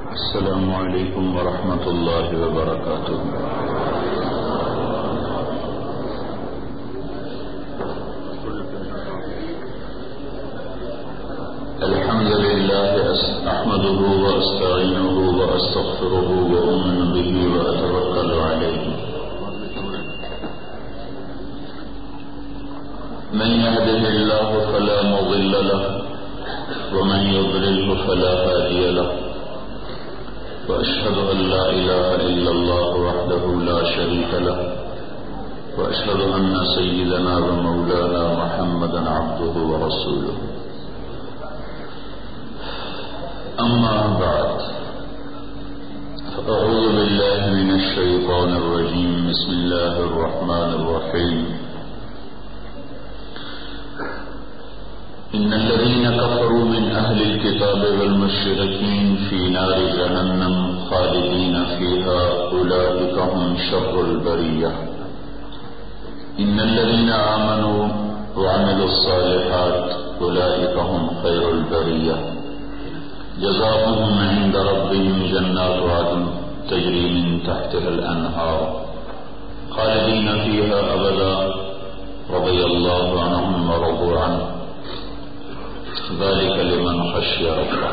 السلام علیکم ورحمۃ اللہ وبرکاتہ۔ الحمد للہ احمده واستعینه واستغفره واؤمن به واتوکل علیہ۔ من يهده الله فلا مضل له ومن يضلله فلا هادي له، وأشهد أن لا إله إلا الله وحده لا شريك له، وأشهد أن سيدنا ومولانا محمدا عبده ورسوله، أما بعد فأعوذ بالله من الشيطان الرجيم، بسم الله الرحمن الرحيم۔ إن الذين كفروا من أهل الكتاب والمشركين في نار جهنم خالدين فيها أولئك هم شر البرية، إن الذين آمنوا وعملوا الصالحات أولئك هم خير البرية، جزاؤهم عند ربهم جنات عدن تجري من تحتها الأنهار خالدين فيها أبدا رضي الله عنهم ورضوا عنه ذلك لمن خشي ربه۔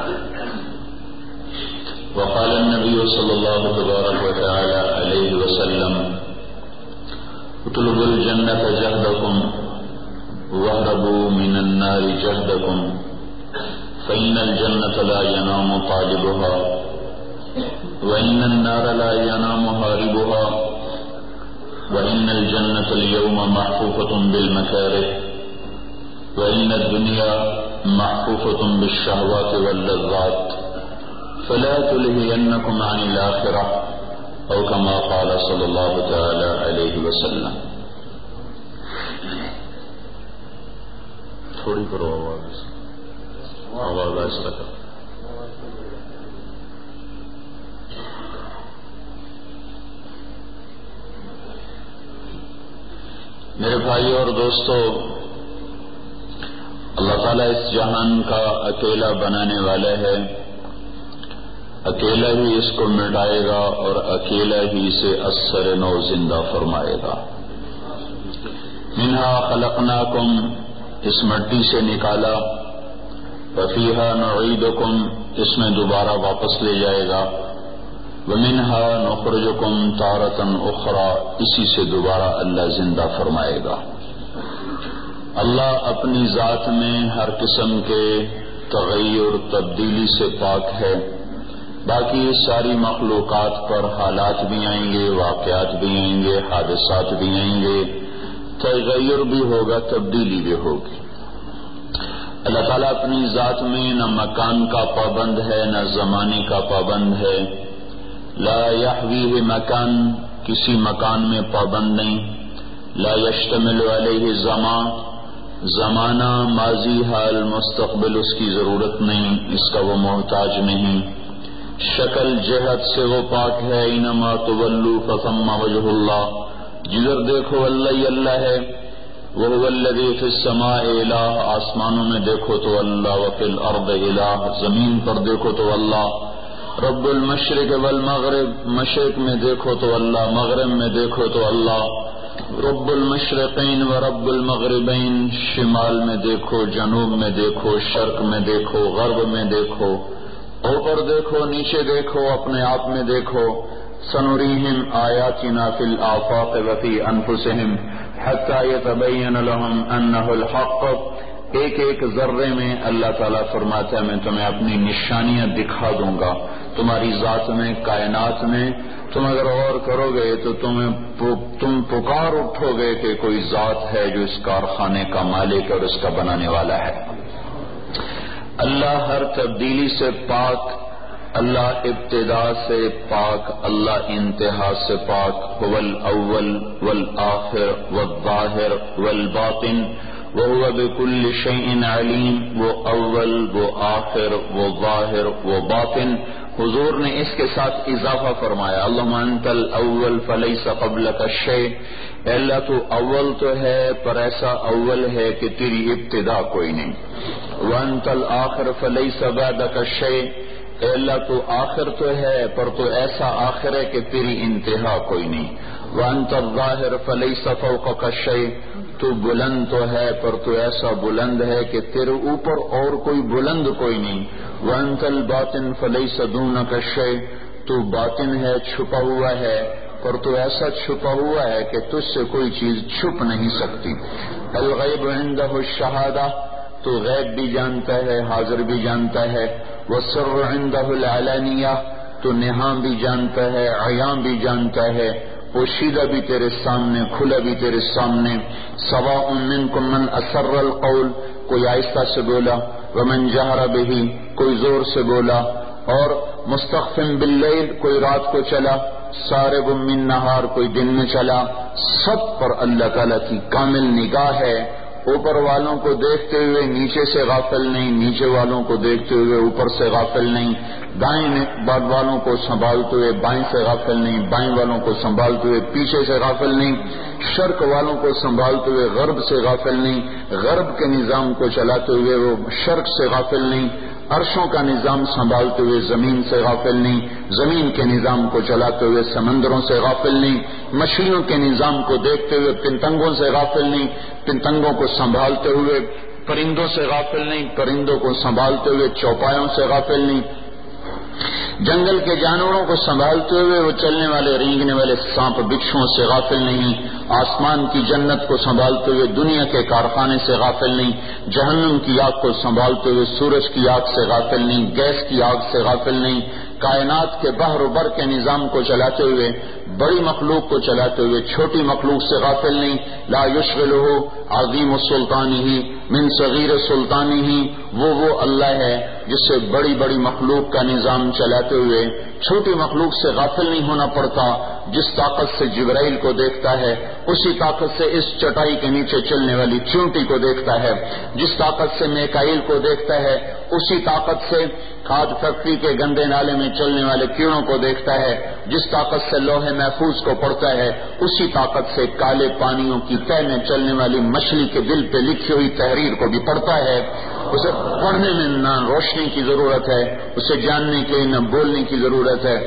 وقال النبي صلى الله تبارك وتعالى عليه وسلم: اطلبوا الجنة جهدكم واهربوا من النار جهدكم، فإن الجنة لا ينام طالبها وإن النار لا ينام هاربها، وإن الجنة اليوم محفوفة بالمكاره وإن الدنيا محفوفة بالشهوات واللذات، فلا تلهينكم عن الآخرة، أو كما قال صلى الله تعالى عليه وسلم۔ تھوڑی کرو آواز آہستہ کرو۔ میرے بھائی اور دوستو، اللہ تعالیٰ اس جہان کا اکیلا بنانے والا ہے، اکیلا ہی اس کو مٹائے گا اور اکیلا ہی اسے اثر نو زندہ فرمائے گا۔ منہا خلقناکم، اس مٹی سے نکالا، وفیہا نعیدکم، اس میں دوبارہ واپس لے جائے گا، ومنہا نخرجکم تارۃ اخری، اسی سے دوبارہ اللہ زندہ فرمائے گا۔ اللہ اپنی ذات میں ہر قسم کے تغیر تبدیلی سے پاک ہے، باقی ساری مخلوقات پر حالات بھی آئیں گے، واقعات بھی آئیں گے، حادثات بھی آئیں گے، تغیر بھی ہوگا، تبدیلی بھی ہوگی۔ اللہ تعالیٰ اپنی ذات میں نہ مکان کا پابند ہے نہ زمانے کا پابند ہے، لا یحویہ مکان، کسی مکان میں پابند نہیں، لا یشتمل علیہ زمان، زمانہ ماضی حال مستقبل اس کی ضرورت نہیں، اس کا وہ محتاج نہیں، شکل جہت سے وہ پاک ہے، انما تولوا فثم وجہ اللہ، جدھر دیکھو اللہ ہی اللہ ہے، وہو الذی فی السماء الہ، آسمانوں میں دیکھو تو اللہ، وفی الارض الہ، زمین پر دیکھو تو اللہ، رب المشرق والمغرب، مشرق میں دیکھو تو اللہ، مغرب میں دیکھو تو اللہ، رب المشرقین و رب المغربین، شمال میں دیکھو، جنوب میں دیکھو، شرق میں دیکھو، غرب میں دیکھو، اوپر دیکھو، نیچے دیکھو، اپنے آپ میں دیکھو۔ سنریہم آیاتنا فی الآفاق وفی انفسہم حتی یتبین لہم انہ الحق، ایک ایک ذرے میں اللہ تعالیٰ فرماتا ہے میں تمہیں اپنی نشانیاں دکھا دوں گا، تمہاری ذات میں، کائنات میں۔ تم اگر غور کرو گے تو تم پکار اٹھو گے کہ کوئی ذات ہے جو اس کارخانے کا مالک اور اس کا بنانے والا ہے۔ اللہ ہر تبدیلی سے پاک، اللہ ابتدا سے پاک، اللہ انتہا سے پاک، هو الاول والآخر والظاہر والباطن وهو بكل شيء علیم، وہ اول، وہ آخر، وہ ظاہر، وہ باطن۔ حضور نے اس کے ساتھ اضافہ فرمایا، اللہم انت الاول فلیس قبلک شیء، اے اللہ تو اول تو ہے پر ایسا اول ہے کہ تیری ابتدا کوئی نہیں، وانت الآخر فلیس بعدک شیء، اے اللہ تو آخر تو ہے پر تو ایسا آخر ہے کہ تیری انتہا کوئی نہیں. وانت الظاہر فلیس فوقک شیء، تو بلند تو ہے پر تو ایسا بلند ہے کہ تیرے اوپر اور کوئی بلند کوئی نہیں. وانت الباطن فلیس دونک شیء، تو باطن ہے چھپا ہوا ہے پر تو ایسا چھپا ہوا ہے کہ تجھ سے کوئی چیز چھپ نہیں سکتی. الغیب عندہ الشہادہ، تو غیب بھی جانتا ہے حاضر بھی جانتا ہے. والسر عندہ العلانیہ، تو نہاں بھی جانتا ہے عیاں بھی جانتا ہے، پوشیدہ بھی تیرے سامنے کھلا بھی تیرے سامنے. سواء منکم من اسر القول، کوئی آہستہ سے بولا، ومن جہر بہ، کوئی زور سے بولا، اور مستخف باللیل، کوئی رات کو چلا، سارب من نہار، کوئی دن میں چلا. سب پر اللہ تعالیٰ کی کامل نگاہ ہے. اوپر والوں کو دیکھتے ہوئے نیچے سے غافل نہیں، نیچے والوں کو دیکھتے ہوئے اوپر سے غافل نہیں، دائیں والوں کو سنبھالتے ہوئے بائیں سے غافل نہیں، بائیں والوں کو سنبھالتے ہوئے پیچھے سے غافل نہیں، شرق والوں کو سنبھالتے ہوئے غرب سے غافل نہیں، غرب کے نظام کو چلاتے ہوئے وہ شرق سے غافل نہیں، عرشوں کا نظام سنبھالتے ہوئے زمین سے غافل نہیں، زمین کے نظام کو چلاتے ہوئے سمندروں سے غافل نہیں، مچھلیوں کے نظام کو دیکھتے ہوئے پتنگوں سے غافل نہیں، پتنگوں کو سنبھالتے ہوئے پرندوں سے غافل نہیں، پرندوں کو سنبھالتے ہوئے چوپایوں سے غافل نہیں، جنگل کے جانوروں کو سنبھالتے ہوئے وہ چلنے والے رینگنے والے سانپ بچھوؤں سے غافل نہیں، آسمان کی جنت کو سنبھالتے ہوئے دنیا کے کارخانے سے غافل نہیں، جہنم کی آگ کو سنبھالتے ہوئے سورج کی آگ سے غافل نہیں، گیس کی آگ سے غافل نہیں، کائنات کے بحر و بر کے نظام کو چلاتے ہوئے بڑی مخلوق کو چلاتے ہوئے چھوٹی مخلوق سے غافل نہیں. لا یشغلہ عظیم السلطانہ من صغیر سلطانہ، وہ اللہ ہے جس سے بڑی بڑی مخلوق کا نظام چلاتے ہوئے چھوٹی مخلوق سے غافل نہیں ہونا پڑتا. جس طاقت سے جبرائیل کو دیکھتا ہے اسی طاقت سے اس چٹائی کے نیچے چلنے والی چونٹی کو دیکھتا ہے، جس طاقت سے میکائیل کو دیکھتا ہے اسی طاقت سے کھاد فیکٹری کے گندے نالے میں چلنے والے کیڑوں کو دیکھتا ہے، جس طاقت سے لوہے محفوظ کو پڑھتا ہے اسی طاقت سے کالے پانیوں کی تہ میں چلنے والی مچھلی کے دل پہ لکھی ہوئی تحریر کو بھی پڑھتا ہے. اسے پڑھنے میں نہ روشنی کی ضرورت ہے، اسے جاننے کے لیے نہ بولنے کی ضرورت ہے،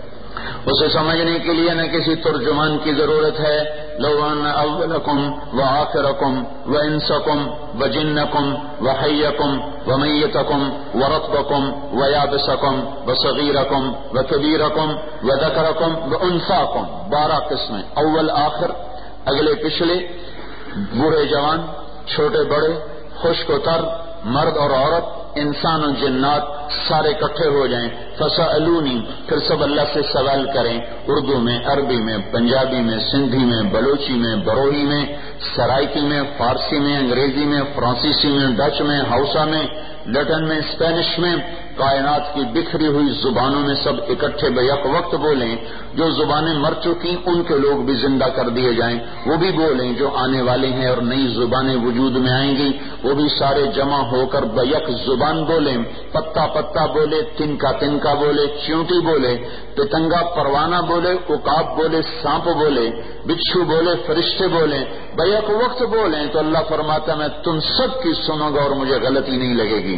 اسے سمجھنے کے لیے نہ کسی ترجمان کی ضرورت ہے. لو ان اولکم وآخرکم وانسکم وجنکم وحیکم ومیتکم ورطبکم ویابسکم وصغیرکم وکبیرکم وذکرکم وانثاکم، 12 قسمیں، اول آخر، اگلے پچھلے، بوڑھے جوان، چھوٹے بڑے، خشک و تر، مرد اور عورت، انسان و جنات سارے اکٹھے ہو جائیں. فسألونی، پھر سب اللہ سے سوال کریں، اردو میں، عربی میں، پنجابی میں، سندھی میں، بلوچی میں، بروہی میں، سرائکی میں، فارسی میں، انگریزی میں، فرانسیسی میں، ڈچ میں، ہausa میں، لٹن میں، اسپینش میں، کائنات کی بکھری ہوئی زبانوں میں سب اکٹھے بیک وقت بولیں. جو زبانیں مر چکی ان کے لوگ بھی زندہ کر دیے جائیں، وہ بھی بولیں. جو آنے والے ہیں اور نئی زبانیں وجود میں آئیں گی وہ بھی سارے جمع ہو کر بیک زبان بولیں. پتا پتا بولے، تنکا تنکا بولے، چیونٹی بولے، پتنگا پروانہ بولے، عقاب بولے، سانپ بولے، بچھو بولے، فرشتے بولیں، بیک وقت بولیں. تو اللہ فرماتا میں تم سب کی سنوں گا اور مجھے غلطی نہیں لگے گی.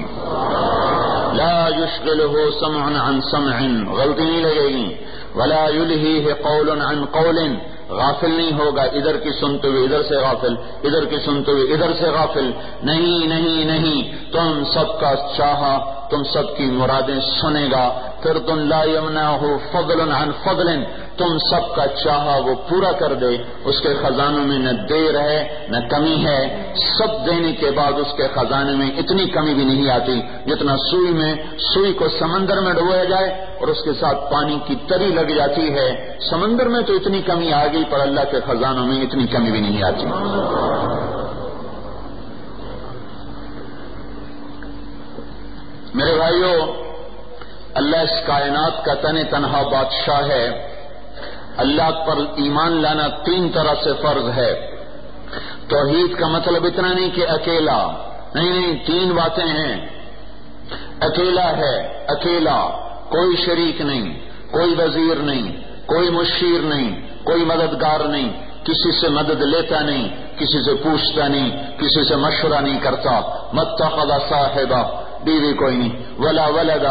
لا یشغلہ سمع عن سمع، غلطی نہیں لگے گی. ولا یلہیہ قول عن قول، غافل نہیں ہوگا، ادھر کی سنتے ہوئے ادھر سے غافل، ادھر کی سنتے ہوئے ادھر سے غافل. نہیں نہیں نہیں، تم سب کا چاہا، تم سب کی مرادیں سنے گا. پھر تم لا یمنعہ فضل عن فضل، تم سب کا چاہا وہ پورا کر دے. اس کے خزانوں میں نہ دیر ہے نہ کمی ہے، سب دینے کے بعد اس کے خزانے میں اتنی کمی بھی نہیں آتی جتنا سوئی کو سمندر میں ڈبویا جائے اور اس کے ساتھ پانی کی تری لگ جاتی ہے. سمندر میں تو اتنی کمی آ گئی پر اللہ کے خزانوں میں اتنی کمی بھی نہیں آتی. میرے بھائیو، اللہ اس کائنات کا تنہا بادشاہ ہے. اللہ پر ایمان لانا 3 طرح سے فرض ہے. توحید کا مطلب اتنا نہیں کہ اکیلا، نہیں، 3 باتیں ہیں. اکیلا ہے، اکیلا، کوئی شریک نہیں، کوئی وزیر نہیں، کوئی مشیر نہیں، کوئی مددگار نہیں، کسی سے مدد لیتا نہیں، کسی سے پوچھتا نہیں، کسی سے مشورہ نہیں کرتا. متخذ صاحبہ، بیوی کوئی نہیں، ولا ولدا،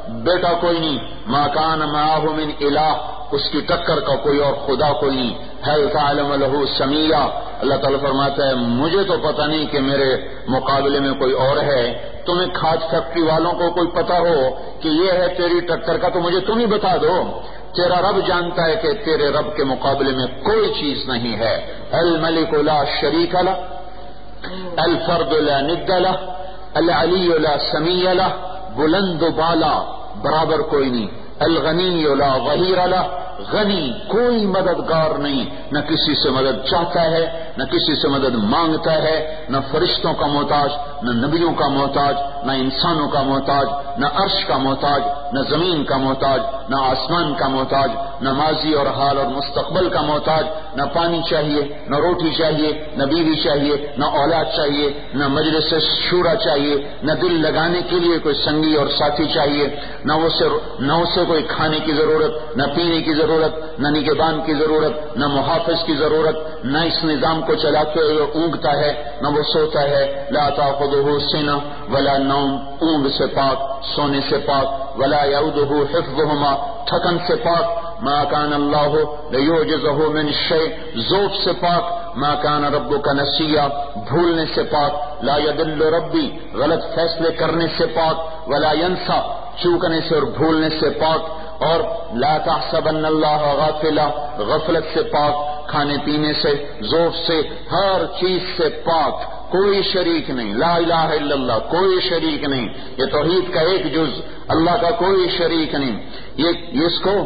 بیٹا کوئی نہیں، ما کان معہ من الہ، اس کی ٹکر کا کوئی اور خدا کوئی نہیں، هل تعلم له سمیہ، اللہ تعالیٰ فرماتا ہے مجھے تو پتہ نہیں کہ میرے مقابلے میں کوئی اور ہے، تمہیں کھاد فیکٹری والوں کو کوئی پتہ ہو کہ یہ ہے تیری ٹکر کا تو مجھے تم ہی بتا دو، تیرا رب جانتا ہے کہ تیرے رب کے مقابلے میں کوئی چیز نہیں ہے، الملک لا شریک لہ، الفرد لا ند لہ، العلی لا سمیع لہ، بلند و بالا برابر کوئی نہیں، الغنی لا ظہیر لہ، غنی کوئی مددگار نہیں، نہ کسی سے مدد چاہتا ہے نہ کسی سے مدد مانگتا ہے، نہ فرشتوں کا محتاج، نہ نبیوں کا محتاج، نہ انسانوں کا محتاج، نہ عرش کا محتاج، نہ زمین کا محتاج، نہ آسمان کا محتاج، نہ ماضی اور حال اور مستقبل کا محتاج، نہ پانی چاہیے، نہ روٹی چاہیے، نہ بیوی چاہیے، نہ اولاد چاہیے، نہ مجلس شورا چاہیے، نہ دل لگانے کے لیے کوئی سنگی اور ساتھی چاہیے، نہ اسے کوئی کھانے کی ضرورت، نہ پینے کی ضرورت، نہ نگہبان کی ضرورت، نہ محافظ کی ضرورت، نہ اس نظام کو چلاتے ہوئے اونگتا ہے نہ وہ سوتا ہے، لا تأخذہ سنہ ولا نوم، اونگ سے پاک، سونے سے پاک، ولا یعودہ حفظہما، تھکن سے پاک، ما کان اللہ لیعجزہ من شیء، ذوق سے پاک، ما کان ربک نسیہ، بھولنے سے پاک، لا یضل ربی، غلط فیصلے کرنے سے پاک، ولا ینسیٰ، چوکنے سے اور بھولنے سے پاک، اور لا تحسبن اللہ غافلا، غفلت سے پاک، کھانے پینے سے، ذوق سے، ہر چیز سے پاک، کوئی شریک نہیں، لا الہ الا اللہ، کوئی شریک نہیں، یہ توحید کا ایک جز، اللہ کا کوئی شریک نہیں، یہ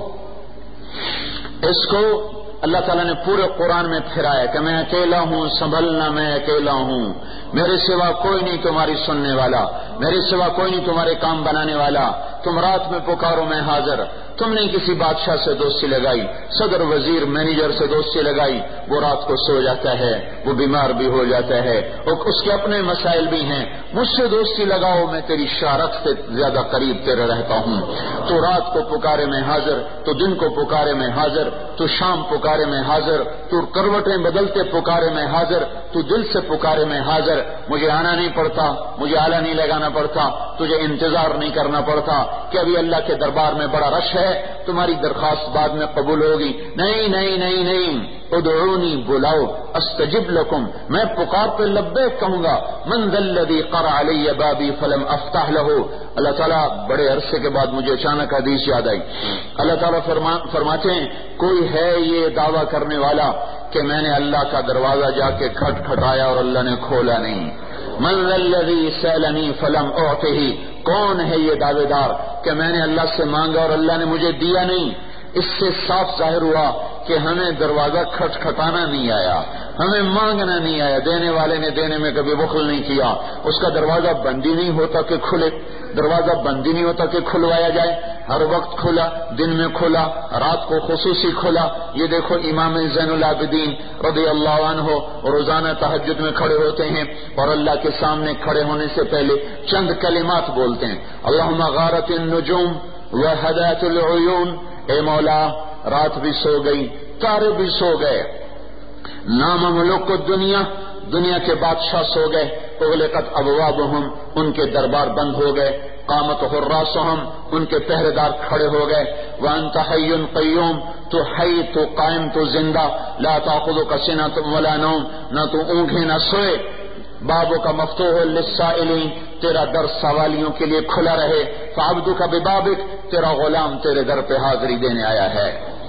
اس کو اللہ تعالیٰ نے پورے قرآن میں پھرایا کہ میں اکیلا ہوں، سنبھلنا میں اکیلا ہوں، میرے سوا کوئی نہیں تمہاری سننے والا، میرے سوا کوئی نہیں تمہارے کام بنانے والا، تم رات میں پکارو میں حاضر، تم نے کسی بادشاہ سے دوستی لگائی، صدر وزیر مینیجر سے دوستی لگائی، وہ رات کو سو جاتا ہے، وہ بیمار بھی ہو جاتا ہے، اور اس کے اپنے مسائل بھی ہیں، مجھ سے دوستی لگاؤ میں تیری شارخ سے زیادہ قریب تیرے رہتا ہوں، تو رات کو پکارے میں حاضر، تو دن کو پکارے میں حاضر، تو شام پکارے میں حاضر، تو کروٹیں بدلتے پکارے میں حاضر، تو دل سے پکارے میں حاضر، مجھے آنا نہیں پڑتا، مجھے آلہ نہیں لگانا پڑتا، تجھے انتظار نہیں کرنا پڑتا کہ ابھی اللہ کے دربار میں بڑا رش ہے، تمہاری درخواست بعد میں قبول ہوگی، نہیں نہیں نہیں نہیں، ادعونی، بلاؤ، استجب لکم، میں پکار پہ لبیک کہوں گا، من ذا الذی قرع علی بابی فلم افتح لہ، اللہ تعالیٰ بڑے عرصے کے بعد مجھے اچانک حدیث یاد آئی، اللہ تعالیٰ فرماتے ہیں کوئی ہے یہ دعویٰ کرنے والا کہ میں نے اللہ کا دروازہ جا کے کھٹکھٹایا اور اللہ نے کھولا نہیں، من ذا الذی سألنی فلم اعطہ، کون ہے یہ دعوے دار کہ میں نے اللہ سے مانگا اور اللہ نے مجھے دیا نہیں؟ اس سے صاف ظاہر ہوا کہ ہمیں دروازہ کھٹکھٹانا نہیں آیا، ہمیں مانگنا نہیں آیا، دینے والے نے دینے میں کبھی بخل نہیں کیا، اس کا دروازہ بند ہی نہیں ہوتا کہ کھلے، دروازہ بند ہی نہیں ہوتا کہ کھلوایا جائے، ہر وقت کھلا، دن میں کھلا، رات کو خصوصی کھلا، یہ دیکھو امام زین العابدین رضی اللہ عنہ روزانہ تہجد میں کھڑے ہوتے ہیں اور اللہ کے سامنے کھڑے ہونے سے پہلے چند کلمات بولتے ہیں، اللہم غارت النجوم وہدات العیون، اے مولا رات بھی سو گئی، تارے بھی سو گئے، نام ملوک الدنیا، دنیا کے بادشاہ سو گئے، اغلقت ابوابہم، ان کے دربار بند ہو گئے، قامت حراسہم، ان کے پہرے دار کھڑے ہو گئے، وانت حی قیوم، تو حی، تو قائم، تو زندہ، لا تأخذک سنۃ ولا نوم، نہ تو اونگے نہ سوئے، بابوں کا مفتوح للسائلین، تیرا در سوالیوں کے لیے کھلا رہے، فعبدک ببابک، تیرا غلام تیرے در پہ حاضری دینے آیا ہے،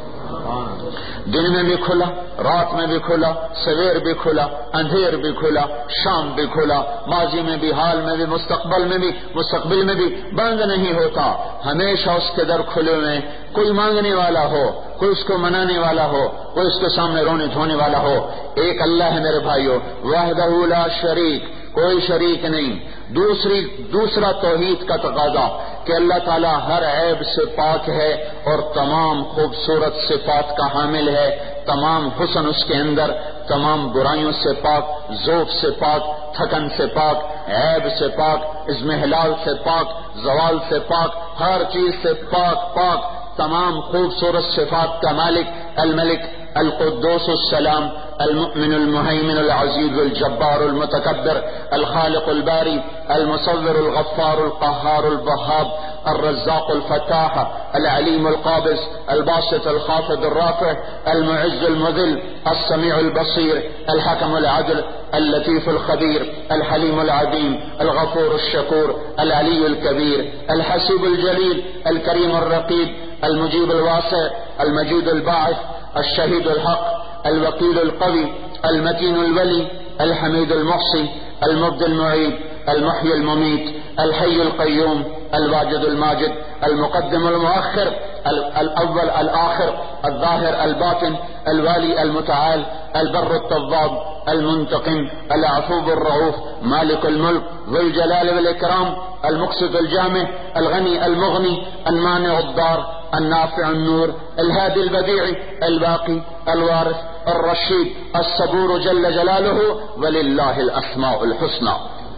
دن میں بھی کھلا، رات میں بھی کھلا، سویر بھی کھلا، اندھیر بھی کھلا، شام بھی کھلا، ماضی میں بھی، حال میں بھی، مستقبل میں بھی بند نہیں ہوتا، ہمیشہ اس کے در کھلے ہوئے، کوئی مانگنے والا ہو، کوئی اس کو منانے والا ہو، کوئی اس کے سامنے رونے دھونے والا ہو، ایک اللہ ہے میرے بھائیو، وحدہ لا شریک، کوئی شریک نہیں، دوسرا توحید کا تقاضا کہ اللہ تعالیٰ ہر عیب سے پاک ہے اور تمام خوبصورت صفات کا حامل ہے، تمام حسن اس کے اندر، تمام برائیوں سے پاک، ذوق سے پاک، تھکن سے پاک، عیب سے پاک، اضمحلال سے پاک، زوال سے پاک، ہر چیز سے پاک، تمام خوبصورت صفات کا مالک، الملک، القدوس السلام، المؤمن المهيمن العزيز الجبار المتكبر الخالق الباري المصور الغفار القهار الوهاب الرزاق الفتاح العليم القابض الباسط الخافض الرافع المعز المذل السميع البصير الحكم العدل اللطيف الخبير الحليم العظيم الغفور الشكور العلي الكبير الحسيب الجليل الكريم الرقيب المجيب الواسع المجيد الباعث الشهيد الحق الوكيل القوي المتين الولي الحميد المحصي المبدي المعيد المحيي المميت الحي القيوم الواجد الماجد المقدم المؤخر الأول الآخر الظاهر الباطن الوالي المتعال البر التواب المنتقم العفو الرؤوف مالك الملك ذو الجلال والإكرام المقسط الجامع الغني المغني المانع الضار النافع النور الهادي البديع الباقي الوارث الرشيد الصبور جل جلاله وللہ الاسماء الحسنى.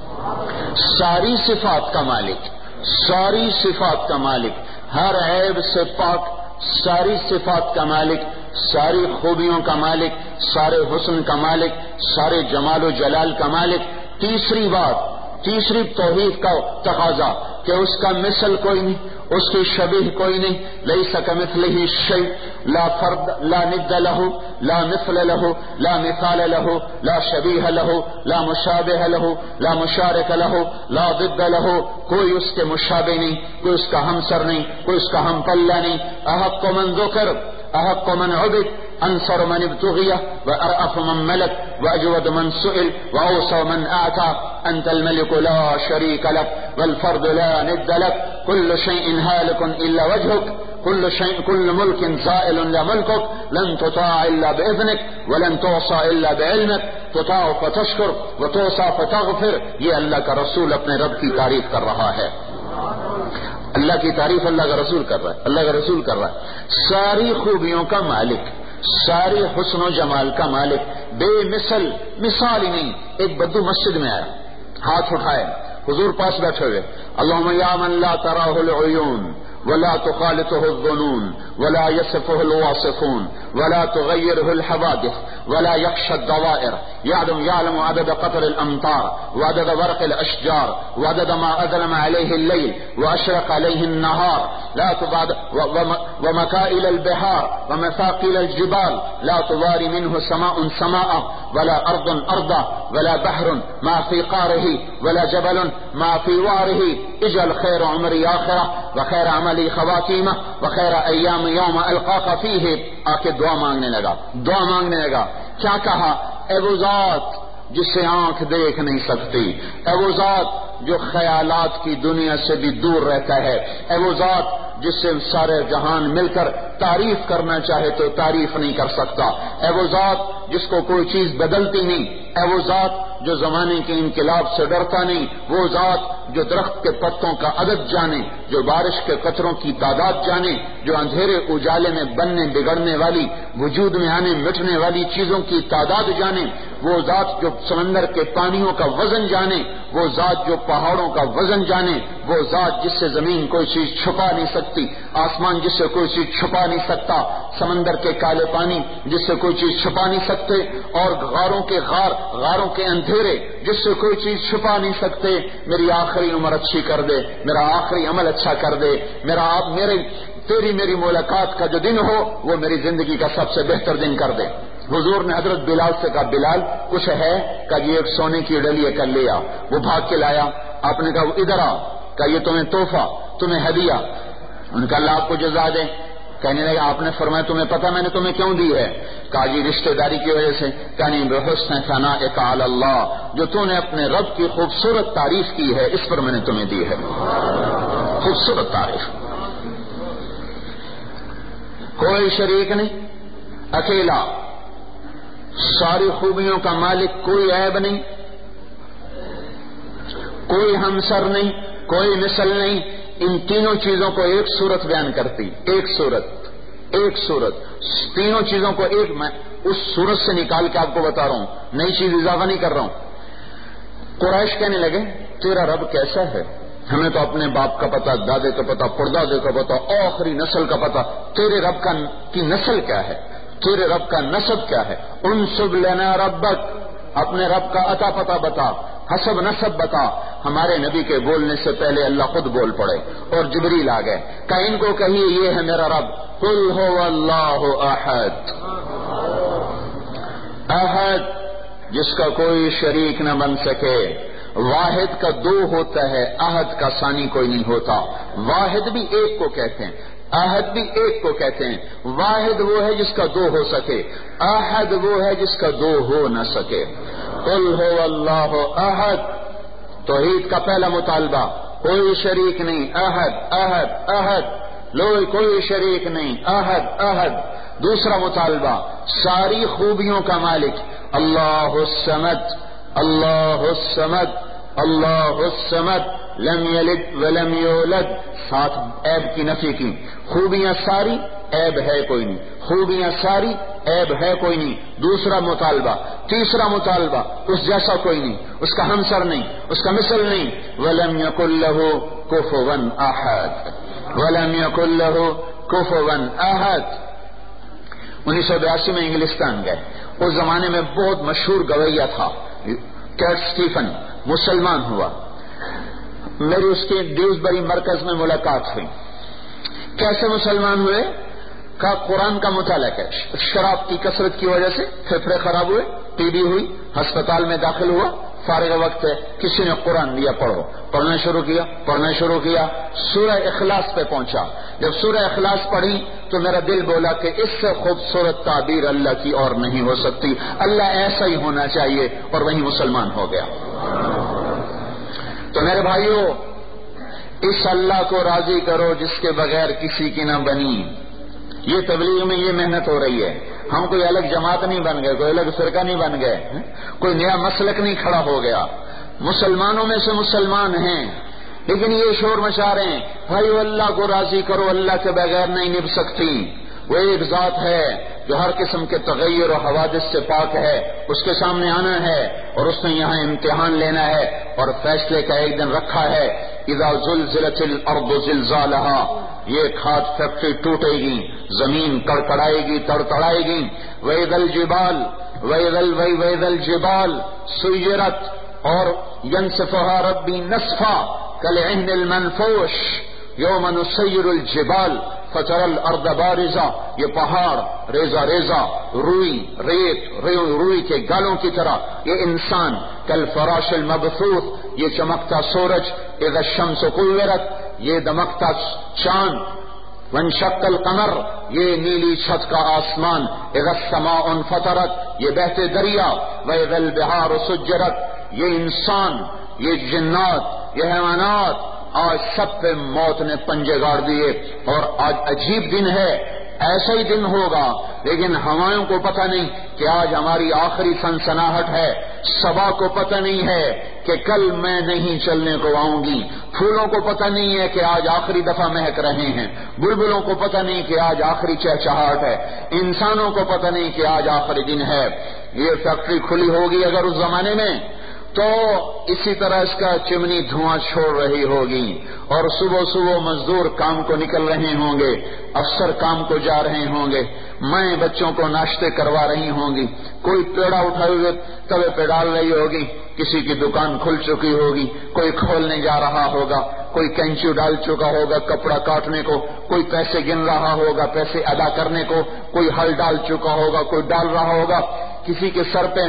ساری صفات کا مالک، ساری صفات کا مالک، ہر عیب سے پاک، ساری صفات کا مالک، ساری خوبیوں کا مالک، سارے حسن کا مالک، سارے جمال و جلال کا مالک. تیسری بات، تیسری توحید کا تقاضا کہ اس کا مثل کوئی نہیں، اس کی شبیہ کوئی نہیں. لیس کمثلہ شیء لا فرد لا ند له لا مثل له لا مثال له لا شبیہ له لا مشابہ له لا مشارک له لا ضد له. کوئی اس کے مشابہ نہیں، کوئی اس کا ہمسر نہیں، کوئی اس کا ہم پلہ نہیں. احق من ذکر احق من عبد انصر من ابتغي وارأف من ملك واجود من سئل واوصى من اعطى. انت الملك لا شريك لك والفرد لا ند لك كل شيء هالك الا وجهك كل ملك زائل الا ملكك لن تطاع الا باذنك ولن توصى الا بعلمك تطاع فتشكر وتوصى فتغفر. یہ اللہ کا رسول اپنے رب کی تعریف کر رہا ہے. اللہ کی تعریف اللہ کا رسول کر رہا ہے، اللہ کا رسول کر رہا ہے. ساری خوبیوں کا مالک، ساری حسن و جمال کا مالک، بے مثل، مثال ہی نہیں. ایک بدو مسجد میں آیا، ہاتھ اٹھائے، حضور پاس بیٹھے ہوئے. اللہم یا من لا تراہ العیون ولا تخالطه الظنون ولا يصفه الواصفون ولا تغيره الحوادث ولا يخشى الدوائر يعلم عدد قطر الأمطار وعدد ورق الأشجار وعدد ما أظلم عليه الليل وأشرق عليه النهار لا تبعد ومكائل البحار ومثاقيل الجبال لا تواري منه سماء سماء ولا أرض أرضا ولا بحر ما في قاره ولا جبل ما في واره. اجعل خير عمري آخرة وخير عملي خواتيمة وخير أيام يوم ألقاك فيه. آ کے دعا مانگنے لگا، دعا مانگنے لگا. کیا کہا؟ اے وہ ذات جسے آنکھ دیکھ نہیں سکتی، اے وہ ذات جو خیالات کی دنیا سے بھی دور رہتا ہے، اے وہ ذات جس سے سارے جہان مل کر تعریف کرنا چاہے تو تعریف نہیں کر سکتا، اے وہ ذات جس کو کوئی چیز بدلتی نہیں، اے وہ ذات جو زمانے کے انقلاب سے ڈرتا نہیں، وہ ذات جو درخت کے پتوں کا عدد جانے، جو بارش کے قطروں کی تعداد جانے، جو اندھیرے اجالے میں بننے بگڑنے والی، وجود میں آنے مٹنے والی چیزوں کی تعداد جانے، وہ ذات جو سمندر کے پانیوں کا وزن جانے، وہ ذات جو پہاڑوں کا وزن جانے، وہ ذات جس سے زمین کوئی چیز چھپا نہیں سکتی، آسمان جس سے کوئی چیز چھپا نہیں سکتا، سمندر کے کالے پانی جس سے کوئی چیز چھپا نہیں سکتے، اور غاروں کے اندھیرے جس سے کوئی چیز چھپا نہیں سکتے. میری آخری عمر اچھی کر دے، میرا آخری عمل اچھا کر دے، تیری میری ملاقات کا جو دن ہو وہ میری زندگی کا سب سے بہتر دن کر دے. حضور نے حضرت بلال سے کہا، بلال کچھ ہے؟ کہ یہ ایک سونے کی ڈلی کر لیا. وہ بھاگ کے لایا. آپ نے کہا ادھر آ، کہ یہ تمہیں تحفہ، تمہیں ہدیہ. ان کا اللہ آپ کو جزا دے. کہنے لگا آپ نے فرمایا تمہیں پتا میں نے تمہیں کیوں دی ہے؟ کہا جی رشتہ داری کی وجہ سے. کہانی بحسن ثنائک علی اللہ، جو تو نے اپنے رب کی خوبصورت تعریف کی ہے اس پر میں نے تمہیں دی ہے. خوبصورت تعریف، کوئی شریک نہیں، اکیلا، ساری خوبیوں کا مالک، کوئی عیب نہیں، کوئی ہمسر نہیں، کوئی مثل نہیں. ان تینوں چیزوں کو ایک صورت بیان کرتی، ایک صورت تینوں چیزوں کو ایک، میں اس صورت سے نکال کے آپ کو بتا رہا ہوں، نئی چیز اضافہ نہیں کر رہا ہوں. قریش کہنے لگے تیرا رب کیسا ہے؟ ہمیں تو اپنے باپ کا پتہ، دادے کا پتہ، پردادے کا پتہ، آخری نسل کا پتہ، تیرے رب کی نسل کیا ہے؟ تیرے رب کا نسب کیا ہے؟ انسب لنا ربک، اپنے رب کا عطا پتہ بتا، حسب نسب بتا۔ ہمارے نبی کے بولنے سے پہلے اللہ خود بول پڑے اور جبریل آ گئے، کہ ان کو کہیے یہ ہے میرا رب، قل هو اللہ احد، احد جس کا کوئی شریک نہ بن سکے۔ واحد کا دو ہوتا ہے، احد کا ثانی کوئی نہیں ہوتا۔ واحد بھی ایک کو کہتے ہیں، احد بھی ایک کو کہتے ہیں۔ واحد وہ ہے جس کا دو ہو سکے، احد وہ ہے جس کا دو ہو نہ سکے۔ قل هو اللہ احد، توحید کا پہلا مطالبہ، کوئی شریک نہیں، احد احد احد، کوئی شریک نہیں، احد احد۔ دوسرا مطالبہ، ساری خوبیوں کا مالک، اللہ الصمد، اللہ الصمد، اللہ الصمد، لم یلد ولم یولد، ساتھ عیب کی نفی کی۔ خوبیاں ساری، عیب ہے کوئی نہیں، خوبیاں ساری، عیب ہے کوئی نہیں۔ دوسرا مطالبہ۔ تیسرا مطالبہ، اس جیسا کوئی نہیں، اس کا ہمسر نہیں، اس کا مثل نہیں، ولم یکن لہ کفوا احد، ولم یکن لہ کفوا احد۔ 1982 میں انگلستان گئے، اس زمانے میں بہت مشہور گویہ تھا کیٹ اسٹیفن، مسلمان ہوا، میری اس کے ڈیوزبری مرکز میں ملاقات ہوئی۔ کیسے مسلمان ہوئے؟ کا قرآن کا مطالعہ ہے، شراب کی کثرت کی وجہ سے پھیپھڑے خراب ہوئے، ٹی بی ہوئی، ہسپتال میں داخل ہوا، فارغ وقت ہے، کسی نے قرآن دیا پڑھو، پڑھنا شروع کیا، پڑھنا شروع کیا، سورہ اخلاص پہ پہنچا۔ جب سورہ اخلاص پڑھی تو میرا دل بولا کہ اس سے خوبصورت تعبیر اللہ کی اور نہیں ہو سکتی، اللہ ایسا ہی ہونا چاہیے، اور وہی مسلمان ہو گیا۔ تو میرے بھائیوں، اس اللہ کو راضی کرو جس کے بغیر کسی کی نہ بنی۔ یہ تبلیغ میں یہ محنت ہو رہی ہے، ہم کوئی الگ جماعت نہیں بن گئے، کوئی الگ فرقہ نہیں بن گئے، کوئی نیا مسلک نہیں کھڑا ہو گیا، مسلمانوں میں سے مسلمان ہیں، لیکن یہ شور مچا رہے ہیں بھائی اللہ کو راضی کرو، اللہ کے بغیر نہیں نبھ سکتی۔ وہ ایک ذات ہے جو ہر قسم کے تغیر و حوادث سے پاک ہے، اس کے سامنے آنا ہے اور اس نے یہاں امتحان لینا ہے اور فیصلے کا ایک دن رکھا ہے۔ اذا زلزلت الارض زلزالها، یہ کھاد فیکٹری ٹوٹے گی، زمین کڑکڑائے گی، تڑتڑائے گی۔ وَإِذَا الْجِبَالُ وَإِذَا الْجِبَالُ سُيِّرَتْ، اور يَنسِفُهَا رَبِّي نَسْفًا كَالْعِهْنِ الْمَنفُوشِ يَوْمَ نُسَيِّرُ الْجِبَالَ فَتَرَى الْأَرْضَ بَارِزَةً، یہ پہاڑ ریزہ ریزہ، روئی کے گالوں کی طرح، یہ انسان کالفراش المبثوث، یہ چمکتا سورج، اذا الشمس كورت، یہ دمکتا چاند، وانشق القمر، یہ نیلی چھت کا آسمان، اذا السماء انفطرت، یہ بہتے دریا، واذا البحار سجرت، یہ انسان، یہ جنات، یہ حیوانات، آج سب پہ موت نے پنجے گاڑ دیے، اور آج عجیب دن ہے، ایسا ہی دن ہوگا، لیکن ہوائوں کو پتہ نہیں کہ آج ہماری آخری سنسناہٹ ہے، صبا کو پتہ نہیں ہے کہ کل میں نہیں چلنے کو آؤں گی، پھولوں کو پتہ نہیں ہے کہ آج آخری دفعہ مہک رہے ہیں، بلبلوں کو پتہ نہیں کہ آج آخری چہچہاٹ ہے، انسانوں کو پتہ نہیں کہ آج آخری دن ہے۔ یہ فیکٹری کھلی ہوگی اگر اس زمانے میں تو اسی طرح اس کا چمنی دھواں چھوڑ رہی ہوگی، اور صبح صبح مزدور کام کو نکل رہے ہوں گے، افسر کام کو جا رہے ہوں گے، مائیں بچوں کو ناشتے کروا رہی ہوں گی، کوئی پیڑا اٹھائے ہوئے توے پہ ڈال رہی ہوگی، کسی کی دکان کھل چکی ہوگی، کوئی کھولنے جا رہا ہوگا، کوئی کینچی ڈال چکا ہوگا کپڑا کاٹنے کو، کوئی پیسے گن رہا ہوگا پیسے ادا کرنے کو، کوئی ہل ڈال چکا ہوگا، کوئی ڈال رہا ہوگا، کسی کے سر پہ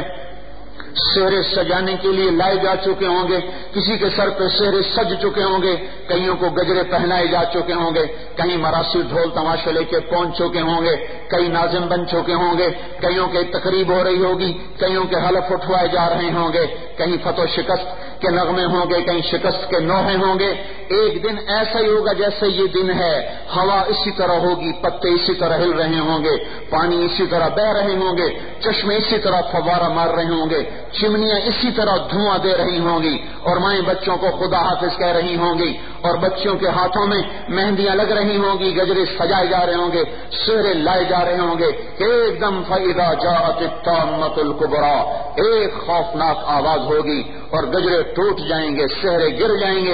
سہرے سجانے کے لیے لائے جا چکے ہوں گے، کسی کے سر پہ سہرے سج چکے ہوں گے، کئیوں کو گجرے پہنائے جا چکے ہوں گے، کہیں مراسی ڈھول تماشے لے کے پہنچ چکے ہوں گے، کئی ناظم بن چکے ہوں گے، کئیوں کے تقریب ہو رہی ہوگی، کئیوں کے حلف اٹھوائے جا رہے ہوں گے، کہیں فتح و شکست کے نغمے ہوں گے، کہیں شکست کے نوحے ہوں گے۔ ایک دن ایسا ہی ہوگا جیسے یہ دن ہے، ہوا اسی طرح ہوگی، پتے اسی طرح ہل رہے ہوں گے، پانی اسی طرح بہ رہے ہوں گے، چشمے اسی طرح فوارہ مار رہے ہوں گے، چمنیاں اسی طرح دھواں دے رہی ہوں گی، اور مائیں بچوں کو خدا حافظ کہہ رہی ہوں گی، اور بچوں کے ہاتھوں میں مہندیاں لگ رہی ہوں گی، گجرے سجائے جا رہے ہوں گے، سہرے لائے جا رہے ہوں گے۔ ایک دم فَإِذَا جَاءَتِ الطَّامَّةُ الْكُبْرَىٰ، ایک خوفناک آواز ہوگی اور گجرے ٹوٹ جائیں گے، سہرے گر جائیں گے،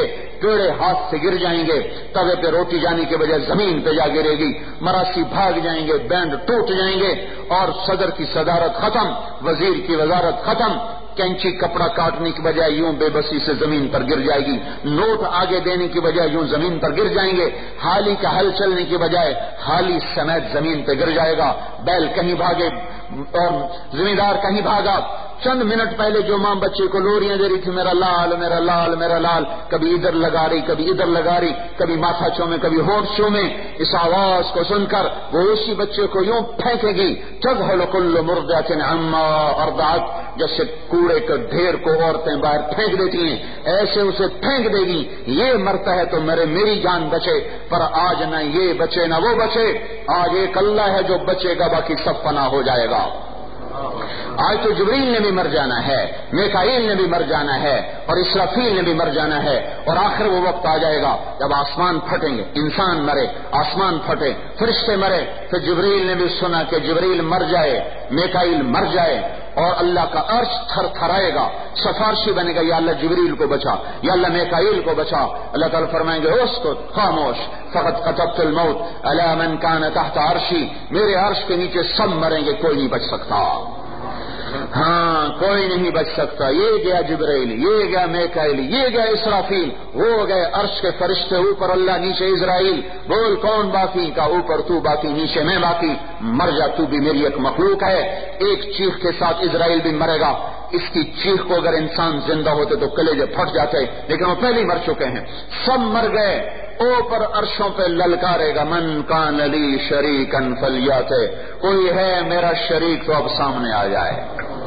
پیڑے ہاتھ سے گر جائیں گے، توے پہ روٹی جانے کے بجائے زمین پہ جا گرے گی، مراسی بھاگ جائیں گے، بینڈ ٹوٹ جائیں گے، اور صدر کی صدارت ختم، وزیر کی وزارت ختم، کینچی کپڑا کاٹنے کی بجائے یوں بے بسی سے زمین پر گر جائے گی، نوٹ آگے دینے کی بجائے یوں زمین پر گر جائیں گے، حالی کا حل چلنے کی بجائے حالی سمیت زمین پہ گر جائے گا، بیل کہیں بھاگے اور زمیندار کہیں بھاگا۔ چند منٹ پہلے جو ماں بچے کو لوریاں دے رہی تھی، میرا لال میرا لال میرا لال، کبھی ادھر لگا رہی کبھی ادھر لگا رہی، کبھی ماتھا چومے کبھی ہونٹ چومے، اس آواز کو سن کر وہ اسی بچے کو یوں پھینکے گی، تذہل کل مرضعۃ عما ارضعت، جیسے کوڑے کے ڈھیر کو عورتیں باہر پھینک دیتی ہیں، ایسے اسے پھینک دے گی۔ یہ مرتا ہے تو میری جان بچے، پر آج نہ یہ بچے نہ وہ بچے، آج ایک اللہ ہے جو بچے گا، باقی سب فنا ہو جائے گا۔ آج تو جبریل نے بھی مر جانا ہے، میکائیل نے بھی مر جانا ہے، اور اسرافیل نے بھی مر جانا ہے، اور آخر وہ وقت آ جائے گا جب آسمان پھٹیں گے، انسان مرے، آسمان پھٹے، فرشتے مرے، پھر جبریل نے بھی سنا کہ جبریل مر جائے، میکائیل مر جائے، اور اللہ کا عرش تھر تھرائے گا، سفارشی بنے گا، یا اللہ جبریل کو بچا، یا اللہ میکائیل کو بچا۔ اللہ تعالیٰ فرمائیں گے اسکت، خاموش، فقط کتبت الموت علی من کان تحت عرشی، میرے عرش کے نیچے سب مریں گے، کوئی نہیں بچ سکتا، ہاں کوئی نہیں بچ سکتا۔ یہ گیا جبرائیل، یہ گیا میکائیل، یہ گیا اسرافیل، وہ گئے عرش کے فرشتے، اوپر اللہ، نیچے اسرائیل، بول کون باقی؟ کا اوپر تو باقی، نیچے میں باقی، مر جا، تو بھی میری ایک مخلوق ہے۔ ایک چیخ کے ساتھ اسرائیل بھی مرے گا، اس کی چیخ کو اگر انسان زندہ ہوتے تو کلیجے پھٹ جاتے، لیکن وہ پہلے ہی مر چکے ہیں، سب مر گئے۔ اوپر عرشوں پہ للکارے گا، من کان لی شریکا فلیات، کوئی ہے میرا شریک تو اب سامنے آ جائے،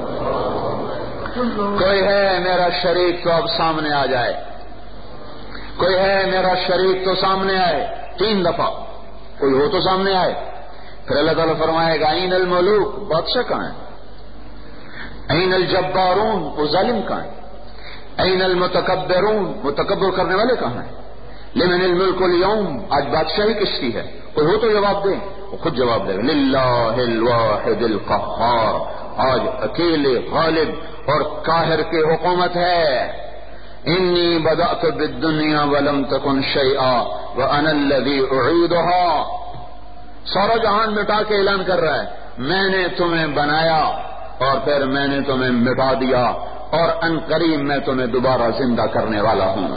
کوئی ہے میرا شریک تو اب سامنے آ جائے، کوئی ہے میرا شریک تو سامنے آئے، 3 دفعہ کوئی ہو تو سامنے آئے۔ پھر اللہ تعالیٰ فرمائے گا این الملوک، بادشاہ کہاں ہے؟ این الجبارون، وہ ظالم کہاں ہے؟ این المتکبرون، متکبر کرنے والے کہاں ہیں؟ لمن الملک اليوم، آج بادشاہی کس کی ہے؟ کوئی ہو تو جواب دے، وہ خود جواب دے گا، للہ الواحد القہار، آج اکیلے غالب اور قاہر کی حکومت ہے۔ انی بدأت بالدنیا ولم تکن شیئا وانا الذی اعیدها، سارا جہان مٹا کے اعلان کر رہا ہے میں نے تمہیں بنایا اور پھر میں نے تمہیں مٹا دیا، اور ان قریب میں تمہیں دوبارہ زندہ کرنے والا ہوں۔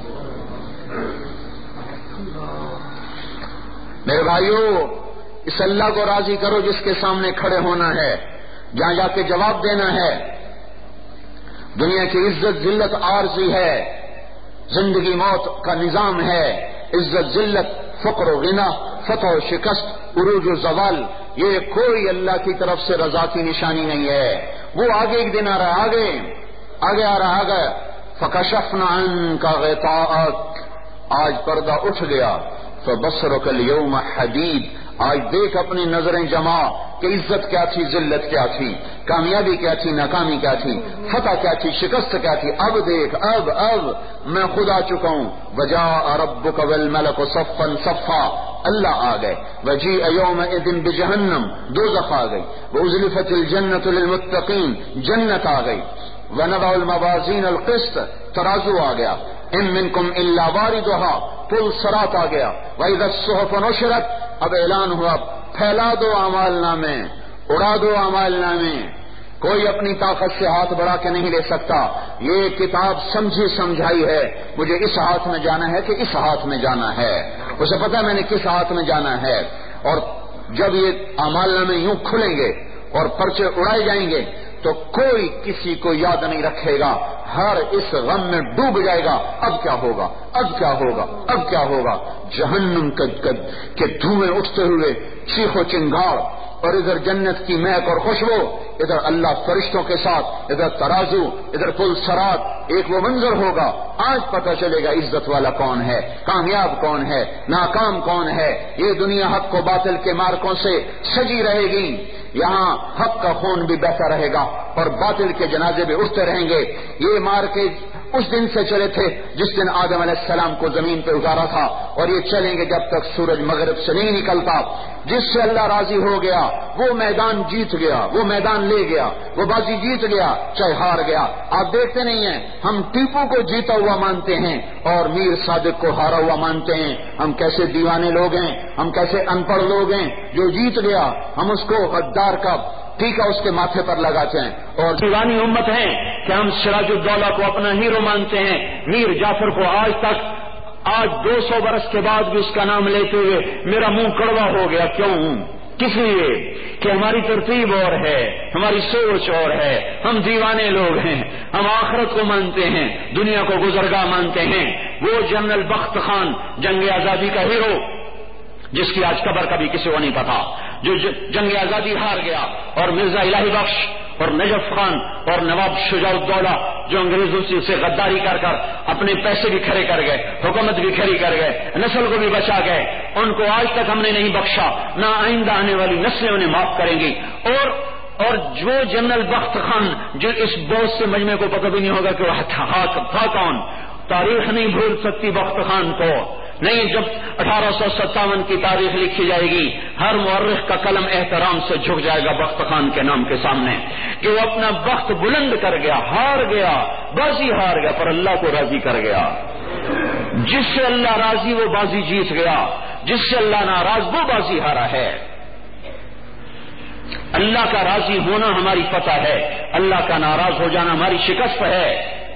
میرے بھائیو، اس اللہ کو راضی کرو جس کے سامنے کھڑے ہونا ہے، جہاں جا کے جواب دینا ہے۔ دنیا کی عزت ذلت عارضی ہے، زندگی موت کا نظام ہے، عزت ذلت، فقر و غنا، فتح و شکست، عروج و زوال، یہ کوئی اللہ کی طرف سے رضا کی نشانی نہیں ہے۔ وہ آگے ایک دن آ رہا ہے، آگے آ رہا ہے، فکشفنا عنک غطاءک، آج پردہ اٹھ گیا، فبصرک اليوم حدید، آج دیکھ اپنی نظریں جما کہ عزت کیا تھی، ذلت کیا تھی، کامیابی کیا تھی، ناکامی کیا تھی، فتح کیا تھی، شکست کیا تھی، اب دیکھ، اب میں خود آ چکا ہوں۔ وجاء ربک والملک صفا صفا، اللہ آ گئے، وجیء یومئذ بجہنم، دوزخ آ گئی، وازلفت الجنۃ للمتقین، جنت آ گئی، ونضع الموازین القسط، ترازو آ گیا، ان منکم الا واردها، پل صراط آ گیا، واذا الصحف نشرت، اب اعلان ہوا پھیلا دو اعمال نامے، اڑا دو اعمال نامے، کوئی اپنی طاقت سے ہاتھ بڑھا کے نہیں لے سکتا۔ یہ کتاب سمجھی سمجھائی ہے، مجھے اس ہاتھ میں جانا ہے کہ اس ہاتھ میں جانا ہے، اسے پتا میں نے کس ہاتھ میں جانا ہے۔ اور جب یہ اعمال نامے یوں کھلیں گے اور پرچے اڑائے جائیں گے تو کوئی کسی کو یاد نہیں رکھے گا، ہر اس غم میں ڈوب جائے گا، اب کیا ہوگا، اب کیا ہوگا، اب کیا ہوگا۔ جہنم کے دھوئیں اٹھتے ہوئے، چیخ و چنگھاڑ، اور ادھر جنت کی مہک اور خوشبو، ادھر اللہ فرشتوں کے ساتھ، ادھر ترازو، ادھر پل صراط، ایک وہ منظر ہوگا۔ آج پتہ چلے گا عزت والا کون ہے، کامیاب کون ہے، ناکام کون ہے۔ یہ دنیا حق و باطل کے مارکوں سے سجی رہے گی، یہاں حق کا خون بھی بہتا رہے گا اور باطل کے جنازے بھی اٹھتے رہیں گے۔ یہ مار کے اس دن سے چلے تھے جس دن آدم علیہ السلام کو زمین پہ اتارا تھا، اور یہ چلیں گے جب تک سورج مغرب سے نہیں نکلتا۔ جس سے اللہ راضی ہو گیا وہ میدان جیت گیا، وہ میدان لے گیا، وہ بازی جیت گیا چاہے ہار گیا۔ آپ دیکھتے نہیں ہیں ہم ٹیپو کو جیتا ہوا مانتے ہیں اور میر صادق کو ہارا ہوا مانتے ہیں۔ ہم کیسے دیوانے لوگ ہیں، ہم کیسے ان پڑھ لوگ ہیں۔ جو جیت گیا ہم اس کو غدار کا ٹیکا اس کے ماتھے پر لگاتے ہیں، اور دیوانی امت ہیں کہ ہم سراج الدولہ کو اپنا ہیرو مانتے ہیں۔ میر جعفر کو آج 200 برس کے بعد بھی اس کا نام لیتے ہوئے میرا منہ کڑوا ہو گیا۔ کیوں؟ کس لیے کہ ہماری ترتیب اور ہے، ہماری سوچ اور ہے، ہم دیوانے لوگ ہیں، ہم آخرت کو مانتے ہیں، دنیا کو گزرگاہ مانتے ہیں۔ وہ جنرل بخت خان جنگ آزادی کا ہیرو جس کی آج قبر کا بھی کسی کو نہیں پتا، جو جنگ آزادی ہار گیا، اور مرزا الہی بخش اور نجف خان اور نواب شجاع الدولہ جو انگریزوں سے غداری کر کر اپنے پیسے بھی کھڑے کر گئے، حکومت بھی کھڑی کر گئے، نسل کو بھی بچا گئے، ان کو آج تک ہم نے نہیں بخشا، نہ آئندہ آنے والی نسلیں انہیں معاف کریں گی۔ اور جو جنرل بخت خان جو اس بہت سے مجمع کو پتہ بھی نہیں ہوگا کہ وہ تھا کون، تاریخ نہیں بھول سکتی بخت خان کو۔ نہیں، جب 1857 کی تاریخ لکھی جائے گی ہر مورخ کا قلم احترام سے جھک جائے گا بخت خان کے نام کے سامنے کہ وہ اپنا بخت بلند کر گیا، ہار گیا، بازی ہار گیا پر اللہ کو راضی کر گیا۔ جس سے اللہ راضی وہ بازی جیت گیا، جس سے اللہ ناراض وہ بازی ہارا ہے۔ اللہ کا راضی ہونا ہماری فتح ہے، اللہ کا ناراض ہو جانا ہماری شکست ہے۔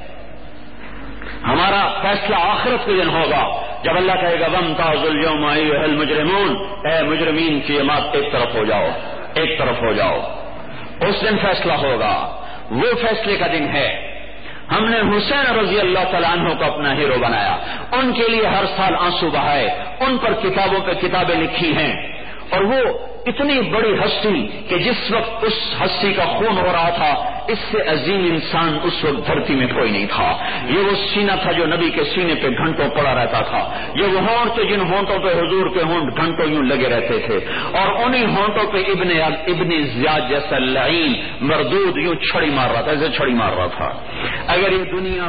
ہمارا فیصلہ آخرت کے دن ہوگا جب اللہ کہے گا وَامْتَازُوا الْيَوْمَ أَيُّهَا الْمُجْرِمُونَ، اے مجرمین کی جماعت ایک طرف ہو جاؤ، ایک طرف ہو جاؤ۔ اس دن فیصلہ ہوگا، وہ فیصلے کا دن ہے۔ ہم نے حسین رضی اللہ تعالیٰ عنہ کو اپنا ہیرو بنایا، ان کے لیے ہر سال آنسو بہائے، ان پر کتابوں پہ کتابیں لکھی ہیں، اور وہ اتنی بڑی ہستی کہ جس وقت اس ہستی کا خون ہو رہا تھا اس سے عظیم انسان اس وقت دھرتی میں کوئی نہیں تھا۔ یہ وہ سینہ تھا جو نبی کے سینے پہ گھنٹوں پڑا رہتا تھا، یہ وہ ہونٹ تھے جن ہونٹوں پہ حضور کے ہونٹ گھنٹوں یوں لگے رہتے تھے، اور انہی ہونٹوں پہ ابن زیاد جیسا لعین مردود یوں چھڑی مار رہا تھا، ایسے چھڑی مار رہا تھا۔ اگر یہ دنیا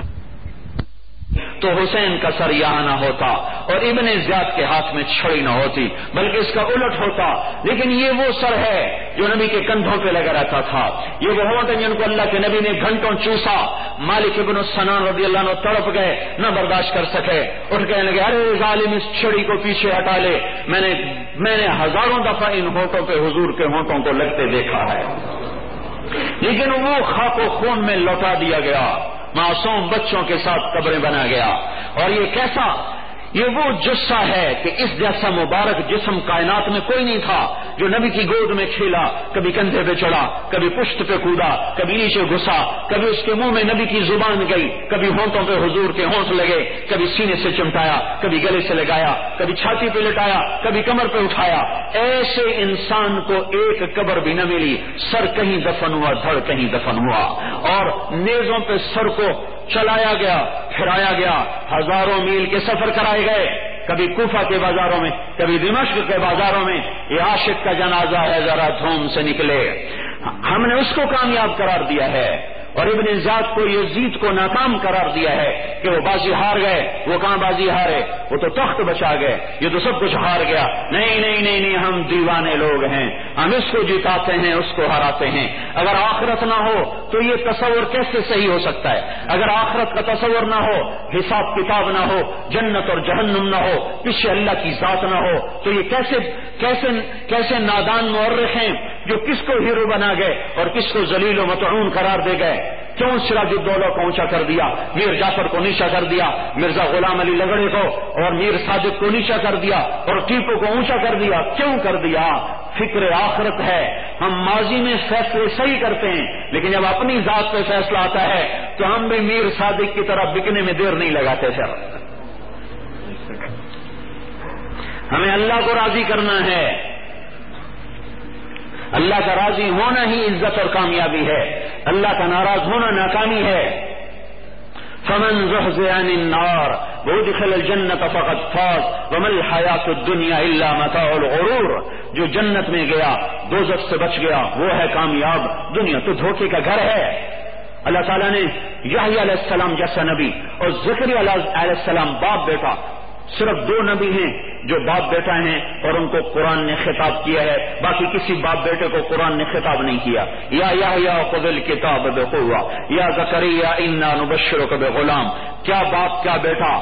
تو حسین کا سر یہاں نہ ہوتا اور ابن زیاد کے ہاتھ میں چھڑی نہ ہوتی، بلکہ اس کا الٹ ہوتا۔ لیکن یہ وہ سر ہے جو نبی کے کندھوں پہ لگا رہتا تھا، یہ وہ ہونٹ جن کو اللہ کے نبی نے گھنٹوں چوسا۔ مالک ابن السنان رضی اللہ عنہ تڑپ گئے، نہ برداشت کر سکے، اٹھ کہنے لگے ارے ظالم اس چھڑی کو پیچھے ہٹا لے، میں نے ہزاروں دفعہ ان ہونٹوں پہ حضور کے ہونٹوں کو لگتے دیکھا ہے، لیکن وہ خاک و خون میں لوٹا دیا گیا، معصوم بچوں کے ساتھ قبریں بنا گیا۔ اور یہ کیسا، یہ وہ جثہ ہے کہ اس جیسا مبارک جسم کائنات میں کوئی نہیں تھا جو نبی کی گود میں کھیلا، کبھی کندھے پہ چڑھا، کبھی پشت پہ کودا، کبھی نیچے گھسا، کبھی اس کے منہ میں نبی کی زبان گئی، کبھی ہونٹوں پہ حضور کے ہونٹ لگے، کبھی سینے سے چمٹایا، کبھی گلے سے لگایا، کبھی چھاتی پہ لٹایا، کبھی کمر پہ اٹھایا۔ ایسے انسان کو ایک قبر بھی نہ ملی، سر کہیں دفن ہوا، دھڑ کہیں دفن ہوا، اور نیزوں پہ سر کو چلایا گیا، پھرایا گیا، ہزاروں میل کے سفر کرائے گئے، کبھی کوفہ کے بازاروں میں، کبھی دمشق کے بازاروں میں، یہ عاشق کا جنازہ ہے ذرا دھوم سے نکلے۔ ہم نے اس کو کامیاب قرار دیا ہے، اور ابن زیاد کو، یزید کو ناکام قرار دیا ہے کہ وہ بازی ہار گئے۔ وہ کہاں بازی ہارے، وہ تو تخت بچا گئے، یہ تو سب کچھ ہار گیا۔ نہیں نہیں نہیں نہیں، ہم دیوانے لوگ ہیں، ہم اس کو جتاتے ہیں، اس کو ہراتے ہیں۔ اگر آخرت نہ ہو تو یہ تصور کیسے صحیح ہو سکتا ہے؟ اگر آخرت کا تصور نہ ہو، حساب کتاب نہ ہو، جنت اور جہنم نہ ہو، پیچھے اللہ کی ذات نہ ہو، تو یہ کیسے نادان مورخ ہیں جو کس کو ہیرو بنا گئے اور کس کو ذلیل و مطعون قرار دے گئے۔ کیوں سراج الدولہ کو اونچا کر دیا، میر جعفر کو نیچا کر دیا، مرزا غلام علی لگڑے کو اور میر صادق کو نیچا کر دیا، اور ٹیپو کو اونچا کر دیا؟ کیوں کر دیا؟ فکر آخرت ہے۔ ہم ماضی میں فیصلے صحیح کرتے ہیں، لیکن جب اپنی ذات پہ فیصلہ آتا ہے تو ہم بھی میر صادق کی طرح بکنے میں دیر نہیں لگاتے سر۔ ہمیں اللہ کو راضی کرنا ہے، اللہ کا راضی ہونا ہی عزت اور کامیابی ہے، اللہ کا ناراض ہونا ناکامی ہے۔ فمن زحزح عن النار وادخل الجنة فقد فاز وما الحياة الدنيا الا متاع الغرور۔ جو جنت میں گیا، دوزخ سے بچ گیا، وہ ہے کامیاب، دنیا تو دھوکے کا گھر ہے۔ اللہ تعالیٰ نے یحییٰ علیہ السلام جیسا نبی اور زکریا علیہ السلام باپ بیٹا، صرف 2 نبی ہیں جو باپ بیٹا ہیں اور ان کو قرآن نے خطاب کیا ہے، باقی کسی باپ بیٹے کو قرآن نے خطاب نہیں کیا۔ یا یحییٰ خذ الکتاب بقوہ یا زکریا انا نبشرک بغلام، کیا باپ کیا بیٹا،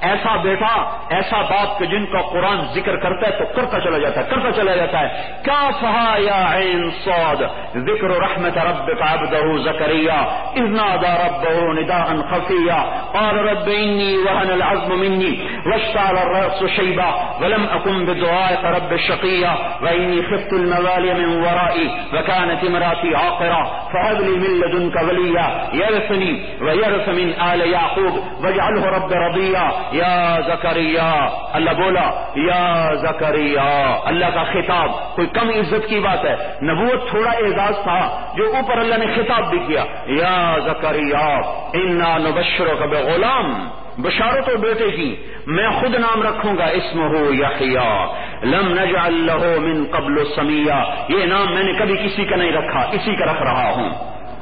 ایسا باپ کہ جن کا قرآن ذکر کرتا ہے تو کرتا چلا جاتا ہے کافہا یا عین صاد ذکر رحمت ربک عبدہ زکریا اذ نادى ربه نداء خفیا قال رب انی وهن العظم منی واشتعل الرأس شیبا ولم اکن بدعائک رب شقیا وانی خفت الموالي من ورائي وكانت امرأتي عاقرا فهب لي من لدنك وليا يرثني ويرث من آل يعقوب واجعله رب رضيا یا زکریا، اللہ بولا یا زکریا، اللہ کا خطاب کوئی کم عزت کی بات ہے، نبوت تھوڑا اعزاز تھا جو اوپر اللہ نے خطاب بھی کیا، یا زکریا انا نبشرک بغلام، بشارت و بیٹے کی میں خود نام رکھوں گا، اسمہ یحییٰ لم نجعل لہ من قبل سمیہ، یہ نام میں نے کبھی کسی کا نہیں رکھا، اسی کا رکھ رہا ہوں،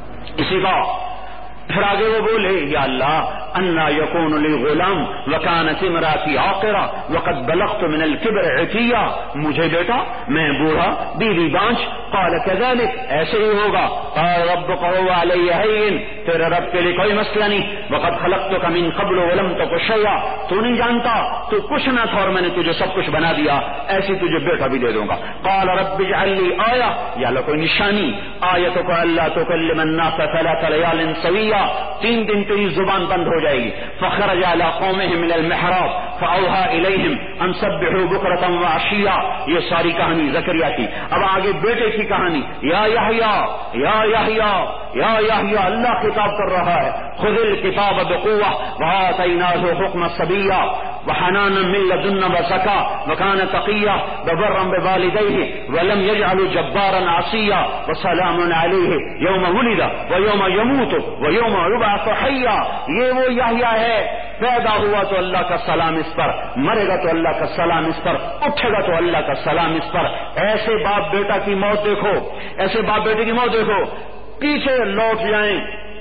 اسی کا۔ پھر آگے وہ بولے یا اللہ انا یکون لی غلام وکانت امراتی عاقرا وقد بلغت من الکبر عتیا، مجھے بیٹا میں بوڑھا بیوی بانچ، قال کذلک ایسے ہی ہوگا، قال ربک هو علی هین، تیرے رب کے لیے کوئی مسئلہ نہیں، وقد خلقتک من قبل ولم تک شیئا، تو نہیں جانتا تو کچھ نہ تھا اور میں نے تجھے سب کچھ بنا دیا، ایسی تجھے بیٹا بھی دے دوں گا۔ قال رب اجعل لی آیہ، یا اللہ کوئی نشانی، آیتک الا تکلم الناس 3 لیال سویا، 3 دن تیری زبان بند ہو جائے گی۔ فخرج على قومه من المحراب فاوحى اليهم ان سبحوا بكرة وعشيا، یہ ساری کہانی زکریا کی۔ اب آگے بیٹے کی کہانی، یا یحییٰ یا یحییٰ یا یحییٰ، اللہ خطاب کر رہا ہے، خذ الکتاب بقوة وآتیناہ حکما صبیا وحنانا من لدنا وزکا وكان تقیا وبرا بوالدیہ ولم یجعل جبارا عصیا وسلام علیہ یوم ولد ویوم یموت ویوم یبعث حیا، یہ وہ یحییٰ ہے، پیدا ہوا تو اللہ کا سلام اس پر، مرے گا تو اللہ کا سلام اس پر، اٹھے گا تو اللہ کا سلام اس پر۔ ایسے باپ بیٹا کی موت دیکھو، ایسے باپ بیٹے کی موت دیکھو، پیچھے لوٹ جائیں،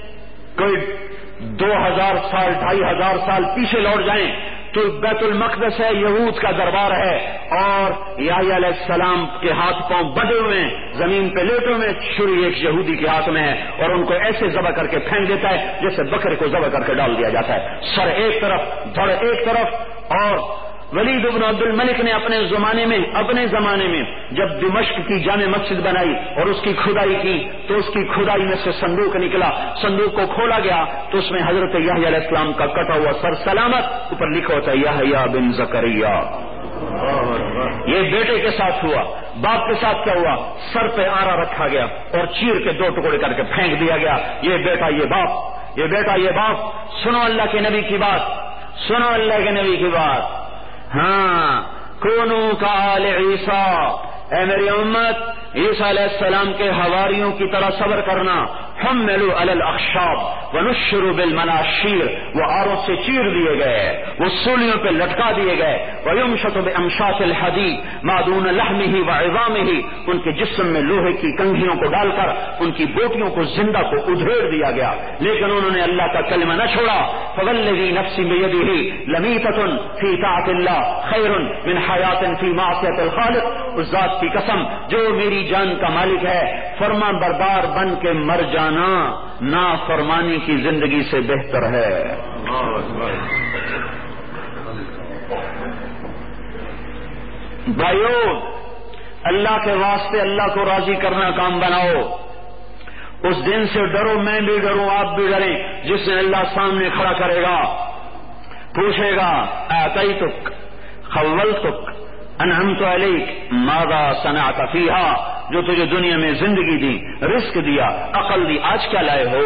کوئی 2000 سال 2500 سال پیچھے لوٹ جائیں تو بیت المقدس ہے، یہود کا دربار ہے، اور یحییٰ علیہ السلام کے ہاتھ پاؤں بندھے ہوئے ہیں، زمین پہ لیٹے ہوئے، چھری ایک یہودی کے ہاتھ میں ہے اور ان کو ایسے ذبح کر کے پھینک دیتا ہے جیسے بکرے کو ذبح کر کے ڈال دیا جاتا ہے، سر ایک طرف دھڑ ایک طرف۔ اور ولید بن عبد الملک نے اپنے زمانے میں جب دمشق کی جامع مسجد بنائی اور اس کی کھدائی کی تو اس کی کھدائی میں سے صندوق نکلا، صندوق کو کھولا گیا تو اس میں حضرت یحییٰ علیہ السلام کا کٹا ہوا سر سلامت، اوپر لکھا ہوتا ہے یحییٰ بن زکریا۔ یہ بیٹے کے ساتھ ہوا، باپ کے ساتھ کیا ہوا؟ سر پہ آرا رکھا گیا اور چیر کے 2 ٹکڑے کر کے پھینک دیا گیا، یہ بیٹا یہ باپ، یہ بیٹا یہ باپ۔ سنو اللہ کے نبی کی بات، سنو اللہ کے نبی کی بات، ہاں کونو کا آل عیسیٰ، اے میری امت عیسیٰ علیہ السلام کے حواریوں کی طرح صبر کرنا، حملوا علی الاخشاب ونشروا بالمناشیر، وہ آروں سے چیر دیے گئے، وہ سولیوں پہ لٹکا دیے گئے، ویمشط بامشاط الحدید ما دون لحمہ وعظامہ، ان کے جسم میں لوہے کی کنگھیوں کو ڈال کر ان کی بوٹیوں کو زندہ کو ادھیڑ دیا گیا، لیکن انہوں نے اللہ کا کلمہ نہ چھوڑا۔ فوالذی نفسی بیدہ لمیتۃ فی طاعۃ اللہ خیر من حیات فی معصیۃ الخالق، اس ذات کی قسم جو میری جان کا مالک ہے، فرما بردار بن کے مر جانا نا فرمانی کی زندگی سے بہتر ہے۔ بھائیو، اللہ کے واسطے اللہ کو راضی کرنا کام بناؤ، اس دن سے ڈرو، میں بھی ڈروں، آپ بھی ڈریں، جس دن اللہ سامنے کھڑا کرے گا، پوچھے گا اعطیتک خولتک انعمت علیک ماذا صنعت فیہا، جو تجھے دنیا میں زندگی دی، رزق دیا، عقل دی، آج کیا لائے ہو؟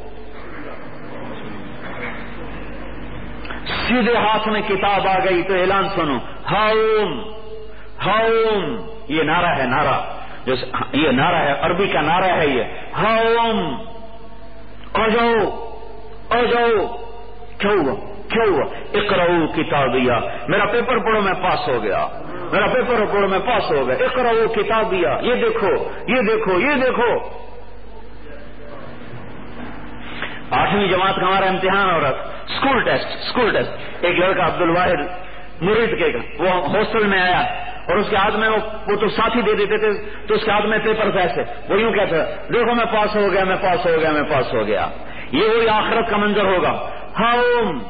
سیدھے ہاتھ میں کتاب آ گئی تو اعلان سنو، ہاؤم ہاؤم، یہ نعرہ ہے، نعرہ یہ نعرہ ہے، عربی کا نعرہ ہے یہ، ہاؤم آ جاؤ آ جاؤ، کیا ہوا؟ اقرؤ کتابیہ، میرا پیپر پڑھو میں پاس ہو گیا، میرا پیپر پڑھو میں پاس ہو گیا، اقرؤ کتابیہ، یہ دیکھو یہ دیکھو یہ دیکھو۔ 8ویں جماعت کا ہمارا امتحان ہو رہا تھا، اسکول ٹیسٹ. ایک لڑکا عبد الواحد مرید کے وہ ہاسٹل میں آیا اور اس کے ہاتھ میں وہ تو ساتھی دے دیتے تھے، تو اس کے ہاتھ میں پیپر ایسے وہ یوں کہتا ہے دیکھو میں پاس ہو گیا، میں پاس ہو گیا، میں پاس ہو گیا. یہ وہی آخرت کا منظر ہوگا. ہاؤم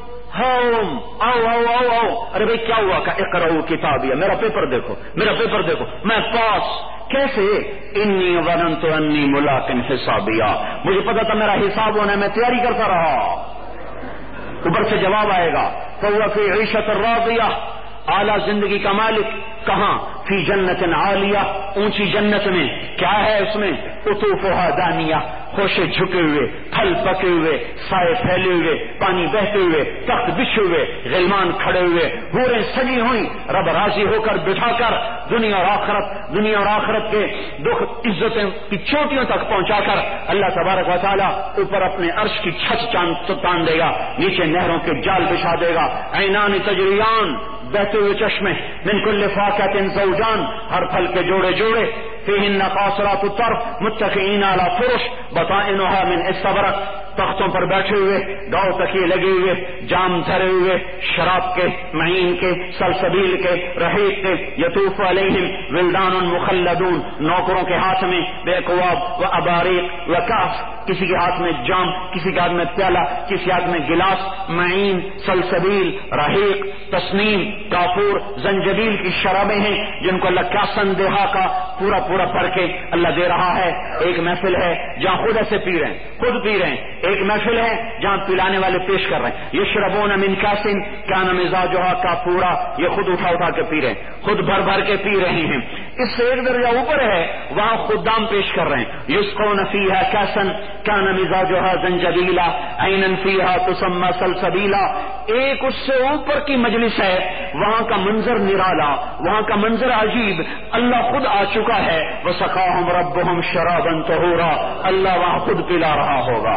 آؤ. ارے بھائی کیا ہوا؟ اقرؤ کتابیہ، میرا پیپر دیکھو، میں پاس. کیسے؟ انی ظننت انی ملاق حسابیہ، مجھے پتا تھا میرا حساب ہونا ہے، میں تیاری کرتا رہا. اوپر سے جواب آئے گا فہو فی عیشۃ راضیہ، اعلیٰ زندگی کا مالک. کہاں؟ فی جنت عالیہ، اونچی جنت میں. کیا ہے اس میں؟ قطوفہا دانیہ، خوشے جھکے ہوئے، پھل پکے ہوئے، سائے پھیلے ہوئے، پانی بہتے ہوئے، تخت بچھے ہوئے، غلمان کھڑے ہوئے، حوریں سجی ہوئی، رب راضی ہو کر بٹھا کر دنیا اور آخرت کے دکھ عزتیں کی چوٹیوں تک پہنچا کر اللہ تبارک و تعالیٰ اوپر اپنے عرش کی چھت تان دے گا، نیچے نہروں کے جال بچھا دے گا. عینان تجریان، بہتے ہوئے چشمے، من کل فاکہۃ زوجان، ہر پھل کے جوڑے فیہن قاصرات الطرف متکئین علی فرش بطائنها من استبرق، تختوں پر بیٹھے ہوئے، گاؤ تکیے لگے ہوئے، جام دھرے ہوئے، شراب کے، معین کے، سلسبیل کے، رحیق کے. یطوف علیہم ولدان مخلدون، نوکروں کے ہاتھ میں باکواب و اباریق و کاس، کسی کے ہاتھ میں جام، کسی کے ہاتھ میں پیالہ، کسی کے ہاتھ میں گلاس. معین، سلسبیل، رحیق، تسنیم، کافور، زنجبیل کی شرابیں ہیں جن کو اللہ کاسن دہا کا پورا بھر کے اللہ دے رہا ہے. ایک محفل ہے جہاں خود ایسے پی رہے ہیں. ایک محفل ہے جہاں پلانے والے پیش کر رہے ہیں. یشربون من کاس کان مزاجها کافورا، یہ خود اٹھا کے پی رہے ہیں، خود بھر کے پی رہے ہیں. اس سے ایک درجہ اوپر ہے، وہاں خدام پیش کر رہے ہیں. یسقون فیہا کاسا کان مزاجها زنجبیلا عینا فیہا تسمى سلسبیلا. ایک اس سے اوپر کی مجلس ہے، وہاں کا منظر نرالا، وہاں کا منظر عجیب. اللہ خود آ چکا ہے. وسقاہم ربہم شرابا طہورا، اللہ وہاں خود پلا رہا ہوگا.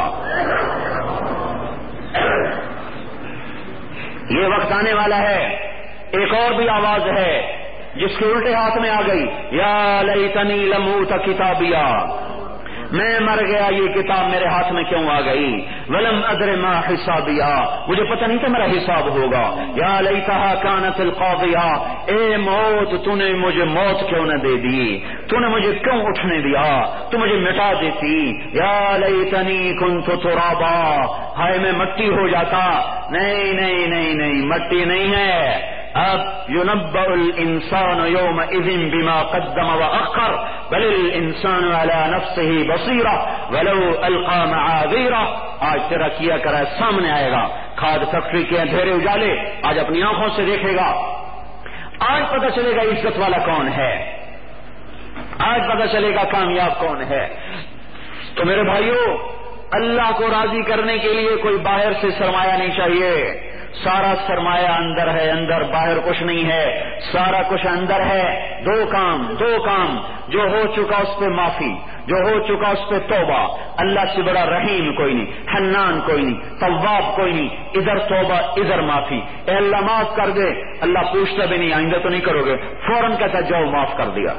یہ وقت آنے والا ہے. ایک اور بھی آواز ہے جس کے الٹے ہاتھ میں آ گئی، یا لیتنی لم اوت کتابیہ، میں مر گیا، یہ کتاب میرے ہاتھ میں کیوں آ گئی. ولم ادر ما حسابیہ، مجھے پتہ نہیں تھا میرا حساب ہوگا. یا لیتہا کانت القاضیہ، اے موت تو نے مجھے موت کیوں نہ دے دی، تو نے مجھے کیوں اٹھنے دیا، تو مجھے مٹا دیتی. یا لیتنی کنت ترابا، ہائے میں مٹی ہو جاتا. نہیں، مٹی نہیں ہے. اب ينبأ الانسان يومئذ بما قدم واخر بل الانسان على نفسه بصيرة ولو القى معاذيره. آج تیرا کیا کرا سامنے آئے گا. کھاد فیکٹری کے اندھیرے اجالے آج اپنی آنکھوں سے دیکھے گا. آج پتہ چلے گا عزت والا کون ہے، آج پتہ چلے گا کامیاب کون ہے. تو میرے بھائیوں، اللہ کو راضی کرنے کے لیے کوئی باہر سے سرمایہ نہیں چاہیے. سارا سرمایہ اندر ہے، اندر، باہر کچھ نہیں ہے، سارا کچھ اندر ہے. دو کام، جو ہو چکا اس پہ معافی، جو ہو چکا اس پہ توبہ. اللہ سے بڑا رحیم کوئی نہیں، حنان کوئی نہیں، تواب کوئی نہیں. ادھر توبہ ادھر معافی. اے اللہ معاف کر دے، اللہ پوچھتا بھی نہیں آئندہ تو نہیں کرو گے، فوراً کہتا جاؤ معاف کر دیا.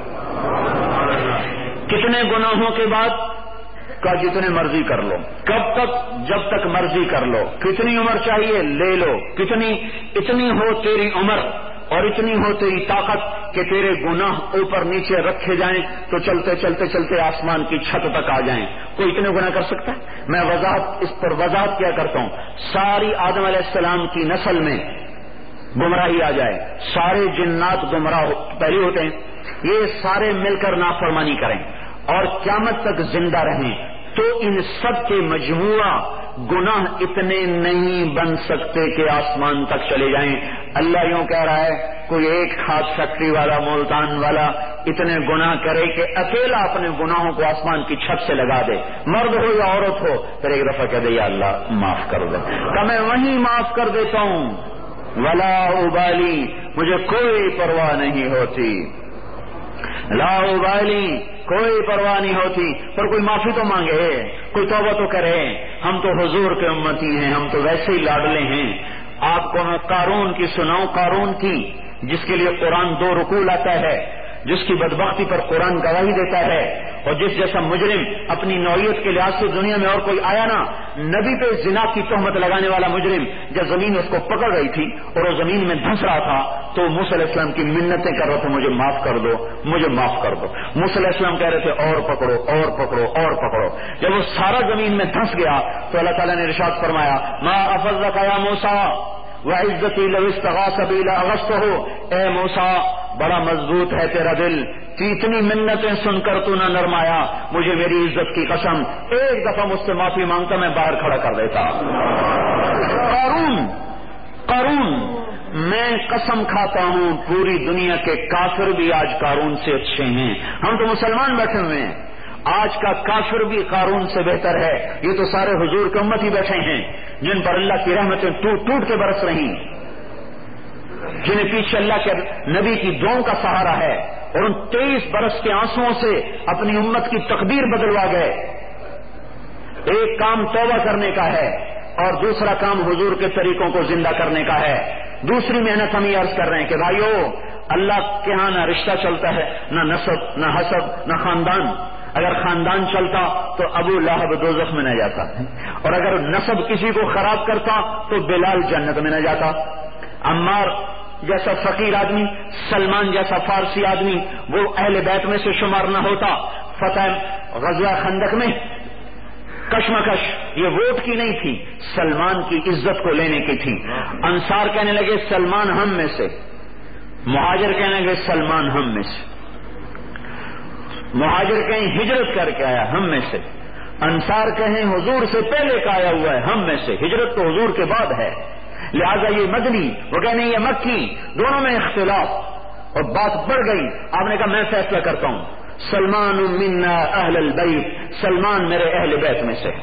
کتنے گناہوں کے بعد کا جتنے مرضی کر لو. کب تک؟ جب تک مرضی کر لو. کتنی عمر چاہیے لے لو، اتنی ہو تیری عمر اور اتنی ہو تیری طاقت کہ تیرے گناہ اوپر نیچے رکھے جائیں تو چلتے آسمان کی چھت تک آ جائیں. کوئی اتنے گناہ کر سکتا ہے؟ میں اس پر وضاحت کیا کرتا ہوں. ساری آدم علیہ السلام کی نسل میں گمراہی آ جائے، سارے جنات گمراہ پہلے ہوتے ہیں، یہ سارے مل کر نافرمانی کریں اور قیامت تک زندہ رہیں تو ان سب کے مجموعہ گناہ اتنے نہیں بن سکتے کہ آسمان تک چلے جائیں. اللہ یوں کہہ رہا ہے، کوئی ایک کھاد فیکٹری والا، ملتان والا اتنے گناہ کرے کہ اکیلا اپنے گناہوں کو آسمان کی چھت سے لگا دے، مرد ہو یا عورت ہو، پھر ایک دفعہ کہہ دے یا اللہ معاف کر دے، کہ میں وہیں معاف کر دیتا ہوں. ولا ابالی، مجھے کوئی پرواہ نہیں ہوتی. لا ابالی، کوئی پرواہ نہیں ہوتی. پر کوئی معافی تو مانگے، کوئی توبہ تو کرے. ہم تو حضور کے امتی ہیں، ہم تو ویسے ہی لاڈلے ہیں. آپ کو میں قارون کی سناؤں، قارون کی جس کے لیے قرآن 2 رکوع لاتا ہے. جس کی بدبختی پر قرآن گواہی دیتا ہے، اور جس جیسا مجرم اپنی نوعیت کے لحاظ سے دنیا میں اور کوئی آیا نا، نبی پہ زنا کی تہمت لگانے والا مجرم، جب زمین اس کو پکڑ رہی تھی اور وہ زمین میں دھنس رہا تھا تو موسیٰ علیہ السلام کی منتیں کر رہے تھے، مجھے معاف کر دو، مجھے معاف کر دو۔ موسیٰ علیہ السلام کہہ رہے تھے اور پکڑو اور پکڑو اور پکڑو۔ جب وہ سارا زمین میں دھنس گیا تو اللہ تعالیٰ نے ارشاد فرمایا ما افضلک یا موسیٰ وعزتی لو استغاث بی لاغثتہ، اے موسیٰ بڑا مضبوط ہے تیرا دل، اتنی منتیں سن کر تو نہ نرمایا، مجھے میری عزت کی قسم ایک دفعہ مجھ سے معافی مانگتا میں باہر کھڑا کر دیتا۔ قارون، میں قسم کھاتا ہوں پوری دنیا کے کافر بھی آج قارون سے اچھے ہیں۔ ہم تو مسلمان بیٹھے ہوئے ہیں، آج کا کافر بھی قارون سے بہتر ہے۔ یہ تو سارے حضور کے امت ہی بیٹھے ہیں جن پر اللہ کی رحمتیں ٹوٹ ٹوٹ کے برس رہی، جنہیں پیچھے اللہ کے نبی کی دعاؤں کا سہارا ہے، اور ان 23 برس کے آنسوؤں سے اپنی امت کی تقدیر بدلوا گئے۔ ایک کام توبہ کرنے کا ہے اور دوسرا کام حضور کے طریقوں کو زندہ کرنے کا ہے۔ دوسری محنت ہم یہ عرض کر رہے ہیں کہ بھائیو، اللہ کے ہاں نہ رشتہ چلتا ہے، نہ نسب، نہ حسب، نہ خاندان۔ اگر خاندان چلتا تو ابو لہب دوزخ میں نہ جاتا، اور اگر نسب کسی کو خراب کرتا تو بلال جنت میں نہ جاتا۔ عمار جیسا فقیر آدمی، سلمان جیسا فارسی آدمی وہ اہل بیت میں سے شمار نہ ہوتا۔ فتح غزوہ خندق میں کشمکش یہ ووٹ کی نہیں تھی، سلمان کی عزت کو لینے کی تھی۔ انصار کہنے لگے سلمان ہم میں سے، مہاجر کہنے لگے سلمان ہم میں سے۔ مہاجر کہیں ہجرت کر کے آیا ہم میں سے، انصار کہیں حضور سے پہلے کا آیا ہوا ہے ہم میں سے، ہجرت تو حضور کے بعد ہے، لہذا یہ مدنی، وہ کہنے یہ مکی، دونوں میں اختلاف، اور بات بڑھ گئی۔ آپ نے کہا میں فیصلہ کرتا ہوں، سلمان منا اہل البیت، سلمان میرے اہل بیت میں سے۔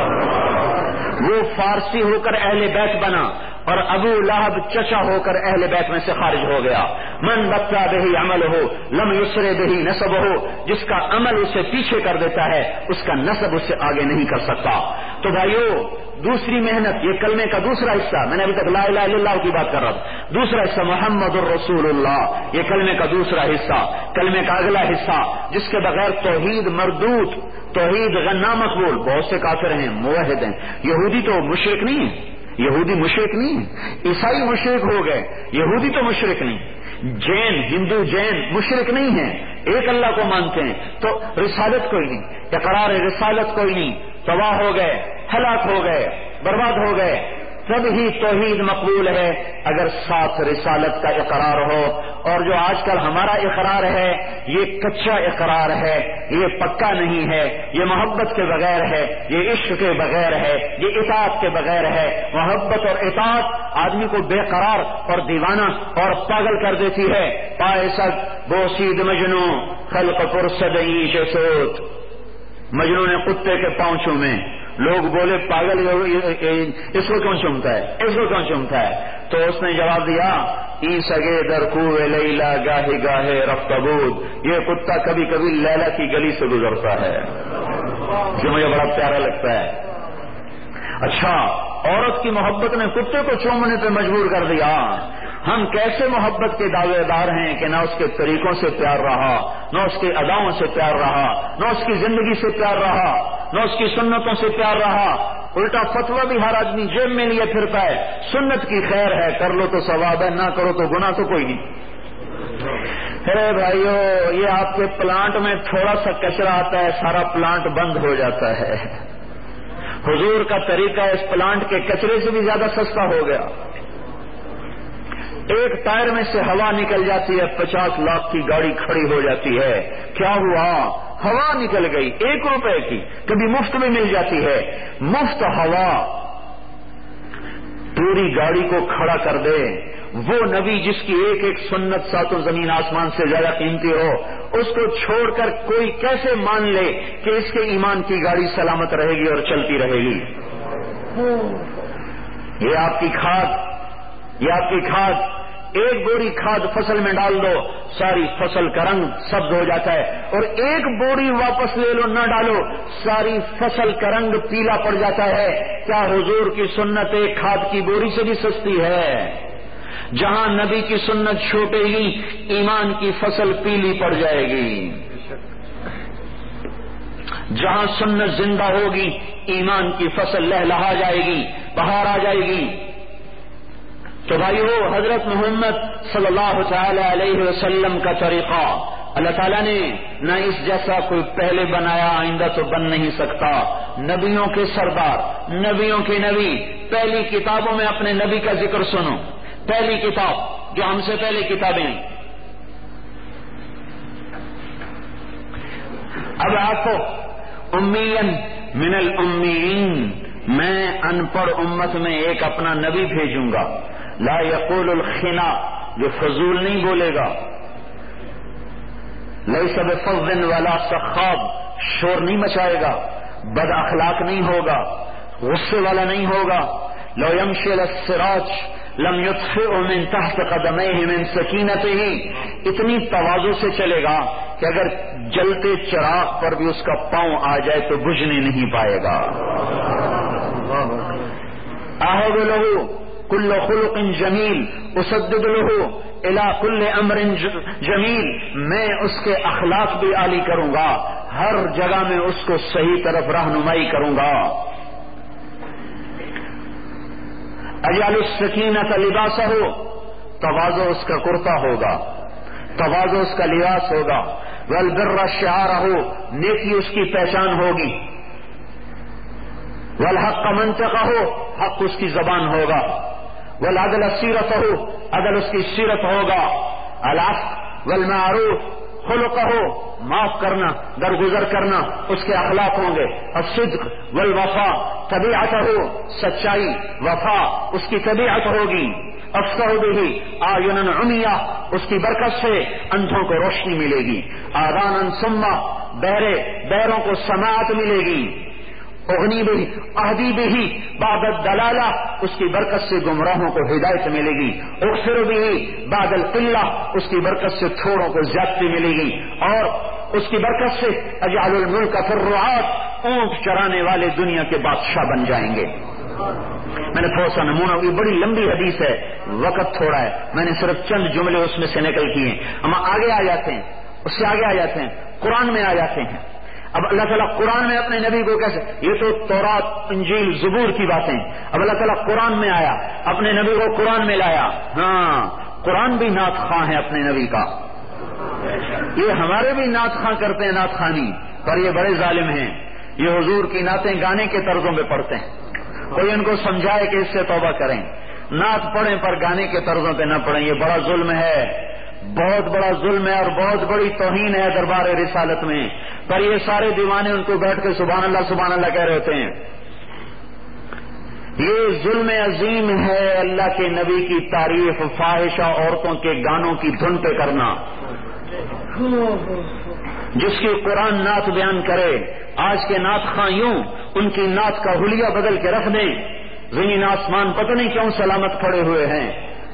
وہ فارسی ہو کر اہل بیت بنا اور ابو لہب چچا ہو کر اہل بیت میں سے خارج ہو گیا۔ من بطا بہی عمل ہو لم یسر بہی نسب ہو، جس کا عمل اسے پیچھے کر دیتا ہے اس کا نسب اسے آگے نہیں کر سکتا۔ تو بھائیو، دوسری محنت، یہ کلمے کا دوسرا حصہ، میں نے ابھی تک لا الہ الا اللہ کی بات کر رہا تھا، دوسرا حصہ محمد الرسول اللہ، یہ کلمے کا دوسرا حصہ، کلمے کا اگلا حصہ جس کے بغیر توحید مردود، توحید غنا مقبول۔ بہت سے کافر ہیں، موحد ہیں، یہودی تو مشرک نہیں ہے، یہودی مشرک نہیں ہے، عیسائی مشرک ہو گئے، یہودی تو مشرک نہیں، جین، ہندو جین مشرک نہیں ہیں، ایک اللہ کو مانتے ہیں، تو رسالت کوئی نہیں، اقرار رسالت کوئی نہیں، تباہ ہو گئے، ہلاک ہو گئے، برباد ہو گئے۔ تب ہی توحید مقبول ہے اگر ساتھ رسالت کا اقرار ہو، اور جو آج کل ہمارا اقرار ہے یہ کچا اقرار ہے، یہ پکا نہیں ہے، یہ محبت کے بغیر ہے، یہ عشق کے بغیر ہے، یہ اطاعت کے بغیر ہے۔ محبت اور اطاعت آدمی کو بے قرار اور دیوانہ اور پاگل کر دیتی ہے۔ پائسد بوسید مجنو خلق پرسد عیش سوت، مجنو نے کتے کے پاؤں چومے، لوگ بولے پاگل اس کو کیوں چومتا ہے، اس کو کیوں چومتا ہے؟ تو اس نے جواب دیا ای سگے در کوہ لیلا گاہے گاہے رفت بود، یہ کتا کبھی کبھی لیلا کی گلی سے گزرتا ہے، جو مجھے بڑا پیارا لگتا ہے۔ اچھا، عورت کی محبت نے کتے کو چومنے پہ مجبور کر دیا۔ ہم کیسے محبت کے دعوے دار ہیں کہ نہ اس کے طریقوں سے پیار رہا، نہ اس کے اداؤں سے پیار رہا، نہ اس کی زندگی سے پیار رہا، نہ اس کی سنتوں سے پیار رہا، الٹا فتویٰ بھی ہر آدمی جیب میں لیے پھرتا ہے، سنت کی خیر ہے، کر لو تو ثواب ہے، نہ کرو تو گناہ تو کوئی نہیں۔ ارے بھائیو، یہ آپ کے پلانٹ میں تھوڑا سا کچرا آتا ہے، سارا پلانٹ بند ہو جاتا ہے۔ حضور کا طریقہ اس پلانٹ کے کچرے سے بھی زیادہ سستا ہو گیا۔ ایک ٹائر میں سے ہوا نکل جاتی ہے، 50 لاکھ کی گاڑی کھڑی ہو جاتی ہے۔ کیا ہوا؟ ہوا نکل گئی، 1 روپے کی، کبھی مفت میں مل جاتی ہے۔ مفت ہوا پوری گاڑی کو کھڑا کر دے۔ وہ نبی جس کی ایک ایک سنت ساتوں زمین آسمان سے زیادہ قیمتی ہو، اس کو چھوڑ کر کوئی کیسے مان لے کہ اس کے ایمان کی گاڑی سلامت رہے گی اور چلتی رہے گی؟ یہ آپ کی کھاد، یہ آپ کی کھاد، ایک بوری کھاد فصل میں ڈال دو، ساری فصل کا رنگ سبز ہو جاتا ہے، اور ایک بوری واپس لے لو نہ ڈالو، ساری فصل کا رنگ پیلا پڑ جاتا ہے۔ کیا حضور کی سنت ایک کھاد کی بوری سے بھی سستی ہے؟ جہاں نبی کی سنت چھوٹے گی ایمان کی فصل پیلی پڑ جائے گی، جہاں سنت زندہ ہوگی ایمان کی فصل لہلہا جائے گی، بہار آ جائے گی۔ تو بھائیو، حضرت محمد صلی اللہ تعالی علیہ وسلم کا طریقہ اللہ تعالیٰ نے نہ اس جیسا کوئی پہلے بنایا، آئندہ تو بن نہیں سکتا۔ نبیوں کے سردار، نبیوں کے نبی، پہلی کتابوں میں اپنے نبی کا ذکر سنو۔ پہلی کتاب جو ہم سے پہلے کتابیں آئیں، اب آپ کو امیین من الامیین، میں ان پڑھ امت میں ایک اپنا نبی بھیجوں گا، لا یقول الخنا، جو فضول نہیں بولے گا، لیس بفظ ولا سخاب، شور نہیں مچائے گا، بد اخلاق نہیں ہوگا، غصے والا نہیں ہوگا، لو یمشی السراج لم یطفئ من تحت قدمیہ من سکینتہ، اتنی تواضع سے چلے گا کہ اگر جلتے چراغ پر بھی اس کا پاؤں آ جائے تو بجھنے نہیں پائے گا۔ اہب لہ کل خلق جمیل اسدد لہ الی کل امر جمیل، میں اس کے اخلاق بھی عالی کروں گا، ہر جگہ میں اس کو صحیح طرف رہنمائی کروں گا۔ اجعل السکینۃ لباسہ، تواضع اس کا کرتا ہوگا، تواضع اس کا لباس ہوگا، والبر شعارہ، نیکی اس کی پہچان ہوگی، والحق منطقہ، حق اس کی زبان ہوگا، والعدل سیرتہ، عدل اس کی سیرت ہوگا، العفو والمعروف خلقہ، معاف کرنا، درگزر کرنا اس کے اخلاق ہوں گے، الصدق والوفا طبیعتہ، سچائی وفا اس کی طبیعت ہوگی، افصح بہ اعینا عمیہ، اس کی برکت سے اندھوں کو روشنی ملے گی، آذانا صما، بہروں کو سماعت ملے گی، اغنی بھی اہدی بھی بعد الدلالہ، اس کی برکت سے گمراہوں کو ہدایت ملے گی، اغفر بھی بعد القلہ، اس کی برکت سے تھوڑوں کو زیادتی ملے گی، اور اس کی برکت سے اجعل الملک فی الرعاة، اونٹ چرانے والے دنیا کے بادشاہ بن جائیں گے۔ میں نے تھوڑا سا نمونہ، یہ بڑی لمبی حدیث ہے، وقت تھوڑا ہے، میں نے صرف چند جملے اس میں سے نقل کیے، ہم آگے آ جاتے ہیں، اس سے آگے آ جاتے ہیں، قرآن میں آ جاتے ہیں۔ اب اللہ تعالیٰ قرآن میں اپنے نبی کو کیسے، یہ تو تورات انجیل زبور کی باتیں، اب اللہ تعالیٰ قرآن میں آیا، اپنے نبی کو قرآن میں لایا۔ ہاں، قرآن بھی نعت خواں ہے اپنے نبی کا، یہ ہمارے بھی نعت خواں کرتے ہیں، نعت خوانی، پر یہ بڑے ظالم ہیں، یہ حضور کی نعتیں گانے کے طرزوں پہ پڑھتے ہیں، کوئی ان کو سمجھائے کہ اس سے توبہ کریں، نعت پڑھیں پر گانے کے طرزوں پہ نہ پڑھیں، یہ بڑا ظلم ہے، بہت بڑا ظلم ہے اور بہت بڑی توہین ہے دربار رسالت میں، پر یہ سارے دیوانے ان کو بیٹھ کے سبحان اللہ کہہ رہے ہوتے ہیں۔ یہ ظلم عظیم ہے اللہ کے نبی کی تعریف فاحشہ عورتوں کے گانوں کی دھن پہ کرنا۔ جس کی قرآن نعت بیان کرے، آج کے نعت خواں یوں ان کی نعت کا حلیہ بدل کے رکھ دیں، زمین آسمان پتہ نہیں کیوں سلامت کھڑے ہوئے ہیں۔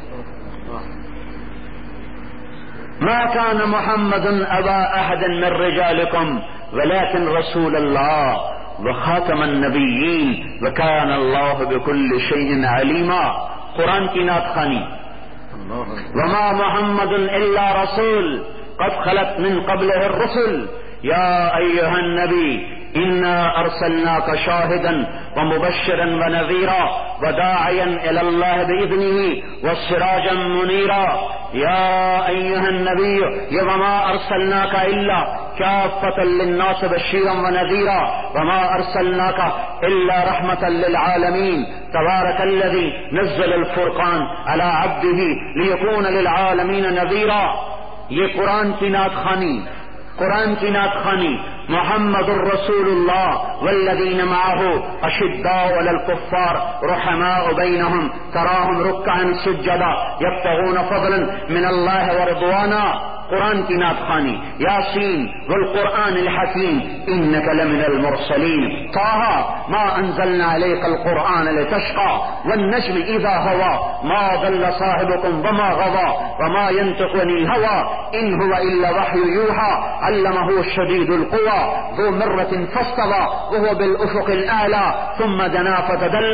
ما كان محمد ابا احد من رجالكم ولكن رسول الله وخاتم النبيين وكان الله بكل شيء عليما، قرآن کی نعت خوانی۔ وما محمد الا رسول قد خلت من قبله الرسل يا ايها النبي انا ارسلناك شاهدا ومبشرا ونذيرا وداعيا الى الله باذنه وسراجا منيرا يا ايها النبي وما ارسلناك الا كافة للناس بشيرا ونذيرا وما ارسلناك الا رحمة للعالمين تبارك الذي نزل الفرقان على عبده ليكون للعالمين نذيرا۔ یہ قرآن کی نعت خوانی، قرآن کی نعت خوانی۔ محمد الرسول اللہ والذین معه اشداء علی الکفار رحماء بینہم تراہم رکعا سجدا یبتغون فضلا من اللہ ورضوانا، قرآن کی نعت خوانی۔ یاسین والقرآن الحکیم انک لمن المرسلین، طه ما انزلنا علیک القرآن لتشقى والنجم اذا هوى ما ضل صاحبكم وما غوى وما ينطق عن الهوى ان هو الا وحی یوحى علمه شدید القوى ذو مرة فاستوى وهو بالأفق الأعلى ثم دنا فتدلى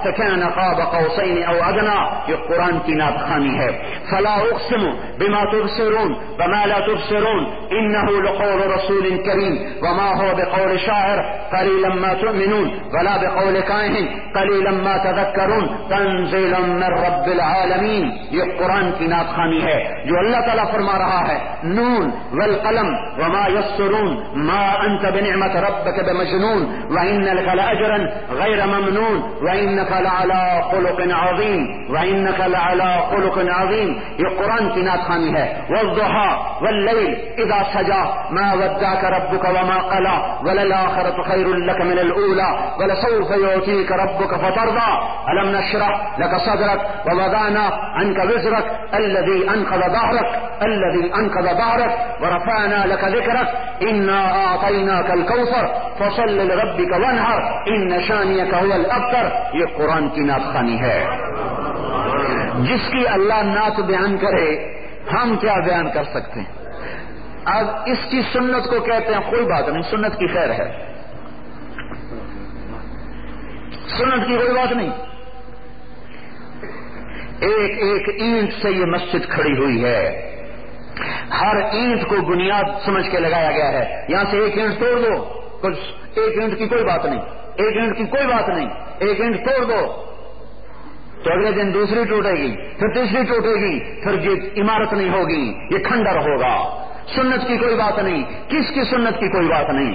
فكان قاب قوسين او ادنى، یہ قرآن کی نعت خوانی ہے. فلا اقسم بما تبصرون وما لا تبصرون انه لقول رسول کریم وما هو بقول شاعر قليلا ما تؤمنون ولا بقول كاهن قليلا ما تذكرون تنزيل من رب العالمین. یہ قرآن کی نعت خوانی ہے جو اللہ تعالیٰ فرما رہا ہے نون والقلم وما يسطرون ما انت بنعمت ربك بمجنون وان لك لاجرا غير ممنون وانك لعلى خلق عظيم وانك لعلى خلق عظيم. یہ قرآن کی نعت خوانی ہے. والضحى والليل اذا سجى ما ودعك ربك وما قلى وللآخرة خير لك من الاولى ولسوف يعطيك ربك فترضى الم نشرح لك صدرك ووضعنا عنك وزرك الذي انقض ظهرك ورفعنا لك ذكرك انا اعطيناك الكوثر فصل لربك وانحر ان شانئك هو الابتر. یہ قرآن کی نعت خوانی ہے. جس کی اللہ نعت بیان کرے ہم کیا بیان کر سکتے ہیں. اب اس کی سنت کو کہتے ہیں کوئی بات نہیں، سنت کی خیر ہے، سنت کی کوئی بات نہیں. ایک ایک اینٹ سے یہ مسجد کھڑی ہوئی ہے، ہر اینٹ کو بنیاد سمجھ کے لگایا گیا ہے. یہاں سے ایک اینٹ توڑ دو، ایک اینٹ کی کوئی بات نہیں، ایک اینٹ کی کوئی بات نہیں، ایک اینٹ توڑ دو تو اگلے دن دوسری ٹوٹے گی، پھر تیسری ٹوٹے گی، پھر یہ عمارت نہیں ہوگی، یہ کھنڈر ہوگا. سنت کی کوئی بات نہیں. کس کی سنت کی کوئی بات نہیں؟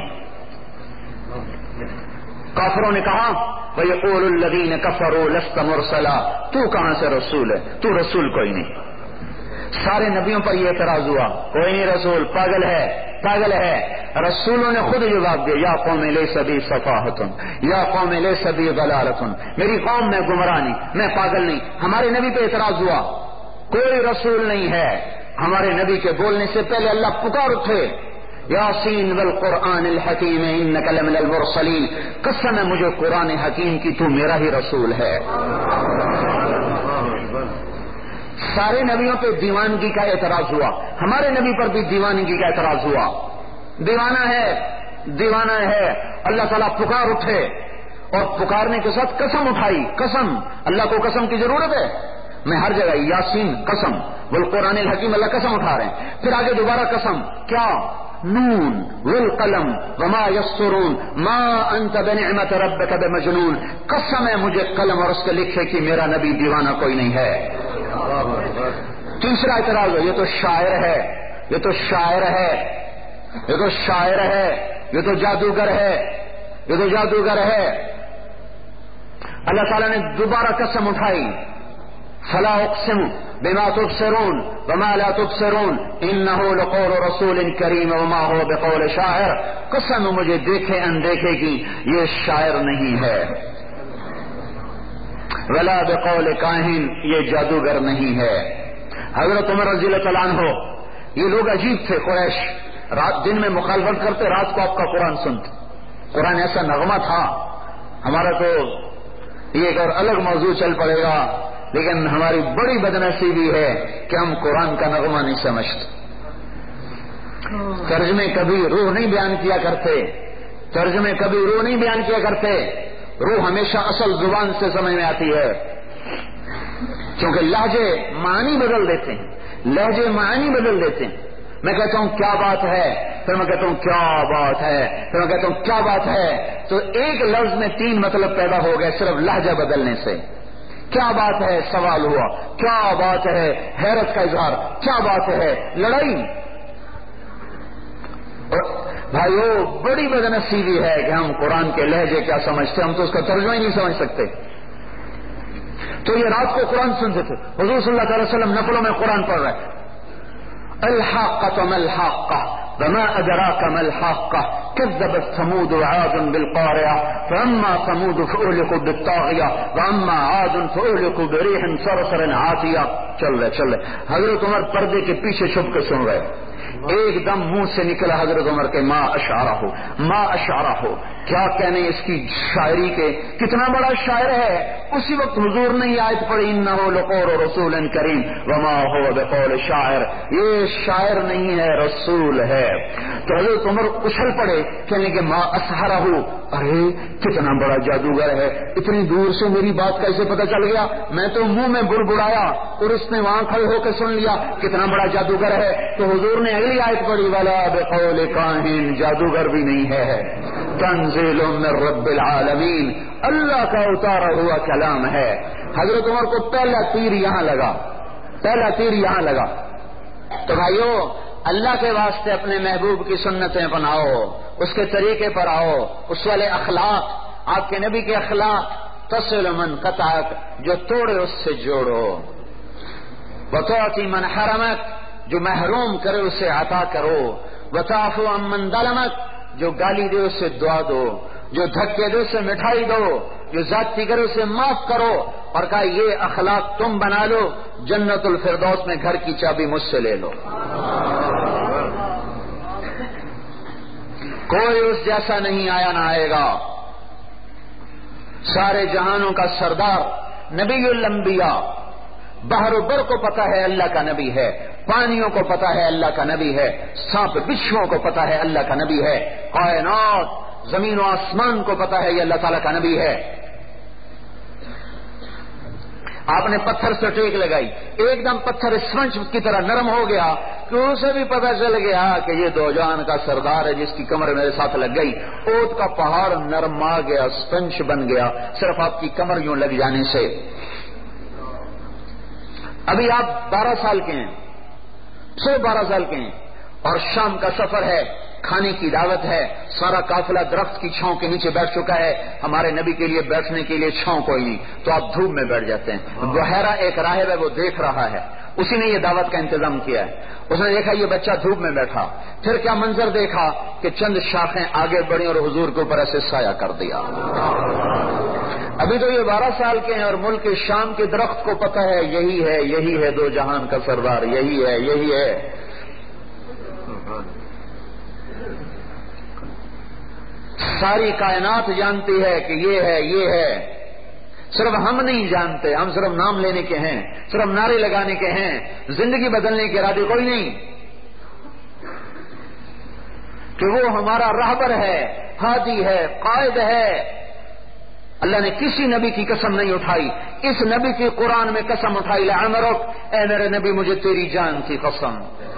کافروں نے کہا وَيَقُولُ الَّذِينَ كَفَرُوا لَسْتَ مُرْسَلًا، تو کہاں سے رسول ہے، تو رسول کوئی نہیں. سارے نبیوں پر یہ اعتراض ہوا کوئی نہیں رسول، پاگل ہے پاگل ہے. رسولوں نے خود جواب دیا یا قوم لیس بی صفاحۃ یا قوم لیس بی ضلالۃ، میری قوم میں گمراہ نہیں، میں پاگل نہیں. ہمارے نبی پہ اعتراض ہوا کوئی رسول نہیں ہے. ہمارے نبی کے بولنے سے پہلے اللہ پکار اٹھے یاسین والقرآن الحکیم انک لمن المرسلین، قسم ہے مجھے قرآن حکیم کی تو میرا ہی رسول ہے. سارے نبیوں پہ دیوانگی کا اعتراض ہوا، ہمارے نبی پر بھی دیوانگی کا اعتراض ہوا. دیوانہ ہے. اللہ تعالیٰ پکار اٹھے اور پکارنے کے ساتھ قسم اٹھائی. قسم، اللہ کو قسم کی ضرورت ہے؟ میں ہر جگہ یاسین قسم والقرآن الحکیم اللہ قسم اٹھا رہے ہیں. پھر آگے دوبارہ قسم، کیا؟ نون والقلم وما يسطرون ما انت بنعمت ربك بمجنون، قسم ہے مجھے قلم اور اس کے لکھے کہ میرا نبی دیوانہ کوئی نہیں ہے. تیسرا اعتراض ہے یہ تو شاعر ہے، یہ تو شاعر ہے، یہ تو شاعر ہے، یہ تو جادوگر ہے، یہ تو جادوگر ہے. اللہ تعالیٰ نے دوبارہ قسم اٹھائی فلا اقسم بما تبصرون وما لا تبصرون انه لقول رسول کریم وما هو بقول شاعر. قسم مجھے دیکھے اندیکھے کی یہ شاعر نہیں ہے، ولا بقول کاہن یہ جادوگر نہیں ہے. حضرت عمر رضی اللہ تعالیٰ عنہ، یہ لوگ عجیب تھے قریش، رات دن میں مخالفت کرتے، رات کو آپ کا قرآن سنتے. قرآن ایسا نغمہ تھا. ہمارا تو یہ ایک اور الگ موضوع چل پڑے گا، لیکن ہماری بڑی بدنصیبی ہے کہ ہم قرآن کا نغمہ نہیں سمجھتے. ترجمے کبھی روح نہیں بیان کیا کرتے، ترجمے کبھی روح نہیں بیان کیا کرتے. روح ہمیشہ اصل زبان سے سمجھ میں آتی ہے، کیونکہ لہجے معنی بدل دیتے ہیں، لہجے معنی بدل دیتے ہیں. میں کہتا ہوں کیا بات ہے، پھر میں کہتا ہوں کیا بات ہے، پھر میں کہتا ہوں کیا بات ہے، تو ایک لفظ میں 3 مطلب پیدا ہو گئے صرف لہجہ بدلنے سے. کیا بات ہے سوال ہوا، کیا بات ہے حیرت کا اظہار، کیا بات ہے لڑائی. بھائیو بڑی بدنصیبی ہے کہ ہم قرآن کے لہجے کیا سمجھتے، ہم تو اس کا ترجمہ ہی نہیں سمجھ سکتے. تو یہ رات کو قرآن سنتے تھے. حضور صلی اللہ علیہ وسلم نفلوں میں قرآن پڑھ رہے تھے. الحاقۃ ما الحاقۃ وما ادراک ما الحاقۃ كذبت ثمود وعاد بالقارعة فاما ثمود فاهلكوا بالطاغية واما عاد فاهلكوا بريح صرصر عاتية. چل رہے حضرت عمر پردے کے پیچھے چھپ کے سن رہے. ایک دم منہ سے نکلا حضرت عمر کے ما اشعرہ ہو، کیا کہنے اس کی شاعری کے، کتنا بڑا شاعر ہے۔ اسی وقت حضور نے یہ آیت پڑھی انہ لقول رسول کریم وما هو بقول شاعر، یہ شاعر نہیں ہے رسول ہے۔ تو حضرت عمر اچھل پڑے کہنے کہ ما اسحرہ، ارے کتنا بڑا جادوگر ہے، اتنی دور سے میری بات کیسے پتہ چل گیا، میں تو منہ میں بڑبڑایا اور اس نے وہاں کھڑے ہو کے سن لیا، کتنا بڑا جادوگر ہے۔ تو حضور نے اگلی آیت پڑھی ولا بقول کاہن، جادوگر بھی نہیں ہے، تنزیل من رب العالمین، اللہ کا اتارا ہوا کلام ہے۔ حضرت عمر کو پہلا تیر یہاں لگا۔ تو بھائیو، اللہ کے واسطے اپنے محبوب کی سنتیں اپناؤ، اس کے طریقے پر آؤ، اس والے اخلاق، آپ کے نبی کے اخلاق، تصل من قطعک، جو توڑے اس سے جوڑو، وتعطی من حرمک، جو محروم کرے اسے عطا کرو، وتعفو عن من ظلمک، جو گالی دے اسے دعا دو، جو دھکے دے اسے مٹھائی دو، جو زیادتی کرے اسے معاف کرو، اور کہا یہ اخلاق تم بنا لو، جنت الفردوس میں گھر کی چابی مجھ سے لے لو۔ کوئی اس جیسا نہیں آیا نہ آئے گا، سارے جہانوں کا سردار، نبی الانبیاء، بحر و بر کو پتا ہے اللہ کا نبی ہے، پانیوں کو پتا ہے اللہ کا نبی ہے، سانپ بچھوؤں کو پتا ہے اللہ کا نبی ہے، کائنات زمین و آسمان کو پتا ہے یہ اللہ تعالیٰ کا نبی ہے۔ آپ نے پتھر سے ٹیک لگائی، ایک دم پتھر اسپنج کی طرح نرم ہو گیا کہ اسے بھی پتہ چل گیا کہ یہ دو جہان کا سردار ہے جس کی کمر میرے ساتھ لگ گئی۔ اوٹ کا پہاڑ نرم آ گیا، اسپنج بن گیا صرف آپ کی کمر یوں لگ جانے سے۔ ابھی آپ 12 سال کے ہیں، 12 سال کے ہیں، اور شام کا سفر ہے، کھانے کی دعوت ہے، سارا قافلہ درخت کی چھاؤں کے نیچے بیٹھ چکا ہے، ہمارے نبی کے لیے بیٹھنے کے لیے چھاؤں کوئی نہیں، تو آپ دھوپ میں بیٹھ جاتے ہیں۔ بحیرہ ایک راہب ہے، وہ دیکھ رہا ہے، اسی نے یہ دعوت کا انتظام کیا ہے۔ اس نے دیکھا یہ بچہ دھوپ میں بیٹھا، پھر کیا منظر دیکھا کہ چند شاخیں آگے بڑھی اور حضور کے اوپر ایسے سایہ کر دیا۔ ابھی تو یہ 12 سال کے ہیں اور ملک شام کے درخت کو پتہ ہے یہی ہے دو جہان کا سردار، یہی ہے۔ ساری کائنات جانتی ہے کہ یہ ہے، صرف ہم نہیں جانتے، ہم صرف نام لینے کے ہیں، صرف نعرے لگانے کے ہیں، زندگی بدلنے کے ارادے کوئی نہیں کہ وہ ہمارا راہبر ہے، ہادی ہے، قائد ہے۔ اللہ نے کسی نبی کی قسم نہیں اٹھائی، اس نبی کی قرآن میں قسم اٹھائی، لعمرک، اے میرے نبی مجھے تیری جان کی قسم۔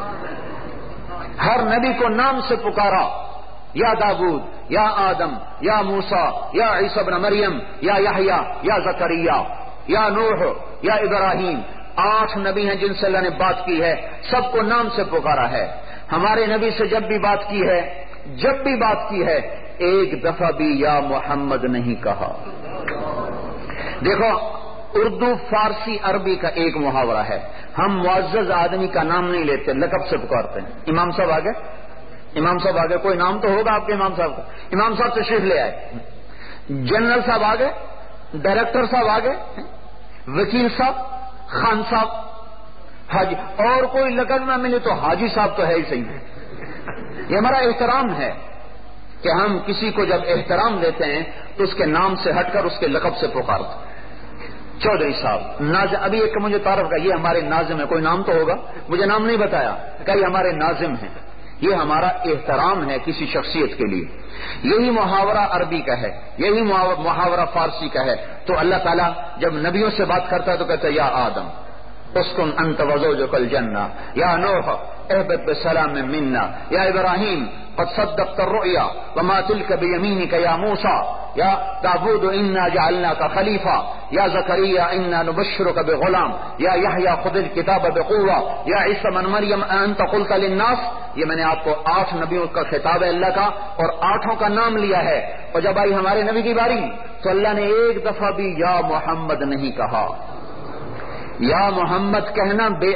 ہر نبی کو نام سے پکارا، یا داؤد، یا آدم، یا موسیٰ، یا عیسی ابن مریم، یا یحییٰ، یا زکریا، یا نوح، یا ابراہیم۔ 8 نبی ہیں جن سے اللہ نے بات کی ہے، سب کو نام سے پکارا ہے۔ ہمارے نبی سے جب بھی بات کی ہے ایک دفعہ بھی یا محمد نہیں کہا۔ دیکھو، اردو، فارسی، عربی کا ایک محاورہ ہے، ہم معزز آدمی کا نام نہیں لیتے، لقب سے پکارتے ہیں۔ امام صاحب آگے، کوئی نام تو ہوگا آپ کے امام صاحب کا، امام صاحب تشریف لے آئے، جنرل صاحب آگے، ڈائریکٹر صاحب آگے، وکیل صاحب، خان صاحب، حاجی، اور کوئی لقب نہ ملے تو حاجی صاحب تو ہے ہی صحیح۔ یہ ہمارا احترام ہے کہ ہم کسی کو جب احترام دیتے ہیں تو اس کے نام سے ہٹ کر اس کے لقب سے پکارتے ہیں۔ چودھری صاحب، ابھی ایک مجھے تعارف کا، یہ ہمارے ناظم ہے، کوئی نام تو ہوگا، مجھے نام نہیں بتایا، کہ یہ ہمارے ناظم ہیں۔ یہ ہمارا احترام ہے کسی شخصیت کے لیے۔ یہی محاورہ عربی کا ہے، یہی محاورہ فارسی کا ہے۔ تو اللہ تعالیٰ جب نبیوں سے بات کرتا ہے تو کہتا ہے یا آدم اسکن انت وزوجک الجنہ، یا نوح اہبط بسلام منا، یا ابراہیم قد صدقت الرؤیا وما تلک بیمینک یا موسیٰ، یا داؤد انا جعلناک خلیفہ، یا زکریا انا نبشرک بغلام، یا یحییٰ خذ الکتاب بقوہ، یا عیسی ابن مریم انت قلت للناس۔ یہ میں نے آپ کو 8 نبیوں کا خطاب ہے اللہ کا، اور 8 کا نام لیا ہے، اور جب آئی ہمارے نبی کی باری تو اللہ نے ایک دفعہ بھی یا محمد نہیں کہا۔ یا محمد کہنا بے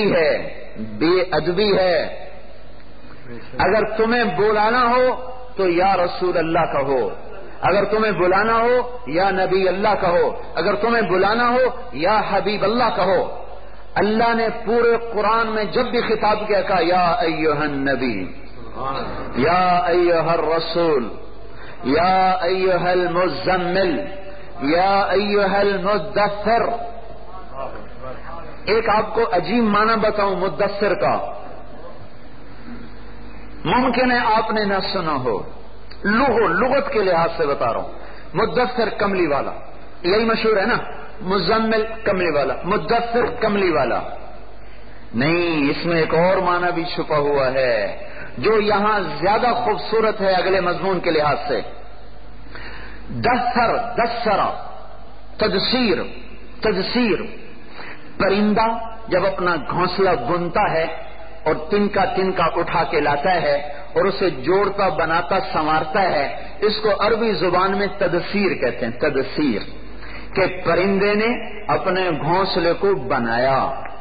ادبی ہے۔ اگر تمہیں بلانا ہو تو یا رسول اللہ کہو، اگر تمہیں بلانا ہو یا نبی اللہ کہو، اگر تمہیں بلانا ہو یا حبیب اللہ کہو۔ اللہ نے پورے قرآن میں جب بھی خطاب کیا کہا یا ایھا النبی، یا ایھا الرسول، یا ایھا المزمل، یا ایھا المدثر۔ ایک آپ کو عجیب معنی بتاؤں مدثر کا، ممکن ہے آپ نے نہ سنا ہو، لغت کے لحاظ سے بتا رہا ہوں۔ مدثر کملی والا، یہی مشہور ہے نا، مزمل کملی والا، مدثر کملی والا۔ نہیں، اس میں ایک اور معنی بھی چھپا ہوا ہے جو یہاں زیادہ خوبصورت ہے اگلے مضمون کے لحاظ سے۔ دثر، تدثیر، پرندہ جب اپنا گھونسلہ بنتا ہے اور تنکا اٹھا کے لاتا ہے اور اسے جوڑتا بناتا سنوارتا ہے، اس کو عربی زبان میں تدثیر کہتے ہیں، تدثیر، کہ پرندے نے اپنے گھونسلے کو بنایا۔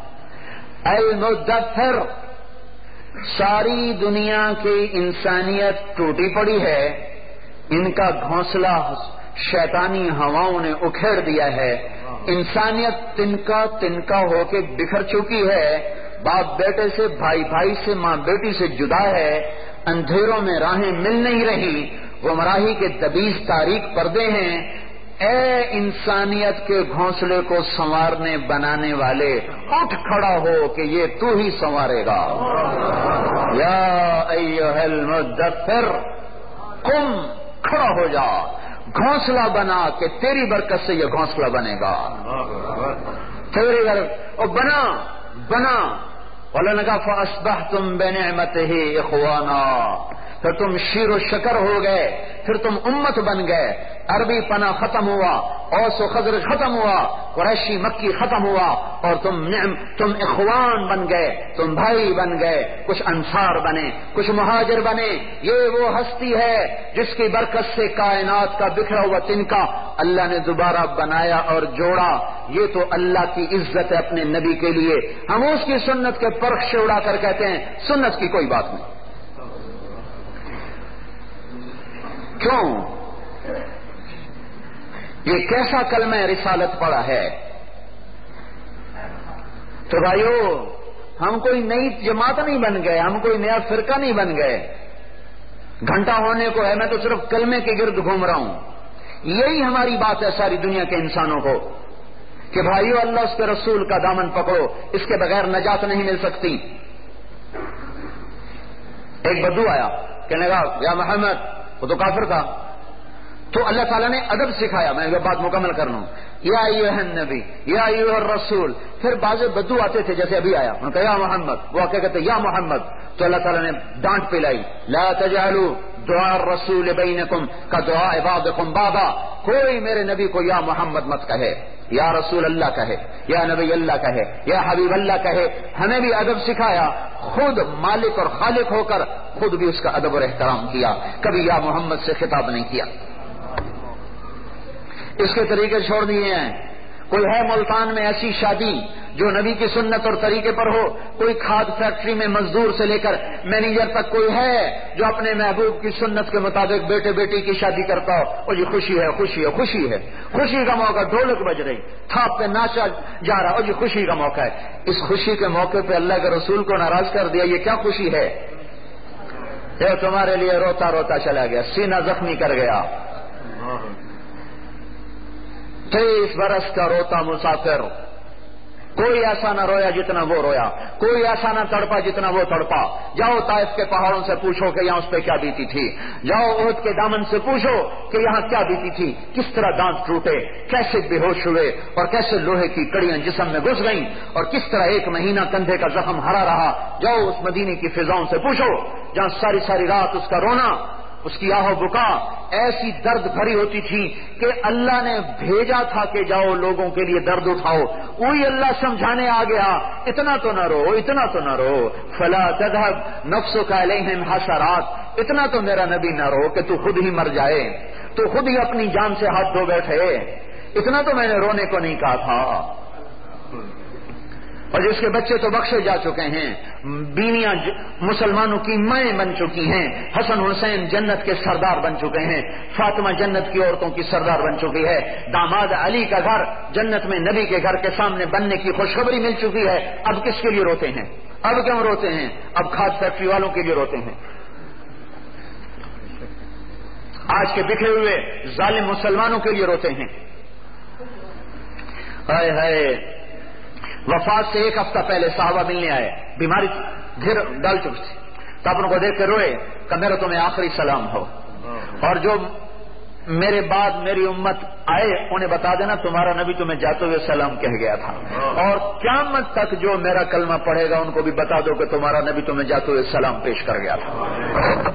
المدثر، ساری دنیا کی انسانیت ٹوٹی پڑی ہے، ان کا گھونسلہ شیطانی ہواؤں نے اکھیڑ دیا ہے، انسانیت تنکا ہو کے بکھر چکی ہے، باپ بیٹے سے، بھائی سے، ماں بیٹی سے جدا ہے، اندھیروں میں راہیں مل نہیں رہی، گمراہی کے دبیز تاریک پردے ہیں۔ اے انسانیت کے گھونسلے کو سنوارنے بنانے والے، اٹھ کھڑا ہو کہ یہ تو ہی سنوارے گا۔ یا ایھا المدثر، قم، کھڑا ہو جا، گھونسلہ بنا کہ تیری برکت سے یہ گھونسلہ بنے گا، تیری برکت، اور بنا وَلَنَكَ فَأَصْبَحْتُمْ بِنِعْمَتِهِ إِخْوَانًا، پھر تم شیر و شکر ہو گئے، پھر تم امت بن گئے، عربی پناہ ختم ہوا، اوس و خزرج ختم ہوا، قریشی مکی ختم ہوا، اور تم اخوان بن گئے، تم بھائی بن گئے، کچھ انصار بنے، کچھ مہاجر بنے۔ یہ وہ ہستی ہے جس کی برکت سے کائنات کا بکھرا ہوا تنکا اللہ نے دوبارہ بنایا اور جوڑا۔ یہ تو اللہ کی عزت ہے اپنے نبی کے لیے۔ ہم اس کی سنت کے پرخ سے اڑا کر کہتے ہیں سنت کی کوئی بات نہیں۔ کیوں؟ یہ کیسا کلمہ رسالت پڑا ہے؟ تو بھائیو، ہم کوئی نئی جماعت نہیں بن گئے، ہم کوئی نیا فرقہ نہیں بن گئے، گھنٹہ ہونے کو ہے، میں تو صرف کلمے کے گرد گھوم رہا ہوں۔ یہی ہماری بات ہے ساری دنیا کے انسانوں کو کہ بھائیو، اللہ اس کے رسول کا دامن پکڑو، اس کے بغیر نجات نہیں مل سکتی۔ ایک بدو آیا، کہنے لگا یا محمد، وہ تو کافر تھا، تو اللہ تعالیٰ نے ادب سکھایا، میں یہ بات مکمل کر لوں، یا ایھا النبی، یا ایھا الرسول۔ پھر بعض بدو آتے تھے جیسے ابھی آیا، انہوں نے کہا یا محمد، وہ کیا کہتے یا محمد، تو اللہ تعالیٰ نے ڈانٹ پلائی، لا تجعلوا دعاء الرسول بینکم کدعاء بعضکم بعضا، کوئی میرے نبی کو یا محمد مت کہے، یا رسول اللہ کہے، یا نبی اللہ کہے، یا حبیب اللہ کہے۔ ہمیں بھی ادب سکھایا، خود مالک اور خالق ہو کر خود بھی اس کا ادب اور احترام کیا، کبھی یا محمد سے خطاب نہیں کیا۔ اس کے طریقے چھوڑ دیے ہیں۔ کوئی ہے ملتان میں ایسی شادی جو نبی کی سنت اور طریقے پر ہو؟ کوئی کھاد فیکٹری میں مزدور سے لے کر مینیجر تک کوئی ہے جو اپنے محبوب کی سنت کے مطابق بیٹے بیٹی کی شادی کرتا ہو؟ اور جی خوشی ہے، خوشی ہے، خوشی ہے، خوشی کا موقع، ڈھولک بج رہی، تھاپ پہ ناچا جا رہا، اور جی خوشی کا موقع ہے۔ اس خوشی کے موقع پہ اللہ کے رسول کو ناراض کر دیا، یہ کیا خوشی ہے؟ یہ تمہارے لیے روتا روتا چلا گیا، سینہ زخمی کر گیا۔ 23 برس کا روتا مسافر، کوئی ایسا نہ رویا جتنا وہ رویا، کوئی ایسا نہ تڑپا جتنا وہ تڑپا۔ جاؤ طائف کے پہاڑوں سے پوچھو کہ یہاں اس پہ کیا بیتی تھی، جاؤ احد کے دامن سے پوچھو کہ یہاں کیا بیتی تھی، کس طرح دانت ٹوٹے، کیسے بے ہوش ہوئے، اور کیسے لوہے کی کڑیاں جسم میں گھس گئیں، اور کس طرح 1 مہینہ کندھے کا زخم ہرا رہا۔ جاؤ اس مدینے کی فضاؤں سے پوچھو جہاں ساری ساری رات اس کا رونا، اس کی آہ و بکا ایسی درد بھری ہوتی تھی کہ اللہ نے بھیجا تھا کہ جاؤ لوگوں کے لیے درد اٹھاؤ، وہی اللہ سمجھانے آ گیا، اتنا تو نہ رو، اتنا تو نہ رو، فلا تذهب نفسك علیہم حسرات، اتنا تو میرا نبی نہ رو کہ تو خود ہی مر جائے، تو خود ہی اپنی جان سے ہاتھ دھو بیٹھے، اتنا تو میں نے رونے کو نہیں کہا تھا۔ اور جس کے بچے تو بخشے جا چکے ہیں، بیویاں مسلمانوں کی مائیں بن چکی ہیں، حسن حسین جنت کے سردار بن چکے ہیں، فاطمہ جنت کی عورتوں کی سردار بن چکی ہے، داماد علی کا گھر جنت میں نبی کے گھر کے سامنے بننے کی خوشخبری مل چکی ہے۔ اب کس کے لیے روتے ہیں؟ اب کیوں روتے ہیں؟ اب کھاد فیکٹری والوں کے لیے روتے ہیں، آج کے بکھرے ہوئے ظالم مسلمانوں کے لیے روتے ہیں۔ ہائے ہائے، وفات سے ایک ہفتہ پہلے صحابہ ملنے آئے، بیماری گھر ڈال چکی تھی، تو اپنوں کو دیکھ کے روئے کہ میرا تمہیں آخری سلام ہو، اور جو میرے بعد میری امت آئے انہیں بتا دینا تمہارا نبی تمہیں جاتے ہوئے سلام کہہ گیا تھا، اور قیامت تک جو میرا کلمہ پڑھے گا ان کو بھی بتا دو کہ تمہارا نبی تمہیں جاتے ہوئے سلام پیش کر گیا تھا۔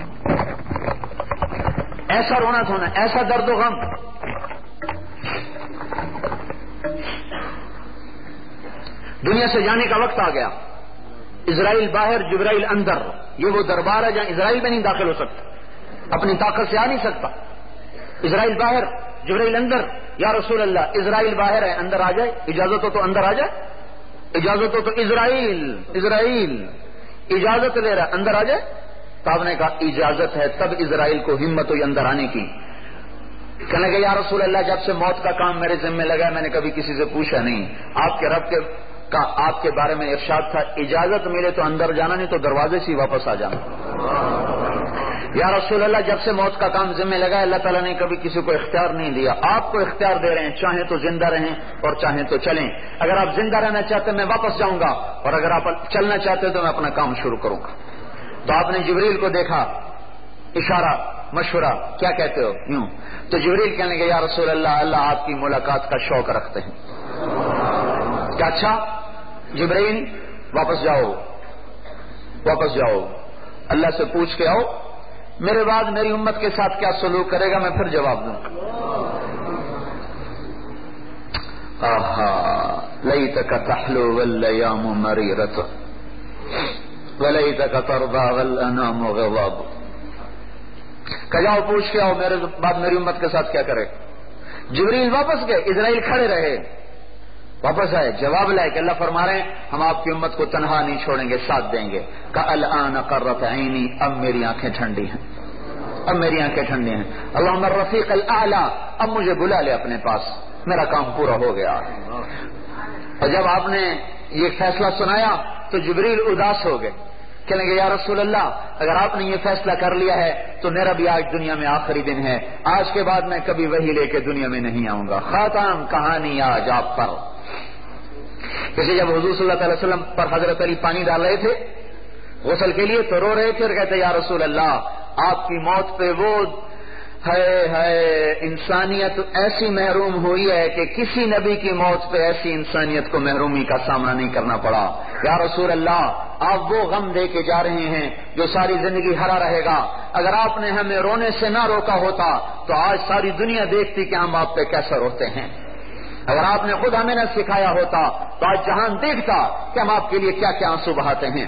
ایسا رونا تھا نا، ایسا درد و غم۔ دنیا سے جانے کا وقت آ گیا، اسرائیل باہر جبرائیل اندر، یہ وہ دربار ہے جہاں اسرائیل میں نہیں داخل ہو سکتا، اپنی طاقت سے آ نہیں سکتا۔ اسرائیل باہر جبرائیل اندر، یا رسول اللہ اسرائیل باہر ہے اندر آ جائے، اجازت ہو تو اندر آ جائے، اجازت ہو تو اسرائیل اجازت لے رہا اندر آ جائے۔ تو آپ نے کہا اجازت ہے، تب اسرائیل کو ہمت ہوئی اندر آنے کی۔ کہنے لگے یا رسول اللہ جب سے موت کا کام میرے ذمہ لگا میں نے کبھی کسی سے پوچھا نہیں، آپ کے رب کا آپ کے بارے میں ارشاد تھا اجازت ملے تو اندر جانا، نہیں تو دروازے سے ہی واپس آ جانا۔ یا رسول اللہ جب سے موت کا کام ذمہ لگا اللہ تعالیٰ نے کبھی کسی کو اختیار نہیں دیا، آپ کو اختیار دے رہے ہیں، چاہیں تو زندہ رہیں اور چاہیں تو چلیں۔ اگر آپ زندہ رہنا چاہتے ہیں میں واپس جاؤں گا، اور اگر آپ چلنا چاہتے ہیں تو میں اپنا کام شروع کروں گا۔ تو آپ نے جبریل کو دیکھا، اشارہ مشورہ کیا کہتے ہو یوں، تو جبریل کہنے لگے یا رسول اللہ اللہ آپ کی ملاقات کا شوق رکھتے ہیں۔ کیا اچھا جبریل واپس جاؤ اللہ سے پوچھ کے آؤ میرے بعد میری امت کے ساتھ کیا سلوک کرے گا، میں پھر جواب دوں۔ لیتک تحلو والایام مریرۃ ولیتک ترضی والانام غضاب، کہ جاؤ پوچھ کے آؤ میرے بعد میری امت کے ساتھ کیا کرے۔ جبریل واپس گئے، اسرائیل کھڑے رہے، واپس آئے جواب لائے کہ اللہ فرما رہے ہیں ہم آپ کی امت کو تنہا نہیں چھوڑیں گے، ساتھ دیں گے۔ کہ الآن قرۃ عینی، اب میری آنکھیں ٹھنڈی ہیں، اللہم الرفیق الاعلی، اب مجھے بلا لے اپنے پاس، میرا کام پورا ہو گیا۔ اور جب آپ نے یہ فیصلہ سنایا تو جبریل اداس ہو گئے، کہنے لگے یا رسول اللہ اگر آپ نے یہ فیصلہ کر لیا ہے تو میرا بھی آج دنیا میں آخری دن ہے، آج کے بعد میں کبھی وحی لے کے دنیا میں نہیں آؤں گا، خاتم کہانی آج آپ پر۔ جیسے جب حضور صلی اللہ علیہ وسلم پر حضرت علی پانی ڈال رہے تھے غسل کے لیے تو رو رہے تھے اور کہتے یا رسول اللہ آپ کی موت پہ وہ ہے انسانیت ایسی محروم ہوئی ہے کہ کسی نبی کی موت پہ ایسی انسانیت کو محرومی کا سامنا نہیں کرنا پڑا۔ یا رسول اللہ آپ وہ غم دے کے جا رہے ہیں جو ساری زندگی ہرا رہے گا، اگر آپ نے ہمیں رونے سے نہ روکا ہوتا تو آج ساری دنیا دیکھتی کہ ہم آپ پہ کیسے روتے ہیں، اگر آپ نے خود ہمیں نہ سکھایا ہوتا تو آج جہان دیکھتا کہ ہم آپ کے لیے کیا کیا آنسو بہاتے ہیں۔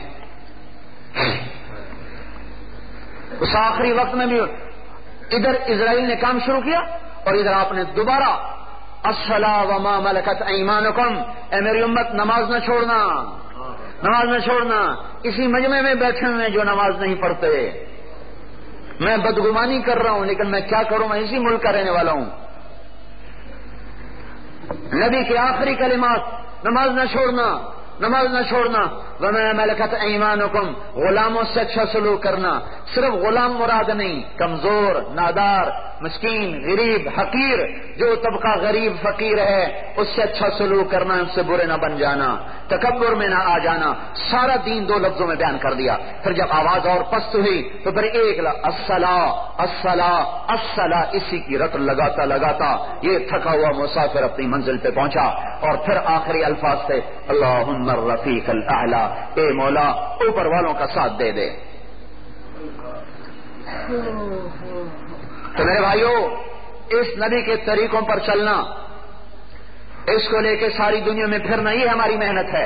اس آخری وقت میں بھی ادھر اسرائیل نے کام شروع کیا اور ادھر آپ نے دوبارہ الصلاۃ وما ملکت ایمانکم، اے میری امت نماز نہ چھوڑنا، اسی مجمع میں بیٹھے ہوئے جو نماز نہیں پڑھتے، میں بدگمانی کر رہا ہوں لیکن میں کیا کروں، میں اسی ملک کا رہنے والا ہوں۔ نبی کے آخری کلمات نماز نہ چھوڑنا وما ملکت ایمانکم، غلاموں سے اچھا سلوک کرنا، صرف غلام مراد نہیں، کمزور، نادار، مسکین، غریب، حقیر، جو طبقہ غریب فقیر ہے اس سے اچھا سلوک کرنا، اس سے برے نہ بن جانا، تکبر میں نہ آ جانا، سارا دین دو لفظوں میں بیان کر دیا۔ پھر جب آواز اور پست ہوئی تو پھر ایک الصلاۃ اسی کی رٹ لگاتا یہ تھکا ہوا مسافر اپنی منزل پہ پہنچا، اور پھر آخری الفاظ تھے اللہم الرفیق الاعلی، اے مولا اوپر والوں کا ساتھ دے دے۔ تو میرے بھائیو اس نبی کے طریقوں پر چلنا، اس کو لے کے ساری دنیا میں پھرنا، یہ ہماری محنت ہے۔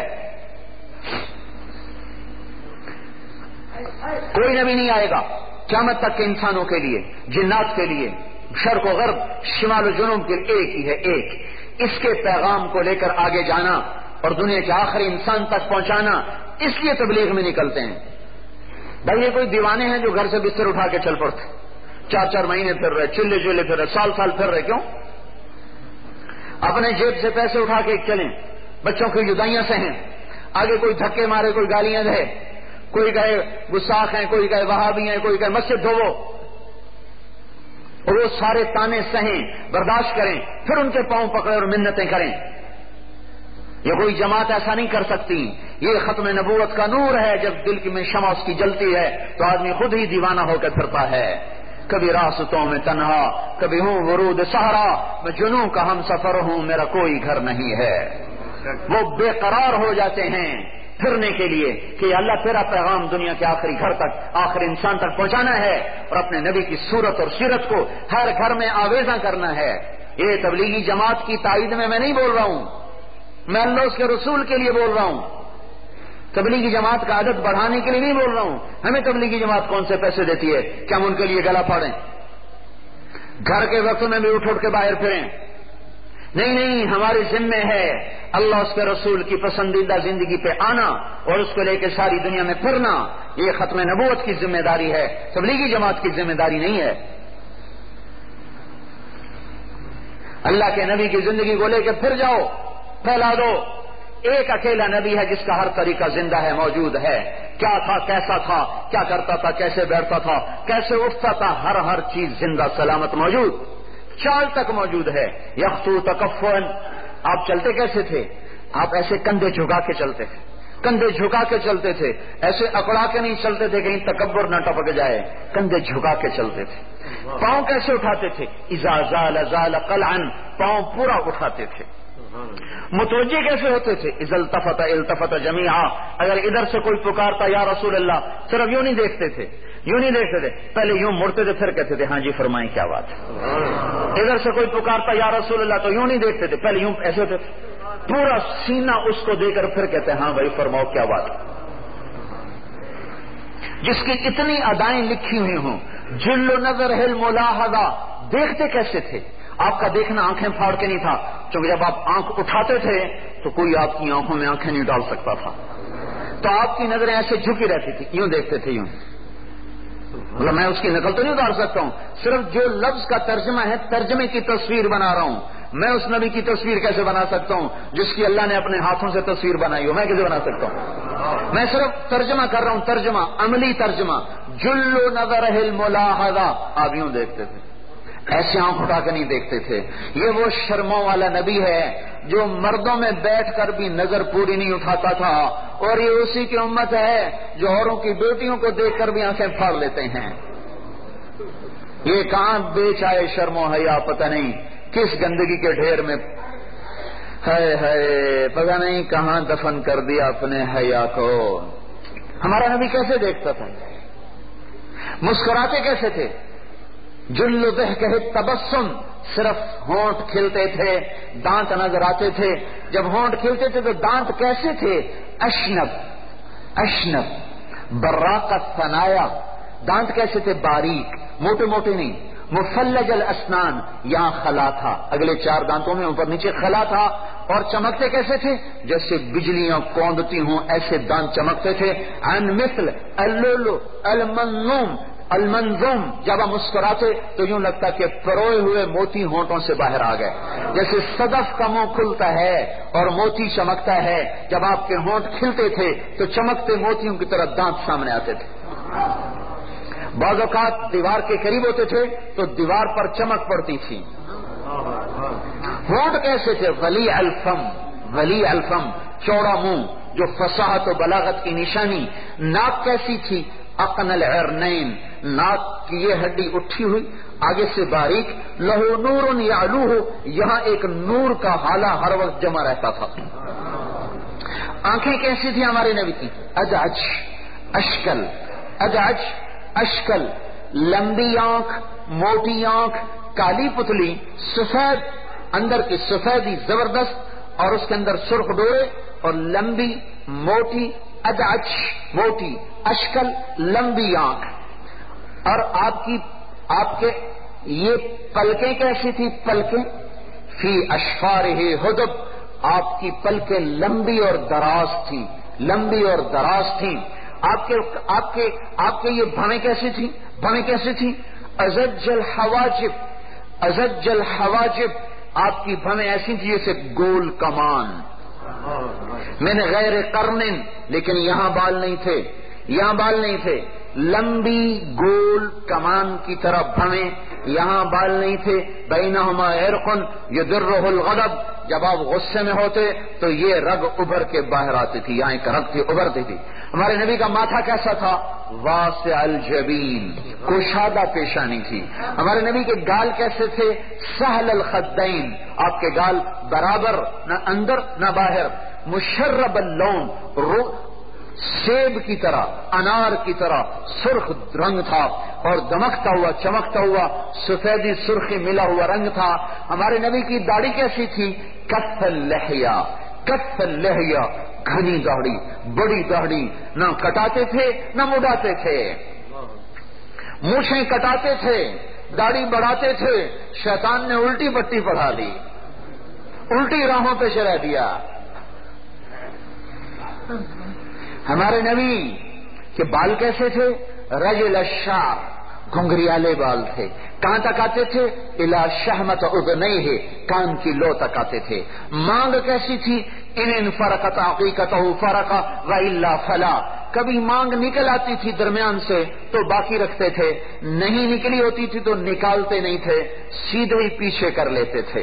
کوئی نبی نہیں آئے گا قیامت تک کے انسانوں کے لیے، جنات کے لیے، شرق و غرب، شمال و جنوب کے ایک ہی ہے، ایک۔ اس کے پیغام کو لے کر آگے جانا اور دنیا کے آخری انسان تک پہنچانا، اس لیے تبلیغ میں نکلتے ہیں۔ بھائی یہ کوئی دیوانے ہیں جو گھر سے بستر اٹھا کے چل پڑتے، 4 مہینے پھر رہے، چلے چلے پھر رہے، سال پھر رہے، کیوں؟ اپنے جیب سے پیسے اٹھا کے چلیں، بچوں کی جدائیاں سہیں، آگے کوئی دھکے مارے، کوئی گالیاں دے، کوئی کہے گستاخ ہیں، کوئی کہے وہابی ہیں، کوئی کہے مسجد دھوو، اور وہ سارے تانے سہیں، برداشت کریں، پھر ان کے پاؤں پکڑے اور منتیں کریں۔ یہ کوئی جماعت ایسا نہیں کر سکتی۔ یہ ختم نبوت کا نور ہے، جب دل کی میں شمع اس کی جلتی ہے تو آدمی خود ہی دیوانہ ہو کے پھرتا ہے۔ کبھی راستوں میں تنہا، کبھی ہوں ورود صحرا، میں جنوں کا ہم سفر ہوں، میرا کوئی گھر نہیں ہے۔ وہ بے قرار ہو جاتے ہیں پھرنے کے لیے کہ اللہ تیرا پیغام دنیا کے آخری گھر تک، آخری انسان تک پہنچانا ہے، اور اپنے نبی کی صورت اور سیرت کو ہر گھر میں آویزاں کرنا ہے۔ یہ تبلیغی جماعت کی تائید میں نہیں بول رہا ہوں، میں اللہ اس کے رسول کے لیے بول رہا ہوں، تبلیغی جماعت کا عدد بڑھانے کے لیے نہیں بول رہا ہوں۔ ہمیں تبلیغی جماعت کون سے پیسے دیتی ہے کہ ہم ان کے لیے گلا پھاڑیں، گھر کے وقت میں بھی اٹھ کے باہر پھریں؟ نہیں، ہمارے ذمے ہے اللہ اس کے رسول کی پسندیدہ زندگی پہ آنا اور اس کو لے کے ساری دنیا میں پھرنا۔ یہ ختم نبوت کی ذمہ داری ہے، تبلیغی جماعت کی ذمہ داری نہیں ہے۔ اللہ کے نبی کی زندگی کو لے کے پھر جاؤ، پھیلا دو۔ ایک اکیلا نبی ہے جس کا ہر طریقہ زندہ ہے، موجود ہے۔ کیا تھا، کیسا تھا، کیا کرتا تھا، کیسے بیٹھتا تھا، کیسے اٹھتا تھا، ہر چیز زندہ سلامت موجود، چال تک موجود ہے۔ یخطو تکفن، آپ چلتے کیسے تھے؟ آپ ایسے کندھے جھکا کے چلتے تھے، کندھے جھکا کے چلتے تھے، ایسے اکڑا کے نہیں چلتے تھے کہیں تکبر نہ ٹپک جائے، کندھے جھکا کے چلتے تھے۔ پاؤں کیسے اٹھاتے تھے؟ اذا زال زال قلعا، پاؤں پورا اٹھاتے تھے۔ متوجہ کیسے ہوتے تھے؟ اذا التفت التفت جميعا، اگر ادھر سے کوئی پکارتا یا رسول اللہ، صرف یوں نہیں دیکھتے تھے، یوں نہیں دیکھتے تھے، پہلے یوں مڑتے تھے، پھر کہتے تھے ہاں جی فرمائیں کیا بات ہے۔ ادھر سے کوئی پکارتا یا رسول اللہ تو یوں نہیں دیکھتے تھے، پہلے یوں ایسے ہوتے تھے، پورا سینہ اس کو دے کر پھر کہتے ہیں ہاں بھائی فرماؤ کیا بات ہے۔ جس کی اتنی ادائیں لکھی ہوئی ہوں، جل نظر ہے ملاحظہ، دیکھتے کیسے تھے؟ آپ کا دیکھنا آنکھیں پھاڑ کے نہیں تھا، کیونکہ جب آپ آنکھ اٹھاتے تھے تو کوئی آپ کی آنکھوں میں آنکھیں نہیں ڈال سکتا تھا، تو آپ کی نظریں ایسے جھکی رہتی تھی، یوں دیکھتے تھے، یوں۔ مطلب میں اس کی نقل تو نہیں اتار سکتا ہوں، صرف جو لفظ کا ترجمہ ہے، ترجمے کی تصویر بنا رہا ہوں۔ میں اس نبی کی تصویر کیسے بنا سکتا ہوں جس کی اللہ نے اپنے ہاتھوں سے تصویر بنائی ہو؟ میں کیسے بنا سکتا ہوں؟ میں صرف ترجمہ کر رہا ہوں، ترجمہ، عملی ترجمہ۔ جل نظر الملاحظہ، آپ یوں دیکھتے تھے، ایسے آنکھ اٹھا کے نہیں دیکھتے تھے۔ یہ وہ شرموں والا نبی ہے جو مردوں میں بیٹھ کر بھی نظر پوری نہیں اٹھاتا تھا، اور یہ اسی کی امت ہے جو اوروں کی بیٹیوں کو دیکھ کر بھی آنکھیں پھاڑ لیتے ہیں۔ یہ کہاں بیچ آئے شرم و حیا، پتہ نہیں کس گندگی کے ڈھیر میں، ہے پتہ نہیں کہاں دفن کر دیا اپنے حیا کو۔ ہمارا نبی کیسے دیکھتا تھا؟ مسکراتے کیسے تھے؟ جل ضحکہ تبسم، صرف ہونٹ کھلتے تھے، دانت نظر آتے تھے۔ جب ہونٹ کھلتے تھے تو دانت کیسے تھے؟ اشنب براقت ثنایا، دانت کیسے تھے؟ باریک، موٹے موٹے نہیں۔ مفلج الاسنان، یہاں خلا تھا، اگلے 4 دانتوں میں اوپر نیچے خلا تھا، اور چمکتے کیسے تھے؟ جیسے بجلیاں کوندتی ہوں ایسے دانت چمکتے تھے۔ عن مثل اللولو المنظوم، جب آپ مسکراتے تو یوں لگتا کہ پروئے ہوئے موتی ہونٹوں سے باہر آ گئے، جیسے صدف کا منہ کھلتا ہے اور موتی چمکتا ہے۔ جب آپ کے ہونٹ کھلتے تھے تو چمکتے موتیوں کی طرح دانت سامنے آتے تھے۔ بعض اوقات دیوار کے قریب ہوتے تھے تو دیوار پر چمک پڑتی تھی۔ ہونٹ کیسے تھے؟ ولی الفم، چوڑا منہ جو فصاحت و بلاغت کی نشانی۔ ناک کیسی تھی؟ اقن العرنین، ناک کی یہ ہڈی اٹھی ہوئی، آگے سے باریک۔ لہو نور یعلوہ، یہاں ایک نور کا حالہ ہر وقت جمع رہتا تھا۔ آنکھیں کیسی تھی ہمارے نبی کی؟ ادعج اشکل، لمبی آنکھ، موٹی آنکھ، کالی پتلی، سفید، اندر کی سفیدی زبردست، اور اس کے اندر سرخ ڈورے، اور لمبی موٹی، ادعج موٹی، اشکل لمبی آنکھ۔ اور آپ کے یہ پلکیں کیسی تھی؟ پلکیں فی اشفارہ ہدب، آپ کی پلکیں لمبی اور دراز تھی، لمبی اور دراز تھی. آپ کے یہ بھویں کیسی تھی؟ بھویں کیسی تھی؟ ازج الحواجب، ازج الحواجب، آپ کی بھویں ایسی تھی جیسے گول کمان. میں نے غیر قرن، لیکن یہاں بال نہیں تھے، یہاں بال نہیں تھے، لمبی گول کمان کی طرح بھویں، یہاں بال نہیں تھے. بینہما عرق یدرہ الغضب، جب آپ غصے میں ہوتے تو یہ رگ ابھر کے باہر آتی تھی، یہاں ایک رگ تھی ابھرتی تھی. ہمارے نبی کا ماتھا کیسا تھا؟ واسع الجبین، کشادہ پیشانی تھی. ہمارے نبی کے گال کیسے تھے؟ سہل الخدین، آپ کے گال برابر، نہ اندر نہ باہر. مشرب اللون، سیب کی طرح، انار کی طرح سرخ رنگ تھا اور دمکتا ہوا چمکتا ہوا سفیدی سرخی ملا ہوا رنگ تھا. ہمارے نبی کی داڑھی کیسی تھی؟ کف اللحیہ، کف اللحیہ، گھنی داڑھی، بڑی داڑھی، نہ کٹاتے تھے نہ مڈاتے تھے. مونچھیں کٹاتے تھے، داڑھی بڑھاتے تھے، شیطان نے الٹی پٹی پڑھا دی، الٹی راہوں پہ چلا دیا. ہمارے نبی کے بال کیسے تھے؟ رجل الشعر، گھنگریالے بال تھے. کہاں تک آتے تھے؟ الی شہمت اذنیہ، کان کی لو تک آتے تھے. مانگ کیسی تھی؟ ان فرقت عقیقتہ فرق والا فلا، کبھی مانگ نکل آتی تھی درمیان سے تو باقی رکھتے تھے، نہیں نکلی ہوتی تھی تو نکالتے نہیں تھے، سیدھے ہی پیچھے کر لیتے تھے.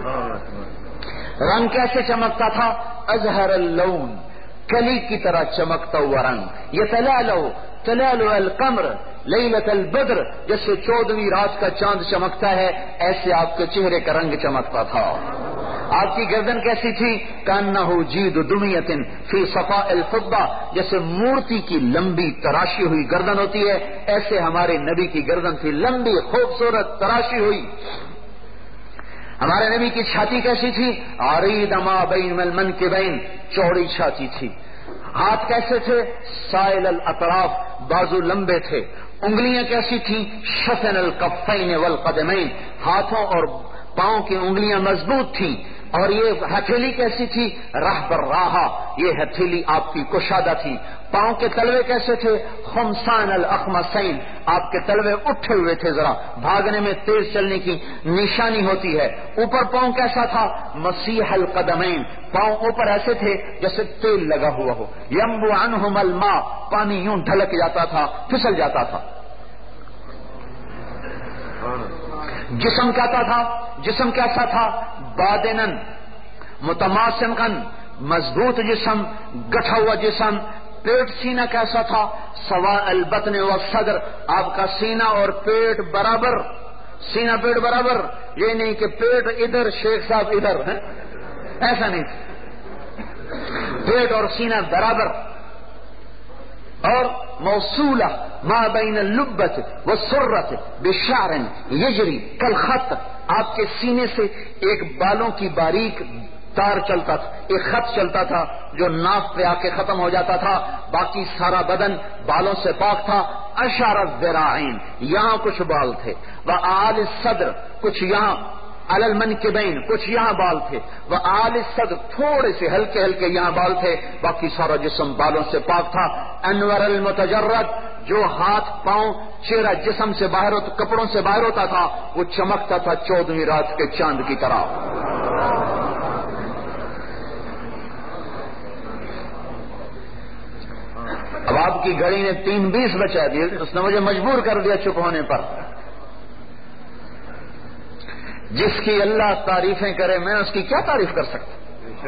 رنگ کیسے چمکتا تھا؟ ازہر اللون، کلی کی طرح چمکتا ہوا رنگ. یہ تلالو القمر لیلۃ البدر، جیسے 14ویں رات کا چاند چمکتا ہے ایسے آپ کے چہرے کا رنگ چمکتا تھا. آپ کی گردن کیسی تھی؟ کانہ جید دمیۃ فی صفاء الفضہ، جیسے مورتی کی لمبی تراشی ہوئی گردن ہوتی ہے ایسے ہمارے نبی کی گردن تھی، لمبی خوبصورت تراشی ہوئی. ہمارے نبی کی چھاتی کیسی تھی؟ عریض ما بین المنکبین، چوڑی چھاتی تھی. ہاتھ کیسے تھے؟ سائل الاطراف، بازو لمبے تھے. انگلیاں کیسی تھیں؟ شفن الکفین والقدمین، ہاتھوں اور پاؤں کی انگلیاں مضبوط تھیں. اور یہ ہتھیلی کیسی تھی؟ راہ پر راہا، یہ ہتھیلی آپ کی کشادہ تھی. پاؤں کے تلوے کیسے تھے؟ خمسان الاخمسین، آپ کے تلوے اٹھے ہوئے تھے، ذرا بھاگنے میں تیز چلنے کی نشانی ہوتی ہے. اوپر پاؤں کیسا تھا؟ مسیح القدمین، پاؤں اوپر ایسے تھے جیسے تیل لگا ہوا ہو. ینبو عنہم الماء، پانی یوں ڈھلک جاتا تھا، پھسل جاتا تھا. جسم جسم کیسا تھا؟ بادنن متماسکن، مضبوط جسم، گٹھا ہوا جسم. پیٹ سینہ کیسا تھا؟ سواء البطن والصدر، آپ کا سینہ اور پیٹ برابر، سینہ پیٹ برابر. یہ نہیں کہ پیٹ ادھر شیخ صاحب ادھر، ایسا نہیں تھا، پیٹ اور سینہ برابر. اور موصولہ ما بین اللبۃ والسرۃ بشعر یجری کالخط، آپ کے سینے سے ایک بالوں کی باریک تار چلتا تھا، ایک خط چلتا تھا جو ناف پہ آ کے ختم ہو جاتا تھا، باقی سارا بدن بالوں سے پاک تھا. اشار الذراعین، یہاں کچھ بال تھے. وآل الصدر، کچھ یہاں، علی المنکبین، کچھ یہاں بال تھے. وآل الصدر، تھوڑے سے ہلکے ہلکے یہاں بال تھے، باقی سارا جسم بالوں سے پاک تھا. انور المتجرد، جو ہاتھ پاؤں چہرہ جسم سے باہر کپڑوں سے باہر ہوتا تھا وہ چمکتا تھا 14ویں رات کے چاند کی طرح. اب آپ کی گھڑی نے 3:20 بچا دیے، اس نے مجھے مجبور کر دیا چپ ہونے پر. جس کی اللہ تعریفیں کرے میں اس کی کیا تعریف کر سکتا؟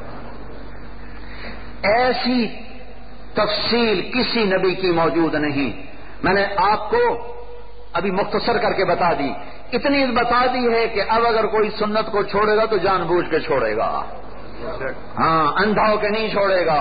ایسی تفصیل کسی نبی کی موجود نہیں. میں نے آپ کو ابھی مختصر کر کے بتا دی، اتنی بتا دی ہے کہ اب اگر کوئی سنت کو چھوڑے گا تو جان بوجھ کے چھوڑے گا، ہاں اندھا ہو کے نہیں چھوڑے گا.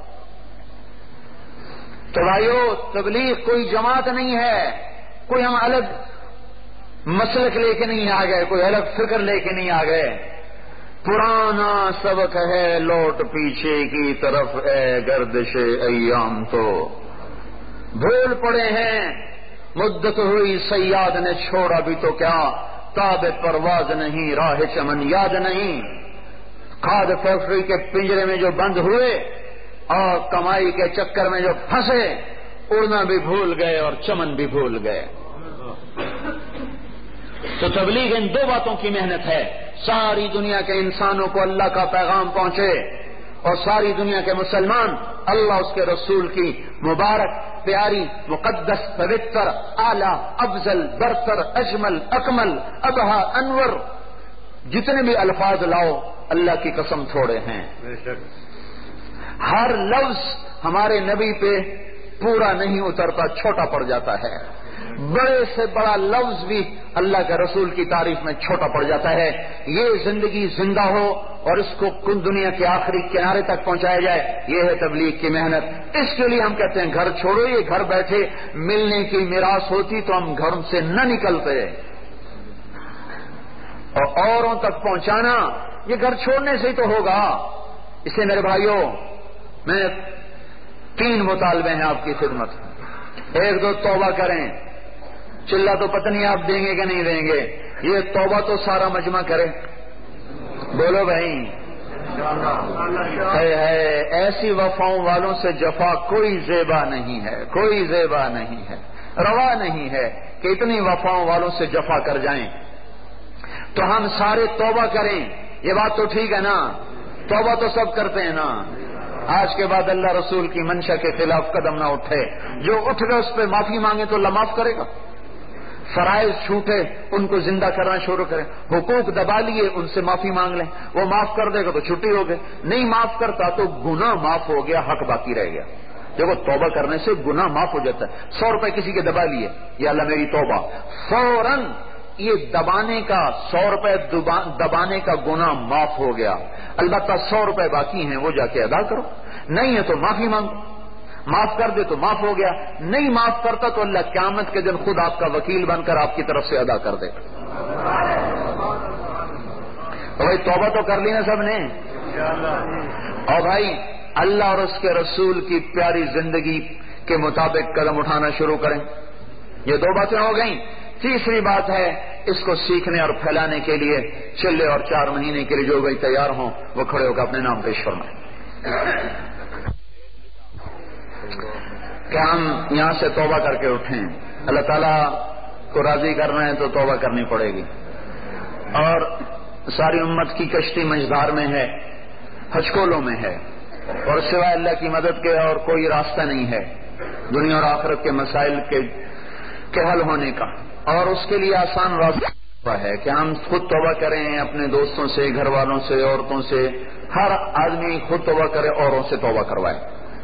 تو بھائیو، تبلیغ کوئی جماعت نہیں ہے، کوئی ہم الگ مسلک لے کے نہیں آ گئے، کوئی الگ فکر لے کے نہیں آ گئے. پرانا سبق ہے، لوٹ پیچھے کی طرف اے گردش ایام، تو بھول پڑے ہیں. مدت ہوئی صیاد نے چھوڑا بھی تو کیا، تاب پرواز نہیں راہ چمن یاد نہیں. کھاد فیکٹری کے پنجرے میں جو بند ہوئے اور کمائی کے چکر میں جو پھنسے، اڑنا بھی بھول گئے اور چمن بھی بھول گئے۔ تو تبلیغ ان دو باتوں کی محنت ہے، ساری دنیا کے انسانوں کو اللہ کا پیغام پہنچے اور ساری دنیا کے مسلمان اللہ اس کے رسول کی مبارک پیاری مقدس پوتر اعلی افضل برتر اجمل اکمل ابہا انور جتنے بھی الفاظ لاؤ اللہ کی قسم تھوڑے ہیں، ہر لفظ ہمارے نبی پہ پورا نہیں اترتا، چھوٹا پڑ جاتا ہے، بڑے سے بڑا لفظ بھی اللہ کے رسول کی تعریف میں چھوٹا پڑ جاتا ہے۔ یہ زندگی زندہ ہو اور اس کو کل دنیا کے آخری کنارے تک پہنچایا جائے، یہ ہے تبلیغ کی محنت۔ اس کے لیے ہم کہتے ہیں گھر چھوڑو، یہ گھر بیٹھے ملنے کی میراث ہوتی تو ہم گھر سے نہ نکلتے، اور اوروں تک پہنچانا یہ گھر چھوڑنے سے ہی تو ہوگا۔ اسے میرے بھائیوں، میں 3 مطالبے ہیں آپ کی خدمت۔ ایک تو توبہ کریں، چلا تو پتہ نہیں آپ دیں گے کہ نہیں دیں گے، یہ توبہ تو سارا مجمع کرے، بولو بھائی۔ ہے ایسی وفاؤں والوں سے جفا کوئی زیبا نہیں ہے، کوئی زیبا نہیں ہے، روا نہیں ہے کہ اتنی وفاؤں والوں سے جفا کر جائیں۔ تو ہم سارے توبہ کریں، یہ بات تو ٹھیک ہے نا، توبہ تو سب کرتے ہیں نا۔ آج کے بعد اللہ رسول کی منشا کے خلاف قدم نہ اٹھے، جو اٹھ گئے اس پہ معافی مانگے تو اللہ معاف کرے گا۔ فرائض چھوٹے ان کو زندہ کرنا شروع کریں، حقوق دبا لیے ان سے معافی مانگ لیں، وہ معاف کر دے گا تو چھٹی ہو گئی، نہیں معاف کرتا تو گناہ معاف ہو گیا، حق باقی رہ گیا۔ دیکھو توبہ کرنے سے گناہ معاف ہو جاتا ہے۔ 100 روپے کسی کے دبا لیے، یا اللہ میری توبہ، فوراً یہ دبانے کا 100 روپے دبانے کا گناہ معاف ہو گیا۔ البتہ 100 روپے باقی ہیں وہ جا کے ادا کرو، نہیں ہے تو معافی مانگو، معاف کر دے تو معاف ہو گیا، نہیں معاف کرتا تو اللہ قیامت کے دن خود آپ کا وکیل بن کر آپ کی طرف سے ادا کر دے گا۔ تو بھائی توبہ تو کر لی نا سب نے، اور بھائی اللہ اور اس کے رسول کی پیاری زندگی کے مطابق قدم اٹھانا شروع کریں۔ یہ 2 باتیں ہو گئیں۔ تیسری بات ہے، اس کو سیکھنے اور پھیلانے کے لیے چلے اور 4 مہینے کے لیے جو بھائی تیار ہوں وہ کھڑے ہو کر اپنے نام پیش فرمائیں کہ ہم یہاں سے توبہ کر کے اٹھیں۔ اللہ تعالیٰ کو راضی کرنا ہے تو توبہ کرنی پڑے گی، اور ساری امت کی کشتی مجدار میں ہے، ہچکولوں میں ہے، اور سوائے اللہ کی مدد کے اور کوئی راستہ نہیں ہے دنیا اور آخرت کے مسائل کے حل ہونے کا، اور اس کے لیے آسان راستہ ہے کہ ہم خود توبہ کریں، اپنے دوستوں سے، گھر والوں سے، عورتوں سے، ہر آدمی خود توبہ کرے، اوروں سے توبہ کروائے۔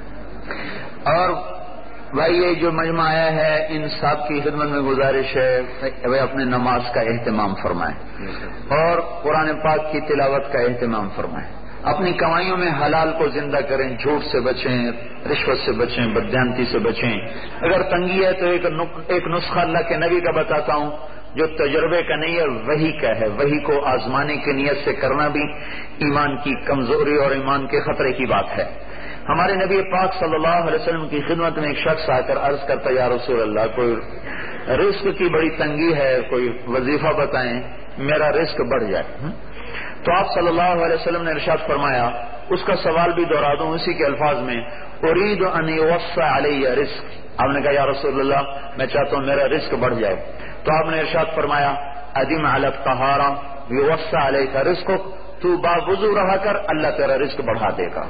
اور بھائی یہ جو مجمع آیا ہے، ان صاحب کی خدمت میں گزارش ہے وہ اپنے نماز کا اہتمام فرمائیں اور قرآن پاک کی تلاوت کا اہتمام فرمائیں، اپنی کمائیوں میں حلال کو زندہ کریں، جھوٹ سے بچیں، رشوت سے بچیں، بددیانتی سے بچیں۔ اگر تنگی ہے تو ایک نسخہ اللہ کے نبی کا بتاتا ہوں جو تجربے کا نہیں ہے، وحی کا ہے۔ وحی کو آزمانے کی نیت سے کرنا بھی ایمان کی کمزوری اور ایمان کے خطرے کی بات ہے۔ ہمارے نبی پاک صلی اللہ علیہ وسلم کی خدمت میں ایک شخص آ کر عرض کرتا، یا رسول اللہ، کوئی رزق کی بڑی تنگی ہے، کوئی وظیفہ بتائیں میرا رزق بڑھ جائے۔ تو آپ صلی اللہ علیہ وسلم نے ارشاد فرمایا، اس کا سوال بھی دہرا دوں اسی کے الفاظ میں، اريد ان يوسع علي رزق۔ آپ نے کہا یا رسول اللہ میں چاہتا ہوں میرا رزق بڑھ جائے، تو آپ نے ارشاد فرمایا، ادم علی الطہارہ يوسع عليك رزقك، تو باوضو رہا کر اللہ تیرا رزق بڑھا دے گا۔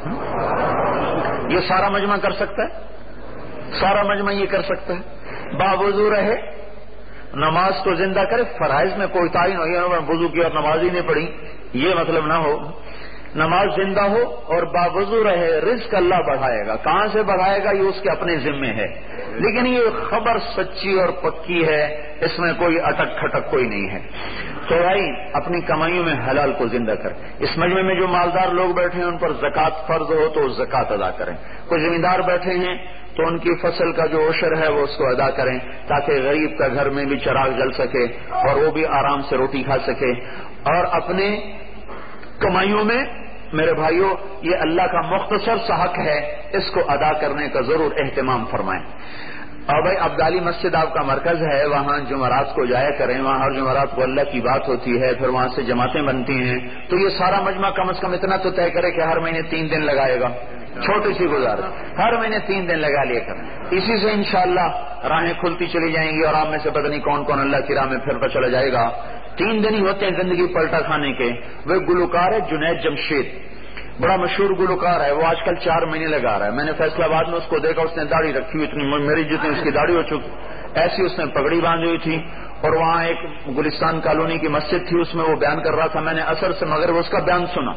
یہ سارا مجمع کر سکتا ہے، سارا مجمع یہ کر سکتا ہے، باوضو رہے، نماز کو زندہ کرے۔ فرائض میں کوئی تعین ہو، یا وضو کی اور نماز ہی نہیں پڑھی، یہ مطلب نہ ہو، نماز زندہ ہو اور باوضو رہے، رزق اللہ بڑھائے گا۔ کہاں سے بڑھائے گا یہ اس کے اپنے ذمے ہے، لیکن یہ خبر سچی اور پکی ہے، اس میں کوئی اٹک کھٹک کوئی نہیں ہے۔ تو بھائی اپنی کمائیوں میں حلال کو زندہ کر۔ اس مجمع میں جو مالدار لوگ بیٹھے ہیں ان پر زکوٰۃ فرض ہو تو زکوٰۃ ادا کریں، کوئی زمیندار بیٹھے ہیں تو ان کی فصل کا جو عشر ہے وہ اس کو ادا کریں، تاکہ غریب کا گھر میں بھی چراغ جل سکے اور وہ بھی آرام سے روٹی کھا سکے۔ اور اپنے کمائیوں میں میرے بھائیوں یہ اللہ کا مختصر سا حق ہے، اس کو ادا کرنے کا ضرور اہتمام فرمائیں۔ اور بھائی عبدالی مسجد آپ کا مرکز ہے، وہاں جمعرات کو جایا کریں، وہاں ہر جمعرات کو اللہ کی بات ہوتی ہے، پھر وہاں سے جماعتیں بنتی ہیں، تو یہ سارا مجمع کم از کم اتنا تو طے کرے کہ ہر مہینے 3 دن لگائے گا، چھوٹی سی گزارش، ہر مہینے 3 دن لگا لیا کر، اسی سے انشاءاللہ راہیں کھلتی چلی جائیں گی، اور آپ میں سے پتہ نہیں کون کون اللہ کی راہ میں پھرتا چلا جائے گا۔ 3 دن ہی ہوتے ہیں زندگی پلٹا کھانے کے۔ وہ گلوکار ہے جنید جمشید، بڑا مشہور گلوکار ہے، وہ آج کل 4 مہینے لگا رہا ہے۔ میں نے فیصلہ آباد میں اس کو دیکھا، اس نے داڑھی رکھی ہوئی اتنی میری جتنی اس کی داڑھی ہو چکی، ایسی اس نے پگڑی باندھی ہوئی تھی، اور وہاں ایک گلستان کالونی کی مسجد تھی، اس میں وہ بیان کر رہا تھا، میں نے عصر سے مغرب اس کا بیان سنا،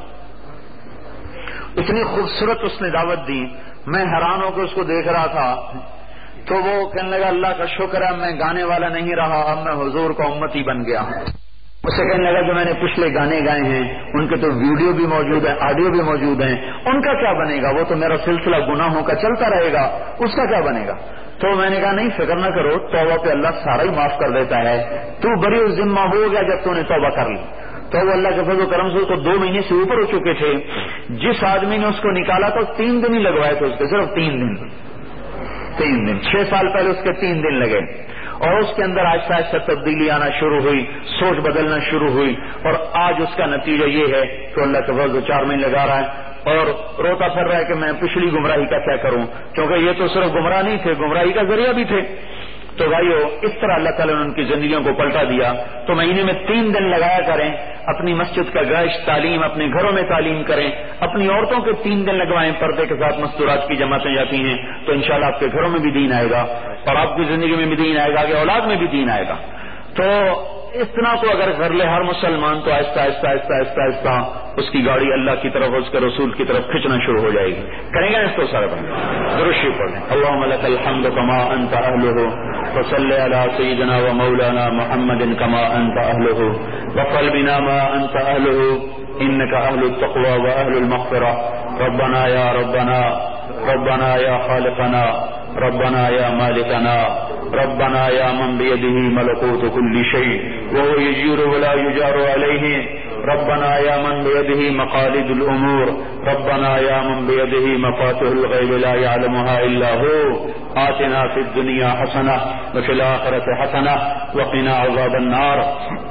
اتنی خوبصورت اس نے دعوت دی، میں حیران ہو کے اس کو دیکھ رہا تھا۔ تو وہ کہنے لگا اللہ کا شکر ہے میں گانے والا نہیں رہا، اب میں حضور کا امتی بن گیا۔ اسے کہنے لگا جو میں نے پچھلے گانے گائے ہیں ان کے تو ویڈیو بھی موجود ہے، آڈیو بھی موجود ہیں، ان کا کیا بنے گا؟ وہ تو میرا سلسلہ گناہوں کا چلتا رہے گا، اس کا کیا بنے گا؟ تو میں نے کہا نہیں فکر نہ کرو، توبہ پہ اللہ سارا ہی معاف کر دیتا ہے، تو بری ذمہ ہو گیا جب تو نے توبہ کر لی۔ تو وہ اللہ کے فضل و کرم سے اس کو 2 مہینے سے اوپر ہو چکے تھے، جس آدمی نے اس کو نکالا تو 3 دن ہی لگوائے تھے اس کے، صرف 3 دن 6 سال پہلے اس کے 3 دن لگے، اور اس کے اندر آہستہ آہستہ تبدیلی آنا شروع ہوئی، سوچ بدلنا شروع ہوئی، اور آج اس کا نتیجہ یہ ہے کہ اللہ کے فضل 4 مہینے لگا رہا ہے اور روتا پھر رہا ہے کہ میں پچھلی گمراہی کا کیا کروں، کیونکہ یہ تو صرف گمراہ نہیں تھے، گمراہی کا ذریعہ بھی تھے۔ تو بھائیو اس طرح اللہ تعالیٰ نے ان کی زندگیوں کو پلٹا دیا۔ تو مہینے میں 3 دن لگایا کریں، اپنی مسجد کا گشت، تعلیم، اپنے گھروں میں تعلیم کریں، اپنی عورتوں کے 3 دن لگوائیں، پردے کے ساتھ مستورات کی جماعتیں جاتی ہیں، تو انشاءاللہ آپ کے گھروں میں بھی دین آئے گا، اور آپ کی زندگی میں بھی دین آئے گا، آگے اولاد میں بھی دین آئے گا۔ تو اتنا کو اگر کر لے ہر مسلمان تو آہستہ آہستہ آہستہ آہستہ آہستہ اس کی گاڑی اللہ کی طرف، اس کے رسول کی طرف کھینچنا شروع ہو جائے گی۔ کریں گے اس کو سارا بند درشی پڑھیں، اللہم لک الحمد کما انت اہلہ وصلی علی سیدنا و مولانا محمد کما انت اہلہ وفعل بنا ما انت اہلہ انک اہل التقوی و اہل المغفرہ ربنا یا ربنا، ربنا یا خالقنا، ربنا یا مالکنا، ربنا یا من بیدہ ملکوت کل شیء وهو یجیر ولا یجار علیہ، ربنا یا من بیدہ مقالید الامور، ربنا یا من بیدہ مفاتح الغیب لا یعلمها الا هو، آتنا فی الدنیا حسنہ وفی الآخرۃ حسنہ وقنا عذاب النار۔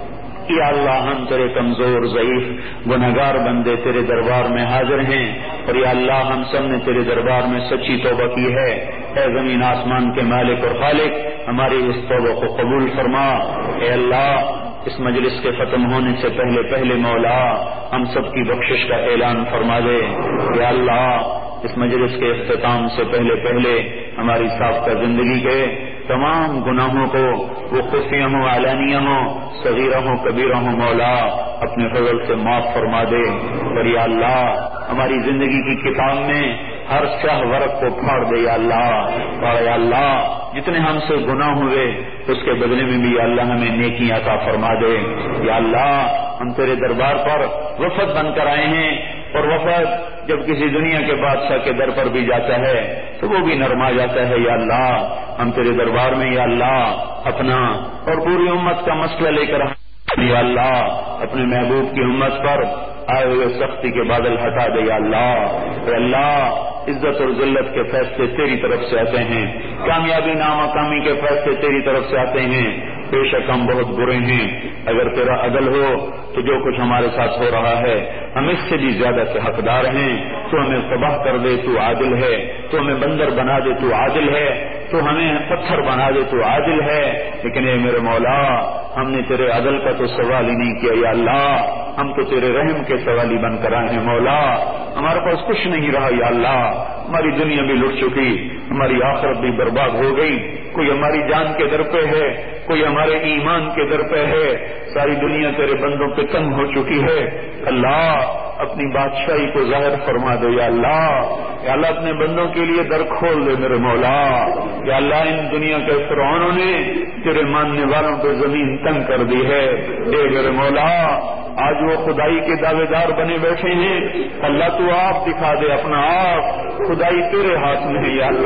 یا اللہ ہم تیرے کمزور ضعیف گنہگار بندے تیرے دربار میں حاضر ہیں، اور یا اللہ ہم سب نے تیرے دربار میں سچی توبہ کی ہے، اے زمین آسمان کے مالک اور خالق ہماری اس توبہ کو قبول فرما۔ اے اللہ اس مجلس کے ختم ہونے سے پہلے پہلے مولا ہم سب کی بخشش کا اعلان فرما دے۔ یا اللہ اس مجلس کے اختتام سے پہلے پہلے ہماری سابقہ زندگی کے تمام گناہوں کو، وہ خفیہ ہوں علانیہ ہوں، صغیرہ ہوں کبیرہ ہوں، مولا اپنے فضل سے معاف فرما دے۔ اور یا اللہ ہماری زندگی کی کتاب میں ہر سیاہ ورق کو پھاڑ دے یا اللہ، اور یا اللہ جتنے ہم سے گناہ ہوئے اس کے بدلے میں بھی یا اللہ ہمیں نیکی عطا فرما دے۔ یا اللہ ہم تیرے دربار پر وفد بن کر آئے ہیں، اور وفد جب کسی دنیا کے بادشاہ کے در پر بھی جاتا ہے تو وہ بھی نرما جاتا ہے۔ یا اللہ ہم تیرے دربار میں یا اللہ اپنا اور پوری امت کا مسئلہ لے کر، یا اللہ اپنے محبوب کی امت پر آئے ہوئے سختی کے بادل ہٹا دے۔ یا اللہ، اے اللہ عزت اور ذلت کے فیصلے تیری طرف سے آتے ہیں، کامیابی نامکامی کے فیصلے تیری طرف سے آتے ہیں، بے شک ہم بہت برے ہیں، اگر تیرا عدل ہو تو جو کچھ ہمارے ساتھ ہو رہا ہے ہم اس سے بھی زیادہ کے حقدار ہیں، تو ہمیں تباہ کر دے تو عادل ہے، تو ہمیں بندر بنا دے تو عادل ہے، تو ہمیں پتھر بنا دے تو عادل ہے، لیکن اے میرے مولا ہم نے تیرے عدل کا تو سوال ہی نہیں کیا۔ یا اللہ ہم تو تیرے رحم کے سوالی بن کر آئے ہیں، مولا ہمارے پاس کچھ نہیں رہا۔ یا اللہ ہماری دنیا بھی لٹ چکی، ہماری آخرت بھی برباد ہو گئی، کوئی ہماری جان کے در پہ ہے، کوئی ہمارے ایمان کے در پہ ہے، ساری دنیا تیرے بندوں پہ تنگ ہو چکی ہے۔ اللہ اپنی بادشاہی کو ظاہر فرما دے۔ یا اللہ اپنے بندوں کے لیے در کھول دے میرے مولا۔ یا اللہ ان دنیا کے فرعونوں نے تیرے ماننے والوں پہ زمین تنگ کر دی ہے، اے میرے مولا آج وہ خدائی کے دعوے دار بنے بیٹھے ہیں، اللہ تو آپ دکھا دے اپنا آپ، خدائی تیرے ہاتھ میں ہے۔ یا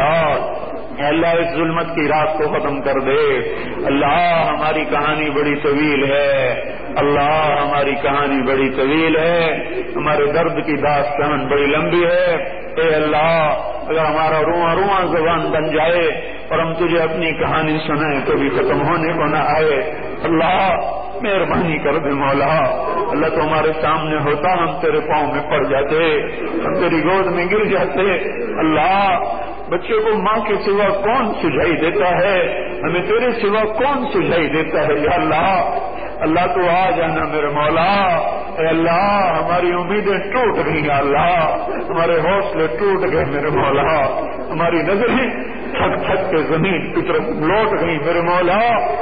اللہ اس ظلمت کی رات کو ختم کر دے۔ اللہ ہماری کہانی بڑی طویل ہے، اللہ ہماری کہانی بڑی طویل ہے، ہمارے درد کی داستان بڑی لمبی ہے۔ اے اللہ اگر ہمارا رواں رواں زبان بن جائے اور ہم تجھے اپنی کہانی سنائیں تو بھی ختم ہونے کو نہ آئے. اللہ مہربانی کر دے مولا. اللہ تو ہمارے سامنے ہوتا ہم تیرے پاؤں میں پڑ جاتے, ہم تیری گود میں گر جاتے. اللہ بچے کو ماں کے سوا کون سجائی دیتا ہے, ہمیں تیرے سوا کون سجائی دیتا ہے یا اللہ. اللہ تو آ جانا میرے مولا. اے اللہ ہماری امیدیں ٹوٹ گئی یا اللہ, ہمارے حوصلے ٹوٹ گئے میرے مولا, ہماری نظریں تھک تھک کے زمین کی طرف لوٹ گئی میرے مولا.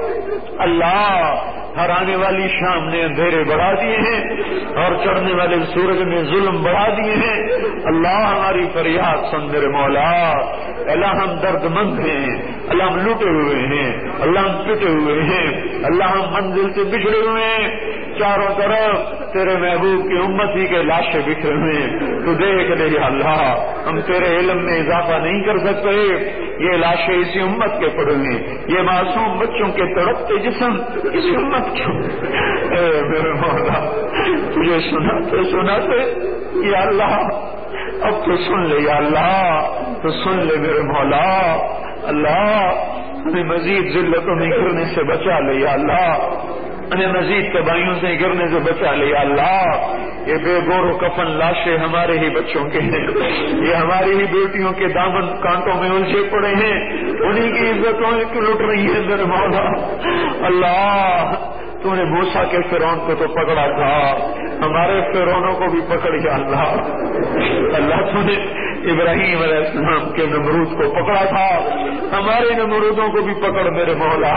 اللہ ہر آنے والی شام نے اندھیرے بڑھا دیے ہیں اور چڑھنے والے سورج نے ظلم بڑھا دیے ہیں. اللہ ہماری فریاد سن میرے مولا. اللہ ہم درد مند ہیں, اللہ ہم لوٹے ہوئے ہیں, اللہ ہم پٹے ہوئے ہیں, اللہ ہم منزل سے بچھڑے ہوئے ہیں. چاروں طرف تیرے محبوب کی امتی کے لاشیں بکھرے ہوئے ہیں. تو دیکھ لے یا اللہ, ہم تیرے علم میں اضافہ نہیں کر سکتے. یہ لاشیں اسی امت کے پڑے ہوئے, یہ معصوم بچوں کے تڑپتے جسم اسی امت کیوں. اے میرے مولا تجھے سناتے یا اللہ, اب تو سن لے یا اللہ, تو سن لے میرے مولا. اللہ ہمیں مزید ذلتوں میں گرنے سے بچا لے یا اللہ, ہمیں مزید تباہیوں سے گرنے سے بچا لے یا اللہ. یہ بے گور و کفن لاشیں ہمارے ہی بچوں کے ہیں, یہ ہماری ہی بیٹیوں کے دامن کانٹوں میں الجھے پڑے ہیں, انہیں کی عزتوں کی لٹ رہی ہے میرے مولا. اللہ تو نے موسیٰ کے فرعون کو تو پکڑا تھا, ہمارے فرعونوں کو بھی پکڑ یا اللہ. اللہ تو نے ابراہیم علیہ السلام کے نمرود کو پکڑا تھا, ہمارے نمرودوں کو بھی پکڑ میرے مولا.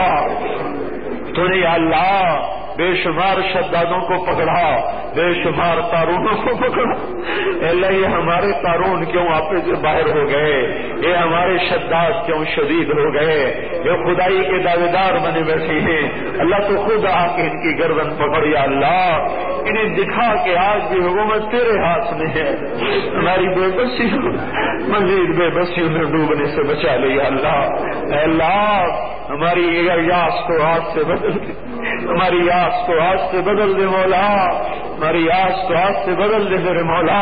تو نے یا اللہ بے شمار شدادوں کو پکڑا, بے شمار تارونوں کو پکڑا. اللہ یہ ہمارے تارون کیوں آپے سے باہر ہو گئے, یہ ہمارے شداد کیوں شدید ہو گئے, یہ خدائی کے دعوے دار بنے بیٹھے ہیں. اللہ تو خود آ کے ان کی گردن پکڑ یا اللہ, انہیں دکھا کہ آج بھی حکومت تیرے ہاتھ میں ہے. ہماری بے بسی مزید بے بسیوں میں ڈوبنے سے بچا لے یا اللہ. اے اللہ ہماری یاس کو ہاتھ سے بدل دے, ہماری یاس کو ہاتھ سے بدل دے مولا, ہماری یاس کو ہاتھ سے بدل دے میرے مولا.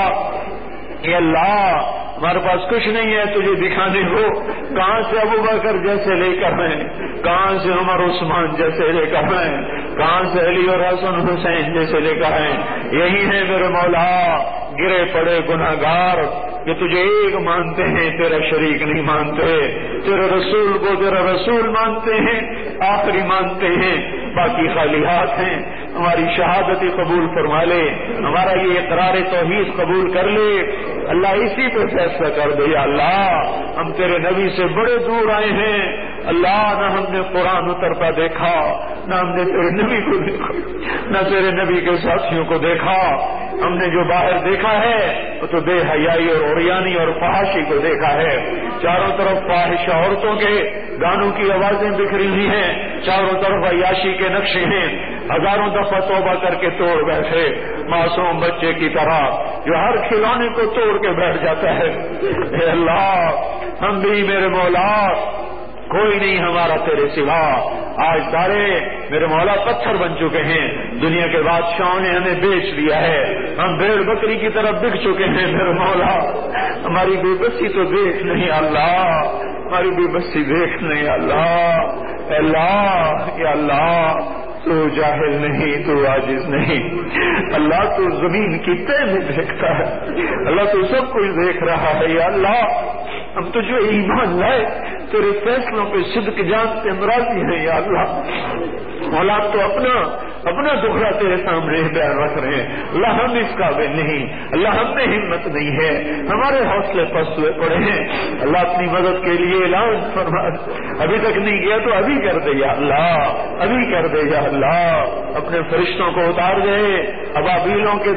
اے اللہ ہمارے پاس کچھ نہیں ہے تجھے دکھانے کو, کہاں سے ابو بکر جیسے لے کر ہیں, کہاں سے عمر عثمان جیسے لے کر ہیں, کہاں سے علی اور حسن حسین جیسے لے کر ہیں. یہی ہے میرے مولا گرے پڑے گناہگار کہ تجھے ایک مانتے ہیں, تیرا شریک نہیں مانتے, تیرے رسول کو تیرا رسول مانتے ہیں, آخری مانتے ہیں, باقی خالی ہاتھ ہیں. ہماری شہادت قبول فرما لے, ہمارا یہ اقرار توحید قبول کر لے. اللہ اسی پہ فیصلہ کر دے یا اللہ. ہم تیرے نبی سے بڑے دور آئے ہیں اللہ, نہ ہم نے قرآن اترتا دیکھا, نہ ہم نے تیرے نبی کو دیکھا, نہ تیرے نبی کے ساتھیوں کو دیکھا. ہم نے جو باہر دیکھا ہے وہ تو بے حیائی اور عریانی اور فحاشی کو دیکھا ہے. چاروں طرف فاحش عورتوں کے گانوں کی آوازیں بکھری ہوئی ہیں, چاروں طرف عیاشی کے نقشے ہیں. ہزاروں دفعہ توبہ کر کے توڑ بیٹھے, معصوم بچے کی طرح جو ہر کھلونے کو توڑ کے بیٹھ جاتا ہے. اے اللہ ہم بھی میرے مولا کوئی نہیں ہمارا تیرے سوا. آج سارے میرے مولا پتھر بن چکے ہیں, دنیا کے بادشاہوں نے ہمیں بیچ دیا ہے, ہم بھیڑ بکری کی طرف بک چکے ہیں میرے مولا. ہماری بے بسی تو دیکھ نہیں اللہ, ہماری بے بسی دیکھ نہیں اللہ. اللہ یا اللہ تو جاہل نہیں, تو عاجز نہیں. اللہ تو زمین کی تہ میں دیکھتا ہے, اللہ تو سب کچھ دیکھ رہا ہے یا اللہ. ہم تو جو ایمان لائے تیرے فیصلوں پہ صدق جانتے راضی ہیں یا اللہ. مولا تو اپنا دکھڑا تیرے سامنے بیان رکھ رہے ہیں. اللہ ہم اس قابل نہیں, اللہ ہم میں ہمت نہیں ہے, ہمارے حوصلے پست ہوئے پڑے ہیں. اللہ اپنی مدد کے لیے اعلان فرما, ابھی تک نہیں کیا تو ابھی کر دے یا اللہ, ابھی کر دے یا اللہ. اپنے فرشتوں کو اتار دے, ابابیلوں کے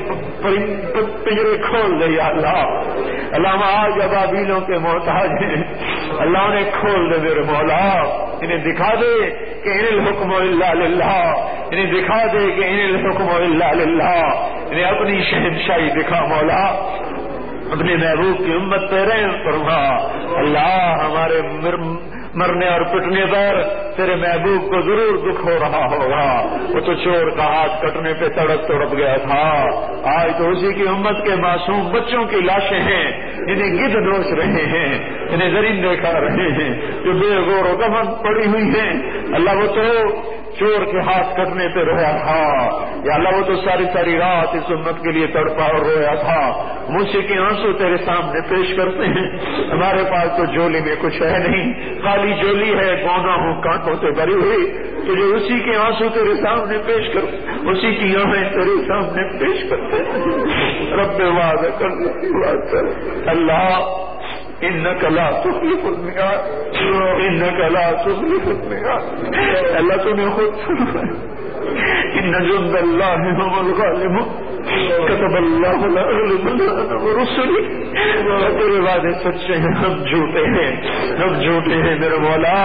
پنجرے کھول دے یا اللہ. اللہ ہم آج ابابیلوں کے محتاج ہیں, اللہ انہیں کھول دے میرے مولا. انہیں دکھا دے کہ ان الحکم الا للہ, انہیں دکھا دے کہ ان الحکم الا للہ. انہیں اپنی شہنشاہی دکھا مولا, اپنے محبوب کی امت پہ رحم فرما. اللہ مرنے اور پٹنے پر تیرے محبوب کو ضرور دکھ ہو رہا ہوگا. وہ تو چور کا ہاتھ کٹنے پہ تڑپ گیا تھا. آج تو اسی کی امت کے معصوم بچوں کی لاشیں ہیں جنہیں گدھ نوچ رہے ہیں, جنہیں درندے کھا رہے ہیں, جو بے غور و کفن پڑی ہوئی ہیں. اللہ وہ تو چور کے ہاتھ کٹنے پہ رویا تھا. یا اللہ وہ تو ساری ساری رات اس امت کے لیے تڑپا اور رویا تھا. موسی کے آنسو تیرے سامنے پیش کرتے ہیں. ہمارے پاس تو جولی میں کچھ ہے نہیں, خالی جولی ہے گونا ہوں کانٹوں سے بھری ہوئی. تجھے اسی کے آنسو تیرے سامنے پیش کر, اسی کی آہیں تیرے سامنے پیش کرتے ہیں. رب وعدہ کر اللہ انک لا تخلف المیعاد, انک لا تخلف المیعاد. اللہ تو نے خود فرمایا ان جند اللہ هم الغالبون, كتب اللہ لأغلبن انا ورسلی. تیرے وعدے سچے ہیں, ہم جھوٹے ہیں, ہم جھوٹے ہیں میرے مولا.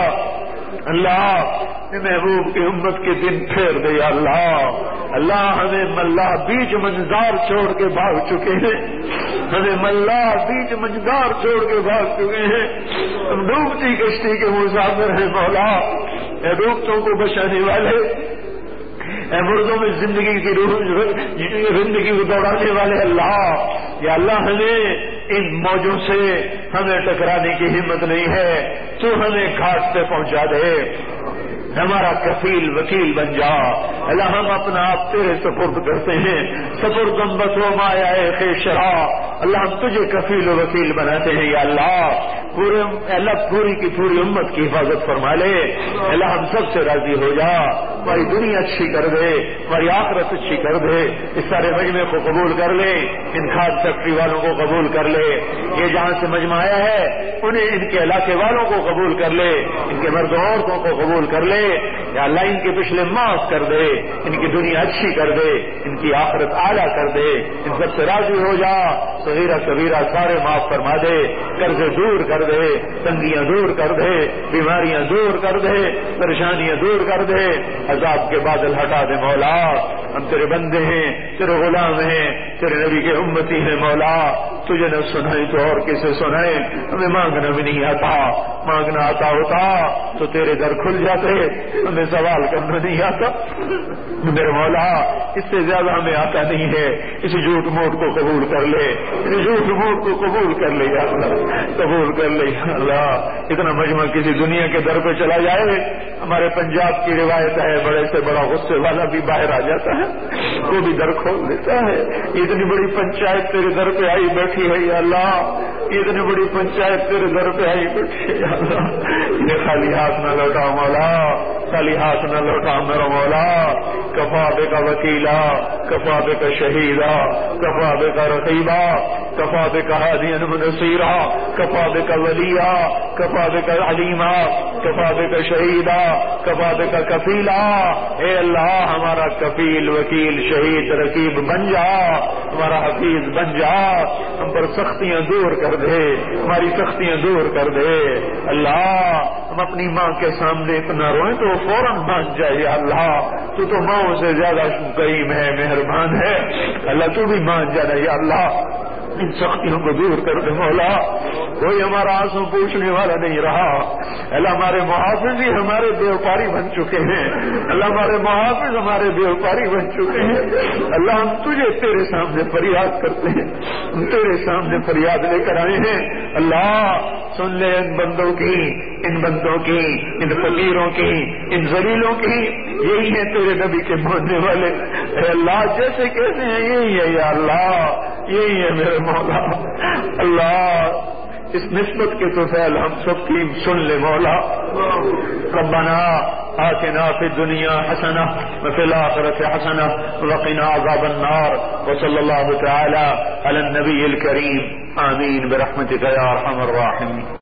اللہ محبوب کی امت کے دن پھیر دے. اللہ اللہ ہمیں ملا بیچ منظار چھوڑ کے بھاگ چکے ہیں, ہمیں ملا بیچ منظار چھوڑ کے بھاگ چکے ہیں. ہم ڈوبتی کشتی کے مسافر ہیں مولا. اے ڈوبتوں کو بچانے والے, اے مردوں میں زندگی کو دوڑانے والے اللہ. یا اللہ ہمیں ان موجوں سے ہمیں ٹکرانے کی ہمت نہیں ہے, تو ہمیں گھاٹ پہ پہنچا دے, ہمارا کفیل وکیل بن جا. اللہ ہم اپنا آپ تیرے سپرد کرتے ہیں. سپردم بسو مایا خیشرا. اللہ ہم تجھے کفیل و وکیل بناتے ہیں. یا اللہ پوری کی پوری امت کی حفاظت فرما لے. اللہ ہم سب سے راضی ہو جا, ہماری دنیا اچھی کر دے, ہماری آخرت اچھی کر دے. اس سارے مجمع کو قبول کر لے, ان کھاد فیکٹری والوں کو قبول کر لے, یہ جہاں سے مجمع آیا ہے انہیں ان کے علاقے والوں کو قبول کر لے, ان کے مرد و عورتوں کو قبول کر لے. یا اللہ ان کے پچھلے معاف کر دے, ان کی دنیا اچھی کر دے, ان کی آخرت اعلیٰ کر دے. ان سب سے راضی ہو جا, صغیرہ کبیرہ سارے معاف فرما دے, قرضے دور کر دے, تنگیاں دور کر دے, بیماریاں دور کر دے, پریشانیاں دور کر دے, عذاب کے بادل ہٹا دے مولا. ہم تیرے بندے ہیں, تیرے غلام ہیں, تیرے نبی کے امتی ہیں مولا. تجھے نہ سنائیں تو اور کسے سنائیں. ہمیں مانگنا بھی نہیں آتا, مانگنا آتا ہوتا تو تیرے در کھل جاتے. ہمیں سوال کرنا نہیں آتا میرے مولا, اس سے زیادہ ہمیں آتا نہیں ہے. اس جھوٹ موٹ کو قبول کر لے, اس جھوٹ موٹ کو قبول کر لے یا اللہ, قبول کر لے یا اللہ. اتنا مجمع کسی دنیا کے در پہ چلا جائے, ہمارے پنجاب کی روایت ہے بڑے سے بڑا غصے والا بھی باہر آ جاتا ہے, وہ بھی در کھول دیتا ہے. اتنی بڑی پنچایت تیرے در پہ آئی بیٹھی ہے یا اللہ, اتنی بڑی پنچایت تیرے در پہ آئی بیٹھی ہے یا اللہ. یہ خالی ہاتھ نہ لوٹا مولا, خالی ہاتھ نہ لوٹا میرا مولا. کفا بے کا وکیلا, کفا بے کا شہیدا, کفا بے کا رقیبا, کفا بے کا ہادیا نصیرا, کفا بے کا ولیا, کفا بے کا علیما, کفا بے کا شہیدا, کفا بے کا کفیلا. اے اللہ ہمارا کفیل وکیل شہید رقیب بن جا, ہمارا حفیظ بن جا. ہم پر سختیاں دور کر دے, ہماری سختیاں دور کر دے. اللہ ہم اپنی ماں کے سامنے اتنا روئیں تو فوراً مان جائے. اللہ تو ماؤں سے زیادہ کریم ہے, مہربان ہے. اللہ تو بھی مان جانا یا اللہ. ان سختیوں کو دور کر دے مولا. کوئی ہمارا آنسو پوچھنے والا نہیں رہا. اللہ ہمارے محافظ ہی ہمارے بیوپاری بن چکے ہیں. اللہ ہمارے محافظ ہمارے بیوپاری بن چکے ہیں. اللہ ہم تجھے تیرے سامنے فریاد کرتے ہیں, ہم تیرے سامنے فریاد لے کر آئے ہیں. اللہ سن لے ان بندوں کی, ان بندوں کی, ان فقیروں کی, ان ذلیلوں کی. یہی ہے تیرے نبی کے ماننے والے. اے اللہ جیسے کہتے ہیں یہی ہے یا اللہ, یہی ہے میرے مولا. اللہ اس نسبت کے تو فعل ہم سب کی سن لے مولا. ربنا آتنا فی الدنیا حسنہ وفی الآخرۃ حسنہ وقنا عذاب النار. وصلی اللہ تعالی علی النبی الکریم. آمین برحمتک یا ارحم الراحمین.